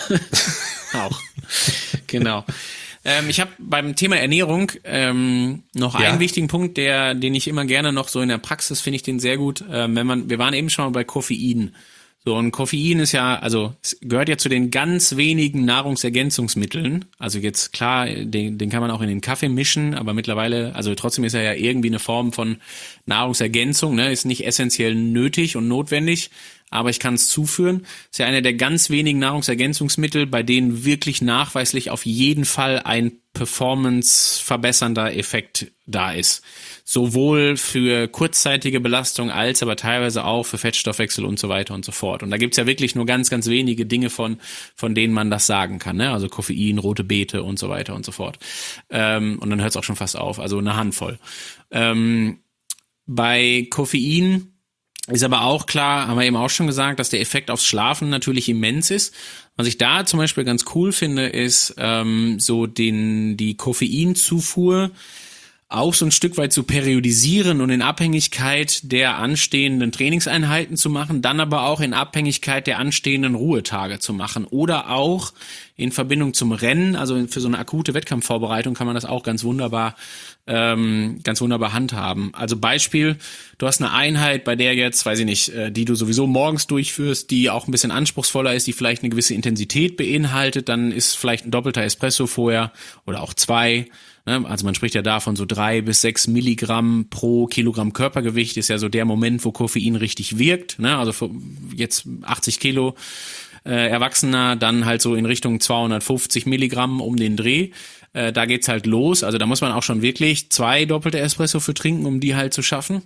Auch. Genau. Ähm, ich habe beim Thema Ernährung ähm, noch ja. einen wichtigen Punkt, der, den ich immer gerne noch so in der Praxis finde ich den sehr gut. Ähm, wenn man, wir waren eben schon mal bei Koffein. So, und Koffein ist ja, also es gehört ja zu den ganz wenigen Nahrungsergänzungsmitteln. Also jetzt klar, den, den kann man auch in den Kaffee mischen, aber mittlerweile, also trotzdem ist er ja irgendwie eine Form von Nahrungsergänzung, ne, ist nicht essentiell nötig und notwendig, aber ich kann es zuführen. Ist ja einer der ganz wenigen Nahrungsergänzungsmittel, bei denen wirklich nachweislich auf jeden Fall ein performance-verbessernder Effekt da ist. Sowohl für kurzzeitige Belastung als aber teilweise auch für Fettstoffwechsel und so weiter und so fort. Und da gibt's ja wirklich nur ganz, ganz wenige Dinge von, von denen man das sagen kann, ne? Also Koffein, rote Beete und so weiter und so fort. Ähm, und dann hört's auch schon fast auf, also eine Handvoll. Ähm, bei Koffein ist aber auch klar, haben wir eben auch schon gesagt, dass der Effekt aufs Schlafen natürlich immens ist. Was ich da zum Beispiel ganz cool finde, ist ähm, so den die Koffeinzufuhr auch so ein Stück weit zu periodisieren und in Abhängigkeit der anstehenden Trainingseinheiten zu machen, dann aber auch in Abhängigkeit der anstehenden Ruhetage zu machen oder auch in Verbindung zum Rennen, also für so eine akute Wettkampfvorbereitung kann man das auch ganz wunderbar, ähm, ganz wunderbar handhaben. Also Beispiel, du hast eine Einheit, bei der jetzt, weiß ich nicht, äh, die du sowieso morgens durchführst, die auch ein bisschen anspruchsvoller ist, die vielleicht eine gewisse Intensität beinhaltet, dann ist vielleicht ein doppelter Espresso vorher oder auch zwei. Also man spricht ja da von so drei bis sechs Milligramm pro Kilogramm Körpergewicht, ist ja so der Moment, wo Koffein richtig wirkt. Also für jetzt achtzig Kilo äh, Erwachsener, dann halt so in Richtung zweihundertfünfzig Milligramm um den Dreh. Äh, da geht's halt los. Also da muss man auch schon wirklich zwei doppelte Espresso für trinken, um die halt zu schaffen.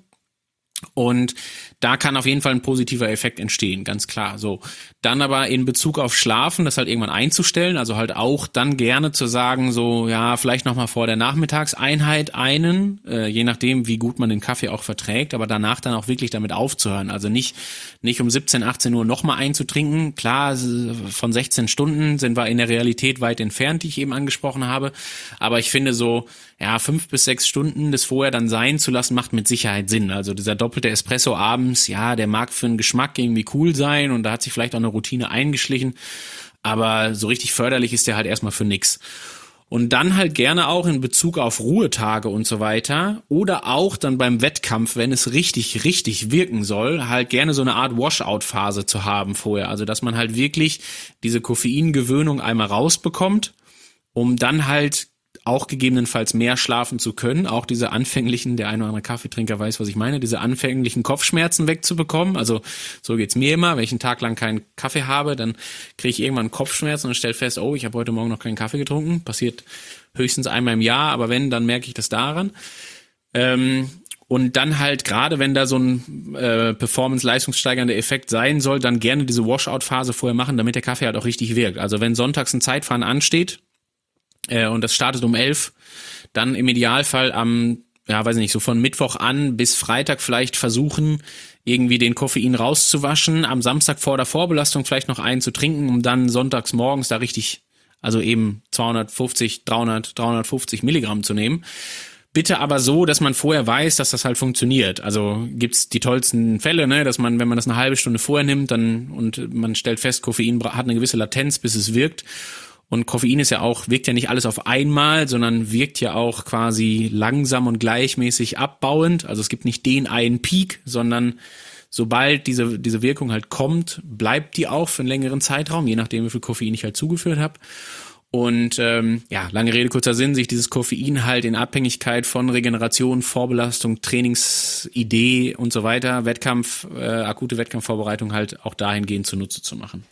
Und da kann auf jeden Fall ein positiver Effekt entstehen, ganz klar. So, dann aber in Bezug auf Schlafen, das halt irgendwann einzustellen, also halt auch dann gerne zu sagen, so ja, vielleicht nochmal vor der Nachmittagseinheit einen, äh, je nachdem, wie gut man den Kaffee auch verträgt, aber danach dann auch wirklich damit aufzuhören. Also nicht nicht um siebzehn, achtzehn Uhr nochmal einzutrinken. Klar, von sechzehn Stunden sind wir in der Realität weit entfernt, die ich eben angesprochen habe. Aber ich finde so, ja, fünf bis sechs Stunden das vorher dann sein zu lassen, macht mit Sicherheit Sinn. Also dieser doppelte Espresso abends, ja, der mag für den Geschmack irgendwie cool sein und da hat sich vielleicht auch eine Routine eingeschlichen, aber so richtig förderlich ist der halt erstmal für nix. Und dann halt gerne auch in Bezug auf Ruhetage und so weiter oder auch dann beim Wettkampf, wenn es richtig, richtig wirken soll, halt gerne so eine Art Washout-Phase zu haben vorher. Also dass man halt wirklich diese Koffeingewöhnung einmal rausbekommt, um dann halt auch gegebenenfalls mehr schlafen zu können, auch diese anfänglichen, der eine oder andere Kaffeetrinker weiß, was ich meine, diese anfänglichen Kopfschmerzen wegzubekommen. Also so geht's mir immer, wenn ich einen Tag lang keinen Kaffee habe, dann kriege ich irgendwann Kopfschmerzen und stelle fest, oh, ich habe heute Morgen noch keinen Kaffee getrunken. Passiert höchstens einmal im Jahr, aber wenn, dann merke ich das daran. Ähm, und dann halt gerade, wenn da so ein äh, performance-leistungssteigernder Effekt sein soll, dann gerne diese Washout-Phase vorher machen, damit der Kaffee halt auch richtig wirkt. Also wenn sonntags ein Zeitfahren ansteht, Äh, und das startet um elf, dann im Idealfall am, ja, weiß ich nicht, so von Mittwoch an bis Freitag vielleicht versuchen, irgendwie den Koffein rauszuwaschen, am Samstag vor der Vorbelastung vielleicht noch einen zu trinken, um dann sonntags morgens da richtig, also eben zweihundertfünfzig, dreihundert, dreihundertfünfzig Milligramm zu nehmen. Bitte aber so, dass man vorher weiß, dass das halt funktioniert. Also gibt's die tollsten Fälle, ne, dass man, wenn man das eine halbe Stunde vorher nimmt, dann und man stellt fest, Koffein hat eine gewisse Latenz, bis es wirkt. Und Koffein ist ja auch, wirkt ja nicht alles auf einmal, sondern wirkt ja auch quasi langsam und gleichmäßig abbauend. Also es gibt nicht den einen Peak, sondern sobald diese diese Wirkung halt kommt, bleibt die auch für einen längeren Zeitraum, je nachdem, wie viel Koffein ich halt zugeführt habe. Und ähm, ja, lange Rede, kurzer Sinn, sich dieses Koffein halt in Abhängigkeit von Regeneration, Vorbelastung, Trainingsidee und so weiter, Wettkampf, äh, akute Wettkampfvorbereitung halt auch dahingehend zunutze zu machen.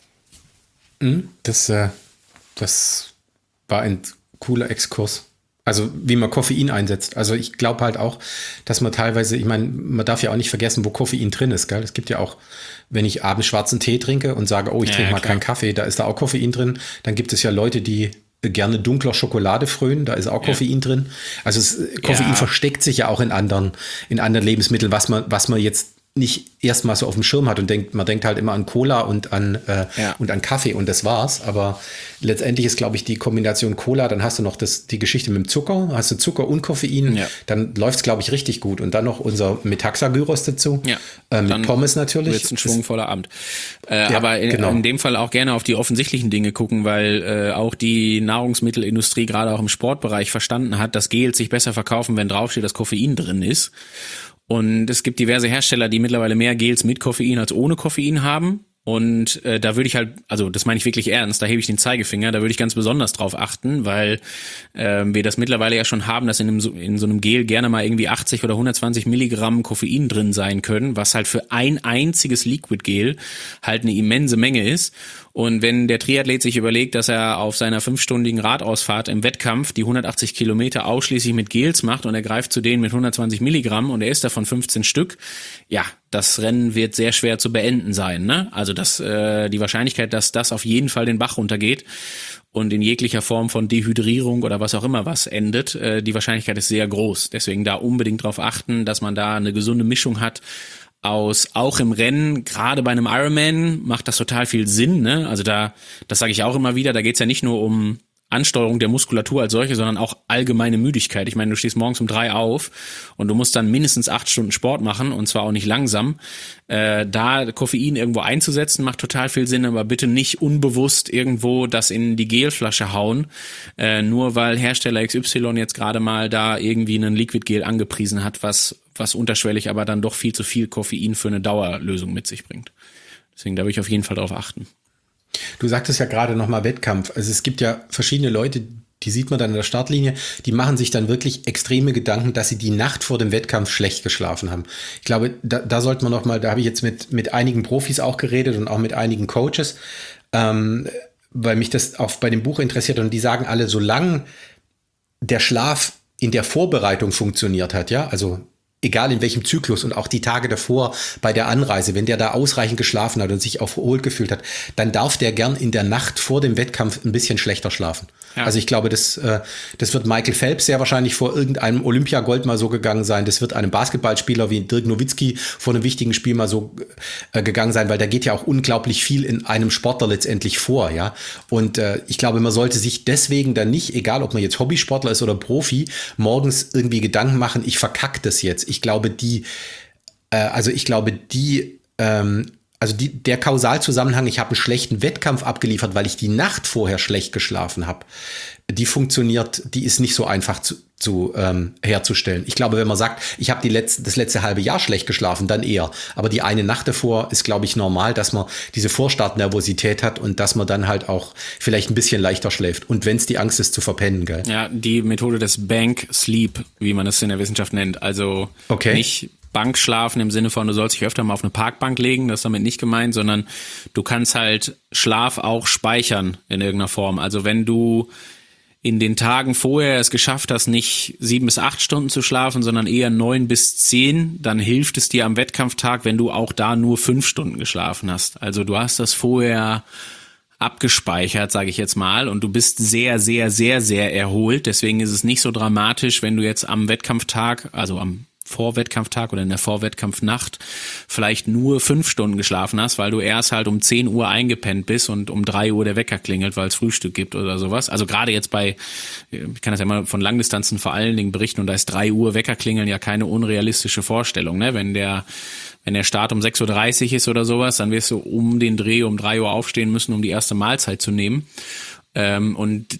Das äh Das war ein cooler Exkurs. Also wie man Koffein einsetzt. Also ich glaube halt auch, dass man teilweise, ich meine, man darf ja auch nicht vergessen, wo Koffein drin ist. Gell? Es gibt ja auch, wenn ich abends schwarzen Tee trinke und sage, oh, ich ja, trinke mal klar. keinen Kaffee, da ist da auch Koffein drin. Dann gibt es ja Leute, die gerne dunkler Schokolade frönen, da ist auch Koffein ja. drin. Also es, Koffein ja. versteckt sich ja auch in anderen, in anderen Lebensmitteln, was man, was man jetzt nicht erstmal so auf dem Schirm hat und denkt, man denkt halt immer an Cola und an äh, ja. und an Kaffee und das war's. Aber letztendlich ist, glaube ich, die Kombination Cola, dann hast du noch das, die Geschichte mit dem Zucker, hast du Zucker und Koffein, ja. dann läuft's, glaube ich, richtig gut. Und dann noch unser Metaxa-Gyros dazu, ja. äh, mit dann Pommes natürlich. Wird's ein schwungvoller Abend. Äh, ja, aber in, genau. in dem Fall auch gerne auf die offensichtlichen Dinge gucken, weil äh, auch die Nahrungsmittelindustrie gerade auch im Sportbereich verstanden hat, dass Gels sich besser verkaufen, wenn draufsteht, dass Koffein drin ist. Und es gibt diverse Hersteller, die mittlerweile mehr Gels mit Koffein als ohne Koffein haben. Und äh, da würde ich halt, also das meine ich wirklich ernst, da hebe ich den Zeigefinger, da würde ich ganz besonders drauf achten, weil äh, wir das mittlerweile ja schon haben, dass in, einem, in so einem Gel gerne mal irgendwie achtzig oder hundertzwanzig Milligramm Koffein drin sein können, was halt für ein einziges Liquid Gel halt eine immense Menge ist. Und wenn der Triathlet sich überlegt, dass er auf seiner fünfstündigen Radausfahrt im Wettkampf die hundertachtzig Kilometer ausschließlich mit Gels macht und er greift zu denen mit hundertzwanzig Milligramm und er isst davon fünfzehn Stück, ja, das Rennen wird sehr schwer zu beenden sein, ne? Also das, äh, die Wahrscheinlichkeit, dass das auf jeden Fall den Bach runtergeht und in jeglicher Form von Dehydrierung oder was auch immer was endet, äh, die Wahrscheinlichkeit ist sehr groß. Deswegen da unbedingt drauf achten, dass man da eine gesunde Mischung hat aus, auch im Rennen, gerade bei einem Ironman macht das total viel Sinn, ne? Also da, das sage ich auch immer wieder, da geht's ja nicht nur um Ansteuerung der Muskulatur als solche, sondern auch allgemeine Müdigkeit. Ich meine, du stehst morgens um drei auf und du musst dann mindestens acht Stunden Sport machen und zwar auch nicht langsam. Äh, da Koffein irgendwo einzusetzen, macht total viel Sinn, aber bitte nicht unbewusst irgendwo das in die Gelflasche hauen, äh, nur weil Hersteller X Y jetzt gerade mal da irgendwie einen Liquid Gel angepriesen hat, was, was unterschwellig aber dann doch viel zu viel Koffein für eine Dauerlösung mit sich bringt. Deswegen da würde ich auf jeden Fall drauf achten. Du sagtest ja gerade nochmal Wettkampf. Also es gibt ja verschiedene Leute, die sieht man dann in der Startlinie, die machen sich dann wirklich extreme Gedanken, dass sie die Nacht vor dem Wettkampf schlecht geschlafen haben. Ich glaube, da, da sollte man nochmal, da habe ich jetzt mit, mit einigen Profis auch geredet und auch mit einigen Coaches, ähm, weil mich das auch bei dem Buch interessiert und die sagen alle, solange der Schlaf in der Vorbereitung funktioniert hat, ja, also egal in welchem Zyklus und auch die Tage davor bei der Anreise, wenn der da ausreichend geschlafen hat und sich auch erholt gefühlt hat, dann darf der gern in der Nacht vor dem Wettkampf ein bisschen schlechter schlafen. Ja. Also ich glaube, das, äh, das wird Michael Phelps sehr wahrscheinlich vor irgendeinem Olympiagold mal so gegangen sein. Das wird einem Basketballspieler wie Dirk Nowitzki vor einem wichtigen Spiel mal so äh, gegangen sein, weil da geht ja auch unglaublich viel in einem Sportler letztendlich vor, ja. Und äh, ich glaube, man sollte sich deswegen dann nicht, egal ob man jetzt Hobbysportler ist oder Profi, morgens irgendwie Gedanken machen, ich verkacke das jetzt. Ich glaube, die, äh, also ich glaube, die, ähm, also die, der Kausalzusammenhang, ich habe einen schlechten Wettkampf abgeliefert, weil ich die Nacht vorher schlecht geschlafen habe, die funktioniert, die ist nicht so einfach zu, zu ähm, herzustellen. Ich glaube, wenn man sagt, ich habe die letzte, das letzte halbe Jahr schlecht geschlafen, dann eher. Aber die eine Nacht davor ist, glaube ich, normal, dass man diese Vorstartnervosität hat und dass man dann halt auch vielleicht ein bisschen leichter schläft. Und wenn es die Angst ist, zu verpennen, gell? Ja, die Methode des Bank Sleep, wie man es in der Wissenschaft nennt. Also okay. Nicht Bankschlafen im Sinne von, du sollst dich öfter mal auf eine Parkbank legen, das ist damit nicht gemeint, sondern du kannst halt Schlaf auch speichern in irgendeiner Form. Also wenn du in den Tagen vorher es geschafft hast, nicht sieben bis acht Stunden zu schlafen, sondern eher neun bis zehn, dann hilft es dir am Wettkampftag, wenn du auch da nur fünf Stunden geschlafen hast. Also du hast das vorher abgespeichert, sage ich jetzt mal, und du bist sehr, sehr, sehr, sehr erholt. Deswegen ist es nicht so dramatisch, wenn du jetzt am Wettkampftag, also am Vorwettkampftag oder in der Vorwettkampfnacht vielleicht nur fünf Stunden geschlafen hast, weil du erst halt um zehn Uhr eingepennt bist und um drei Uhr der Wecker klingelt, weil es Frühstück gibt oder sowas. Also gerade jetzt bei, ich kann das ja mal von Langdistanzen vor allen Dingen berichten, und da ist drei Uhr Wecker klingeln ja keine unrealistische Vorstellung, ne? Wenn der Wenn der Start um sechs Uhr dreißig ist oder sowas, dann wirst du um den Dreh um drei Uhr aufstehen müssen, um die erste Mahlzeit zu nehmen. Ähm, und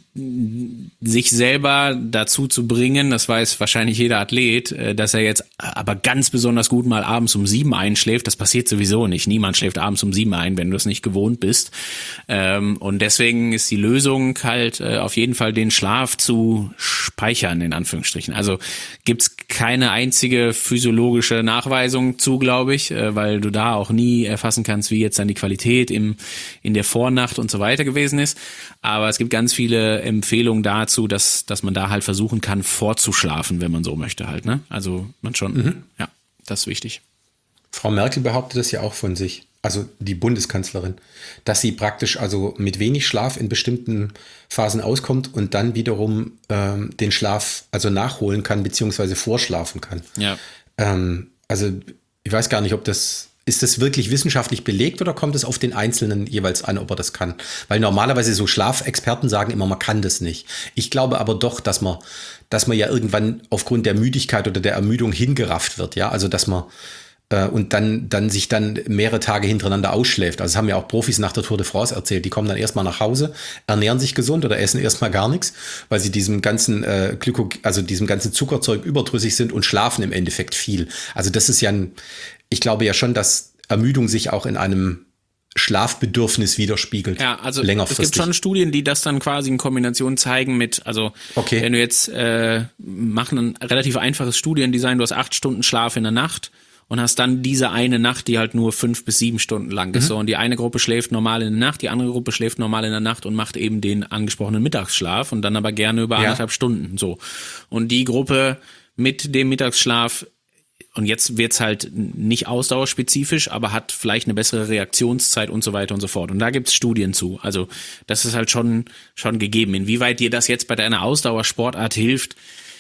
sich selber dazu zu bringen, das weiß wahrscheinlich jeder Athlet, äh, dass er jetzt aber ganz besonders gut mal abends um sieben einschläft, das passiert sowieso nicht. Niemand schläft abends um sieben ein, wenn du es nicht gewohnt bist. Ähm, und deswegen ist die Lösung halt äh, auf jeden Fall den Schlaf zu speichern, in Anführungsstrichen. Also gibt's keine einzige physiologische Nachweisung zu, glaube ich, äh, weil du da auch nie erfassen kannst, wie jetzt dann die Qualität im in der Vornacht und so weiter gewesen ist. Aber es gibt ganz viele Empfehlungen dazu, dass dass man da halt versuchen kann, vorzuschlafen, wenn man so möchte halt, ne? Also man schon, mhm. ja, das ist wichtig. Frau Merkel behauptet das ja auch von sich, also die Bundeskanzlerin, dass sie praktisch also mit wenig Schlaf in bestimmten Phasen auskommt und dann wiederum ähm, den Schlaf also nachholen kann, beziehungsweise vorschlafen kann. Ja. Ähm, also ich weiß gar nicht, ob das Ist das wirklich wissenschaftlich belegt oder kommt es auf den Einzelnen jeweils an, ob er das kann? Weil normalerweise so Schlafexperten sagen immer, man kann das nicht. Ich glaube aber doch, dass man, dass man ja irgendwann aufgrund der Müdigkeit oder der Ermüdung hingerafft wird, ja, also dass man äh, und dann, dann sich dann mehrere Tage hintereinander ausschläft. Also das haben ja auch Profis nach der Tour de France erzählt. Die kommen dann erstmal nach Hause, ernähren sich gesund oder essen erstmal gar nichts, weil sie diesem ganzen äh, Glyko, also diesem ganzen Zuckerzeug überdrüssig sind und schlafen im Endeffekt viel. Also das ist ja ein Ich glaube ja schon, dass Ermüdung sich auch in einem Schlafbedürfnis widerspiegelt. Ja, also es gibt schon Studien, die das dann quasi in Kombination zeigen mit, also okay. Wenn du jetzt äh, machen ein relativ einfaches Studiendesign, du hast acht Stunden Schlaf in der Nacht und hast dann diese eine Nacht, die halt nur fünf bis sieben Stunden lang ist. Mhm. So, und die eine Gruppe schläft normal in der Nacht, die andere Gruppe schläft normal in der Nacht und macht eben den angesprochenen Mittagsschlaf und dann aber gerne über ja. anderthalb Stunden. So. Und die Gruppe mit dem Mittagsschlaf, und jetzt wird's halt nicht ausdauerspezifisch, aber hat vielleicht eine bessere Reaktionszeit und so weiter und so fort. Und da gibt's Studien zu. Also das ist halt schon schon gegeben. Inwieweit dir das jetzt bei deiner Ausdauersportart hilft,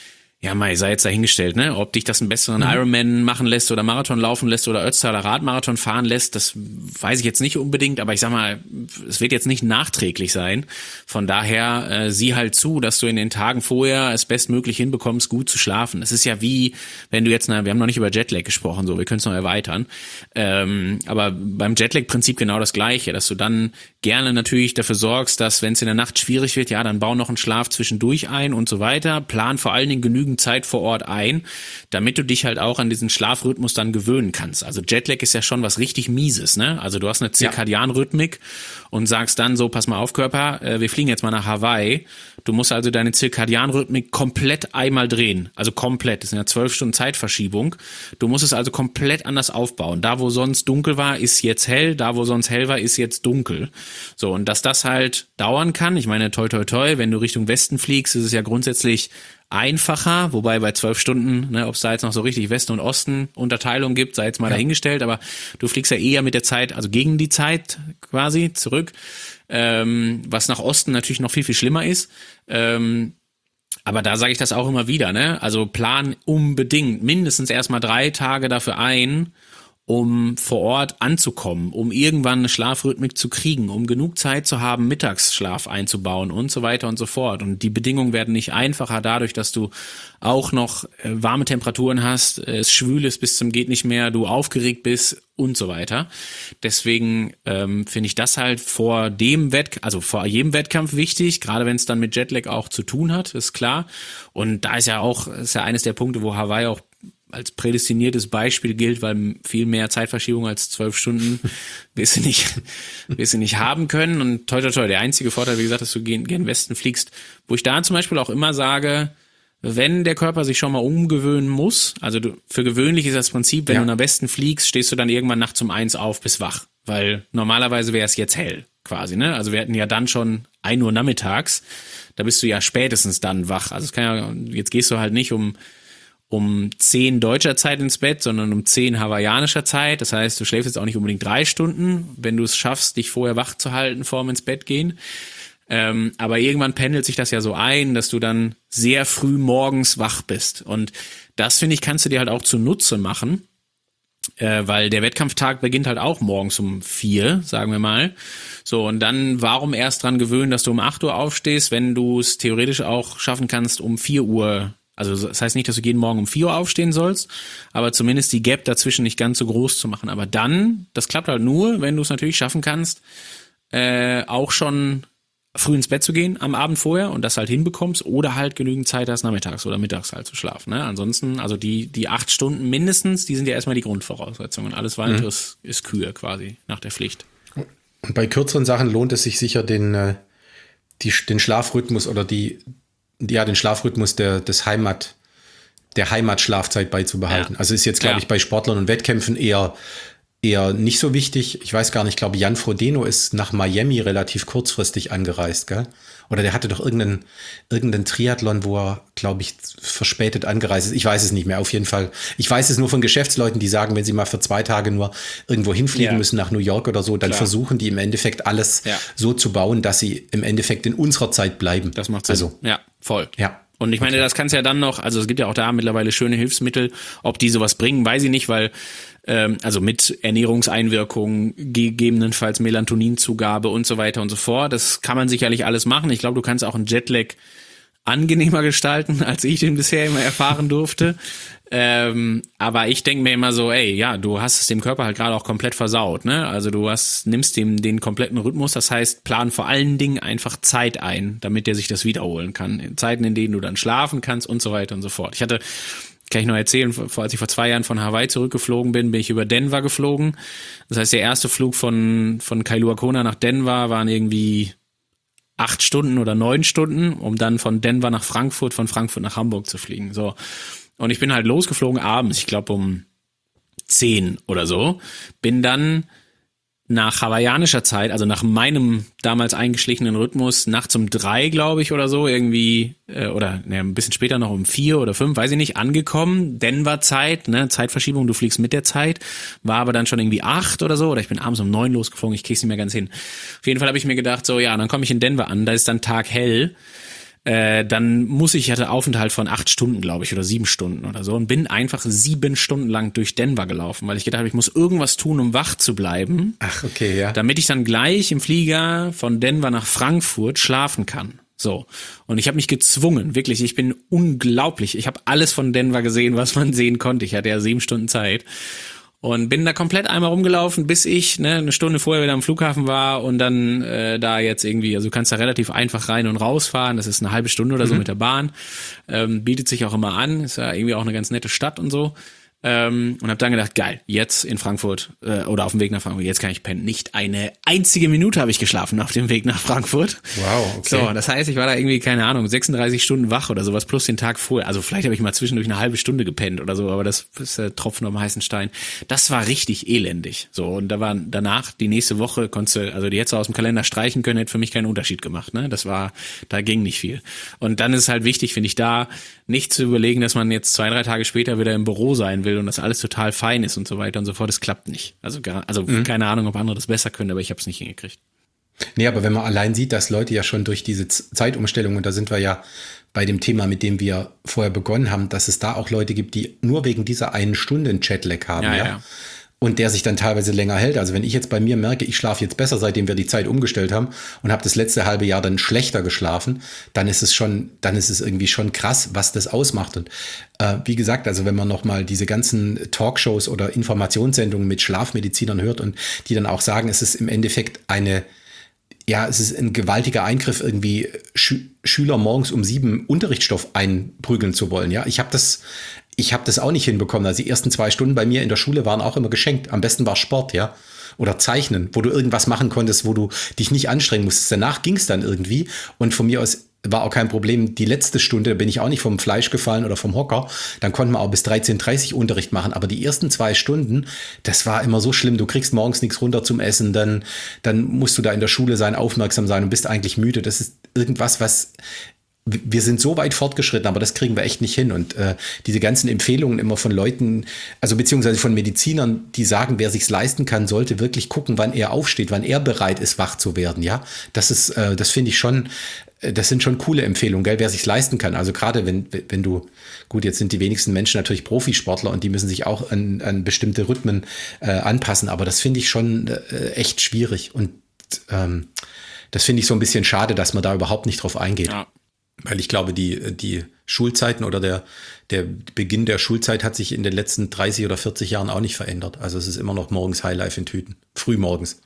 Ja, Mai, sei jetzt dahingestellt, ne? Ob dich das einen besseren mhm. Ironman machen lässt oder Marathon laufen lässt oder Ötztaler Radmarathon fahren lässt, das weiß ich jetzt nicht unbedingt, aber ich sag mal, es wird jetzt nicht nachträglich sein. Von daher äh, sieh halt zu, dass du in den Tagen vorher es bestmöglich hinbekommst, gut zu schlafen. Das ist ja wie, wenn du jetzt, na, wir haben noch nicht über Jetlag gesprochen, so, wir können es noch erweitern. Ähm, aber beim Jetlag-Prinzip genau das Gleiche, dass du dann gerne natürlich dafür sorgst, dass, wenn es in der Nacht schwierig wird, ja, dann bau noch einen Schlaf zwischendurch ein und so weiter. Plan vor allen Dingen genügend Zeit vor Ort ein, damit du dich halt auch an diesen Schlafrhythmus dann gewöhnen kannst. Also Jetlag ist ja schon was richtig Mieses, ne? Also du hast eine Zirkadianrhythmik und sagst dann so, pass mal auf, Körper, äh, wir fliegen jetzt mal nach Hawaii. Du musst also deine Zirkadianrhythmik komplett einmal drehen. Also komplett. Das sind ja zwölf Stunden Zeitverschiebung. Du musst es also komplett anders aufbauen. Da, wo sonst dunkel war, ist jetzt hell. Da, wo sonst hell war, ist jetzt dunkel. So, und dass das halt dauern kann, ich meine, toi, toi, toi, wenn du Richtung Westen fliegst, ist es ja grundsätzlich einfacher, wobei bei zwölf Stunden, ne, ob es da jetzt noch so richtig Westen und Osten Unterteilung gibt, sei jetzt mal ja. dahingestellt, aber du fliegst ja eher mit der Zeit, also gegen die Zeit quasi zurück, ähm, was nach Osten natürlich noch viel, viel schlimmer ist. Ähm, aber da sage ich das auch immer wieder, ne? Also plan unbedingt mindestens erstmal drei Tage dafür ein, um vor Ort anzukommen, um irgendwann eine Schlafrhythmik zu kriegen, um genug Zeit zu haben, Mittagsschlaf einzubauen und so weiter und so fort. Und die Bedingungen werden nicht einfacher dadurch, dass du auch noch äh, warme Temperaturen hast, äh, es schwül ist bis zum geht nicht mehr, du aufgeregt bist und so weiter. Deswegen ähm, finde ich das halt vor dem Wett, also vor jedem Wettkampf wichtig, gerade wenn es dann mit Jetlag auch zu tun hat, ist klar. Und da ist ja auch, ist ja eines der Punkte, wo Hawaii auch als prädestiniertes Beispiel gilt, weil viel mehr Zeitverschiebung als zwölf Stunden wirst du nicht, wirst du nicht haben können. Und toi, toi, toi, der einzige Vorteil, wie gesagt, dass du gen, gen Westen fliegst, wo ich da zum Beispiel auch immer sage, wenn der Körper sich schon mal umgewöhnen muss, also du, für gewöhnlich ist das Prinzip, wenn ja. du nach Westen fliegst, stehst du dann irgendwann nachts um eins auf, bist wach. Weil normalerweise wäre es jetzt hell, quasi, ne? Also wir hatten ja dann schon ein Uhr nachmittags, da bist du ja spätestens dann wach. Also es kann ja, jetzt gehst du halt nicht um um zehn deutscher Zeit ins Bett, sondern um zehn hawaiianischer Zeit. Das heißt, du schläfst jetzt auch nicht unbedingt drei Stunden, wenn du es schaffst, dich vorher wach zu halten, vorm ins Bett gehen. Ähm, aber irgendwann pendelt sich das ja so ein, dass du dann sehr früh morgens wach bist. Und das, finde ich, kannst du dir halt auch zunutze machen, äh, weil der Wettkampftag beginnt halt auch morgens um vier, sagen wir mal. So, und dann warum erst dran gewöhnen, dass du um acht Uhr aufstehst, wenn du es theoretisch auch schaffen kannst, um vier Uhr. Also das heißt nicht, dass du jeden Morgen um vier Uhr aufstehen sollst, aber zumindest die Gap dazwischen nicht ganz so groß zu machen. Aber dann, das klappt halt nur, wenn du es natürlich schaffen kannst, äh, auch schon früh ins Bett zu gehen am Abend vorher und das halt hinbekommst oder halt genügend Zeit hast, nachmittags oder mittags halt zu schlafen. Ne? Ansonsten, also die die acht Stunden mindestens, die sind ja erstmal die Grundvoraussetzungen. Alles weitere mhm. ist, ist Kühe quasi nach der Pflicht. Und bei kürzeren Sachen lohnt es sich sicher, den, die, den Schlafrhythmus oder die ja, den Schlafrhythmus der, des Heimat, der Heimatschlafzeit beizubehalten. Ja. Also ist jetzt, glaube ja. ich, bei Sportlern und Wettkämpfen eher, eher nicht so wichtig. Ich weiß gar nicht, ich glaube, Jan Frodeno ist nach Miami relativ kurzfristig angereist, gell? Oder der hatte doch irgendeinen, irgendeinen Triathlon, wo er, glaube ich, verspätet angereist ist. Ich weiß es nicht mehr, auf jeden Fall. Ich weiß es nur von Geschäftsleuten, die sagen, wenn sie mal für zwei Tage nur irgendwo hinfliegen ja. müssen, nach New York oder so, dann Klar. versuchen die im Endeffekt alles ja. so zu bauen, dass sie im Endeffekt in unserer Zeit bleiben. Das macht Sinn. Also, ja, voll. Ja. Und ich meine, okay. das kannst ja dann noch, also es gibt ja auch da mittlerweile schöne Hilfsmittel, ob die sowas bringen, weiß ich nicht, weil ähm, also mit Ernährungseinwirkungen, gegebenenfalls Melatoninzugabe und so weiter und so fort, das kann man sicherlich alles machen. Ich glaube, du kannst auch einen Jetlag angenehmer gestalten, als ich den bisher immer erfahren durfte. Ähm, aber ich denke mir immer so, ey, ja, du hast es dem Körper halt gerade auch komplett versaut, ne? Also du hast, nimmst dem den kompletten Rhythmus, das heißt, plan vor allen Dingen einfach Zeit ein, damit der sich das wiederholen kann. In Zeiten, in denen du dann schlafen kannst und so weiter und so fort. Ich hatte, kann ich noch erzählen, als ich vor zwei Jahren von Hawaii zurückgeflogen bin, bin ich über Denver geflogen. Das heißt, der erste Flug von, von Kailua Kona nach Denver waren irgendwie acht Stunden oder neun Stunden, um dann von Denver nach Frankfurt, von Frankfurt nach Hamburg zu fliegen. So. Und ich bin halt losgeflogen abends, ich glaube um zehn oder so, bin dann nach hawaiianischer Zeit, also nach meinem damals eingeschlichenen Rhythmus, nachts um drei, glaube ich, oder so, irgendwie, äh, oder ne, ein bisschen später noch um vier oder fünf, weiß ich nicht, angekommen. Denver-Zeit, ne, Zeitverschiebung, du fliegst mit der Zeit, war aber dann schon irgendwie acht oder so, oder ich bin abends um neun losgeflogen, ich krieg's nicht mehr ganz hin. Auf jeden Fall habe ich mir gedacht, so, ja, dann komme ich in Denver an, da ist dann taghell. äh, dann muss ich, ich hatte Aufenthalt von acht Stunden, glaube ich, oder sieben Stunden oder so und bin einfach sieben Stunden lang durch Denver gelaufen, weil ich gedacht habe, ich muss irgendwas tun, um wach zu bleiben. Ach, okay, ja. Damit ich dann gleich im Flieger von Denver nach Frankfurt schlafen kann. So. Und ich habe mich gezwungen, wirklich, ich bin unglaublich. Ich habe alles von Denver gesehen, was man sehen konnte. Ich hatte ja sieben Stunden Zeit. Und bin da komplett einmal rumgelaufen, bis ich ne, eine Stunde vorher wieder am Flughafen war und dann äh, da jetzt irgendwie, also du kannst da relativ einfach rein und rausfahren, das ist eine halbe Stunde oder so mhm. mit der Bahn, ähm, bietet sich auch immer an, ist ja irgendwie auch eine ganz nette Stadt und so. Ähm, und habe dann gedacht, geil, jetzt in Frankfurt äh, oder auf dem Weg nach Frankfurt, jetzt kann ich pennen. Nicht eine einzige Minute habe ich geschlafen auf dem Weg nach Frankfurt. Wow, okay. So, das heißt, ich war da irgendwie, keine Ahnung, sechsunddreißig Stunden wach oder sowas, plus den Tag vorher. Also vielleicht habe ich mal zwischendurch eine halbe Stunde gepennt oder so, aber das ist der Tropfen auf dem heißen Stein. Das war richtig elendig. So, und da war danach, die nächste Woche, konntest du, also die hättest du aus dem Kalender streichen können, hätte für mich keinen Unterschied gemacht. Ne? Das war, da ging nicht viel. Und dann ist es halt wichtig, finde ich, da nicht zu überlegen, dass man jetzt zwei, drei Tage später wieder im Büro sein will und das alles total fein ist und so weiter und so fort. Das klappt nicht. Also, gar, also mhm. keine Ahnung, ob andere das besser können, aber ich habe es nicht hingekriegt. Nee, aber wenn man allein sieht, dass Leute ja schon durch diese Zeitumstellung, und da sind wir ja bei dem Thema, mit dem wir vorher begonnen haben, dass es da auch Leute gibt, die nur wegen dieser einen Stunde einen Jetlag haben, ja, ja. ja. Und der sich dann teilweise länger hält. Also wenn ich jetzt bei mir merke, ich schlafe jetzt besser, seitdem wir die Zeit umgestellt haben und habe das letzte halbe Jahr dann schlechter geschlafen, dann ist es schon, dann ist es irgendwie schon krass, was das ausmacht. Und äh, wie gesagt, also wenn man nochmal diese ganzen Talkshows oder Informationssendungen mit Schlafmedizinern hört und die dann auch sagen, es ist im Endeffekt eine, ja, es ist ein gewaltiger Eingriff, irgendwie Schü- Schüler morgens um sieben Unterrichtsstoff einprügeln zu wollen. Ja, ich habe das Ich habe das auch nicht hinbekommen. Also die ersten zwei Stunden bei mir in der Schule waren auch immer geschenkt. Am besten war Sport, ja. Oder Zeichnen, wo du irgendwas machen konntest, wo du dich nicht anstrengen musstest. Danach ging es dann irgendwie. Und von mir aus war auch kein Problem. Die letzte Stunde bin ich auch nicht vom Fleisch gefallen oder vom Hocker. Dann konnten wir auch bis dreizehn Uhr dreißig Unterricht machen. Aber die ersten zwei Stunden, das war immer so schlimm. Du kriegst morgens nichts runter zum Essen. Dann, dann musst du da in der Schule sein, aufmerksam sein und bist eigentlich müde. Das ist irgendwas, was... Wir sind so weit fortgeschritten, aber das kriegen wir echt nicht hin. Und äh, diese ganzen Empfehlungen immer von Leuten, also beziehungsweise von Medizinern, die sagen, wer sich's leisten kann, sollte wirklich gucken, wann er aufsteht, wann er bereit ist, wach zu werden. Ja, das ist, äh, das finde ich schon, das sind schon coole Empfehlungen, gell, wer sich's leisten kann. Also gerade wenn, wenn du, gut, jetzt sind die wenigsten Menschen natürlich Profisportler und die müssen sich auch an, an bestimmte Rhythmen äh, anpassen, aber das finde ich schon äh, echt schwierig. Und ähm, das finde ich so ein bisschen schade, dass man da überhaupt nicht drauf eingeht. Ja. Weil ich glaube, die, die Schulzeiten oder der, der Beginn der Schulzeit hat sich in den letzten dreißig oder vierzig Jahren auch nicht verändert. Also es ist immer noch morgens Highlife in Tüten. Früh morgens.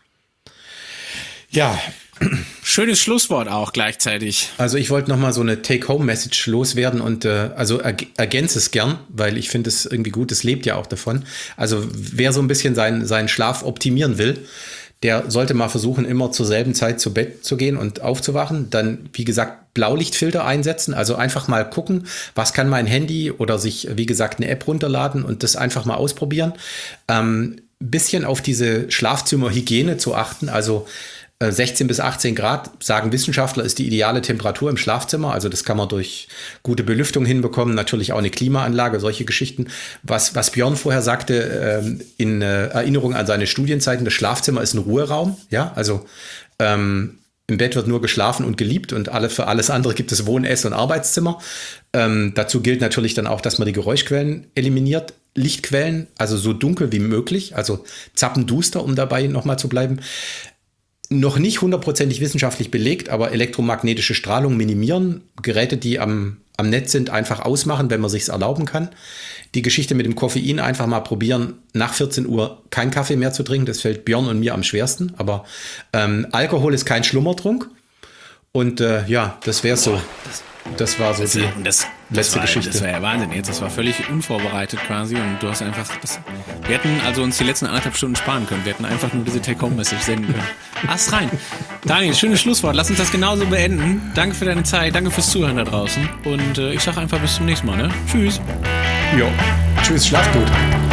Ja. Schönes Schlusswort auch gleichzeitig. Also ich wollte noch mal so eine Take-Home-Message loswerden und äh, also erg- ergänze es gern, weil ich finde es irgendwie gut, es lebt ja auch davon. Also wer so ein bisschen seinen, seinen Schlaf optimieren will, der sollte mal versuchen, immer zur selben Zeit zu Bett zu gehen und aufzuwachen. Dann, wie gesagt, Blaulichtfilter einsetzen. Also einfach mal gucken, was kann mein Handy oder sich, wie gesagt, eine App runterladen und das einfach mal ausprobieren. Ähm, bisschen auf diese Schlafzimmerhygiene zu achten. Also sechzehn bis achtzehn Grad, sagen Wissenschaftler, ist die ideale Temperatur im Schlafzimmer. Also das kann man durch gute Belüftung hinbekommen. Natürlich auch eine Klimaanlage, solche Geschichten. Was, was Björn vorher sagte, in Erinnerung an seine Studienzeiten, das Schlafzimmer ist ein Ruheraum. Ja, also ähm, im Bett wird nur geschlafen und geliebt und alle, für alles andere gibt es Wohn-, Ess- und Arbeitszimmer. Ähm, dazu gilt natürlich dann auch, dass man die Geräuschquellen eliminiert. Lichtquellen, also so dunkel wie möglich, also zappenduster, um dabei nochmal zu bleiben. Noch nicht hundertprozentig wissenschaftlich belegt, aber elektromagnetische Strahlung minimieren. Geräte, die am, am Netz sind, einfach ausmachen, wenn man sich's erlauben kann. Die Geschichte mit dem Koffein einfach mal probieren, nach vierzehn Uhr kein Kaffee mehr zu trinken. Das fällt Björn und mir am schwersten. Aber ähm, Alkohol ist kein Schlummertrunk. Und äh, ja, das wäre so. Das war so das, die das, letzte das war, Geschichte. Das war ja Wahnsinn jetzt. Das war völlig unvorbereitet quasi und du hast einfach, das, wir hätten also uns die letzten anderthalb Stunden sparen können. Wir hätten einfach nur diese Take-Home-Message senden können. Ast rein. Daniel, schönes Schlusswort. Lass uns das genauso beenden. Danke für deine Zeit, danke fürs Zuhören da draußen und äh, ich sag einfach bis zum nächsten Mal. Ne? Tschüss. Jo. Tschüss, schlaf gut.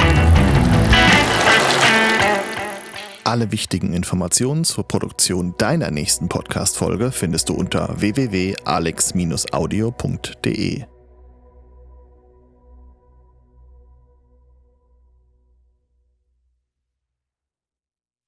Alle wichtigen Informationen zur Produktion deiner nächsten Podcast-Folge findest du unter w w w punkt alex Bindestrich audio punkt de.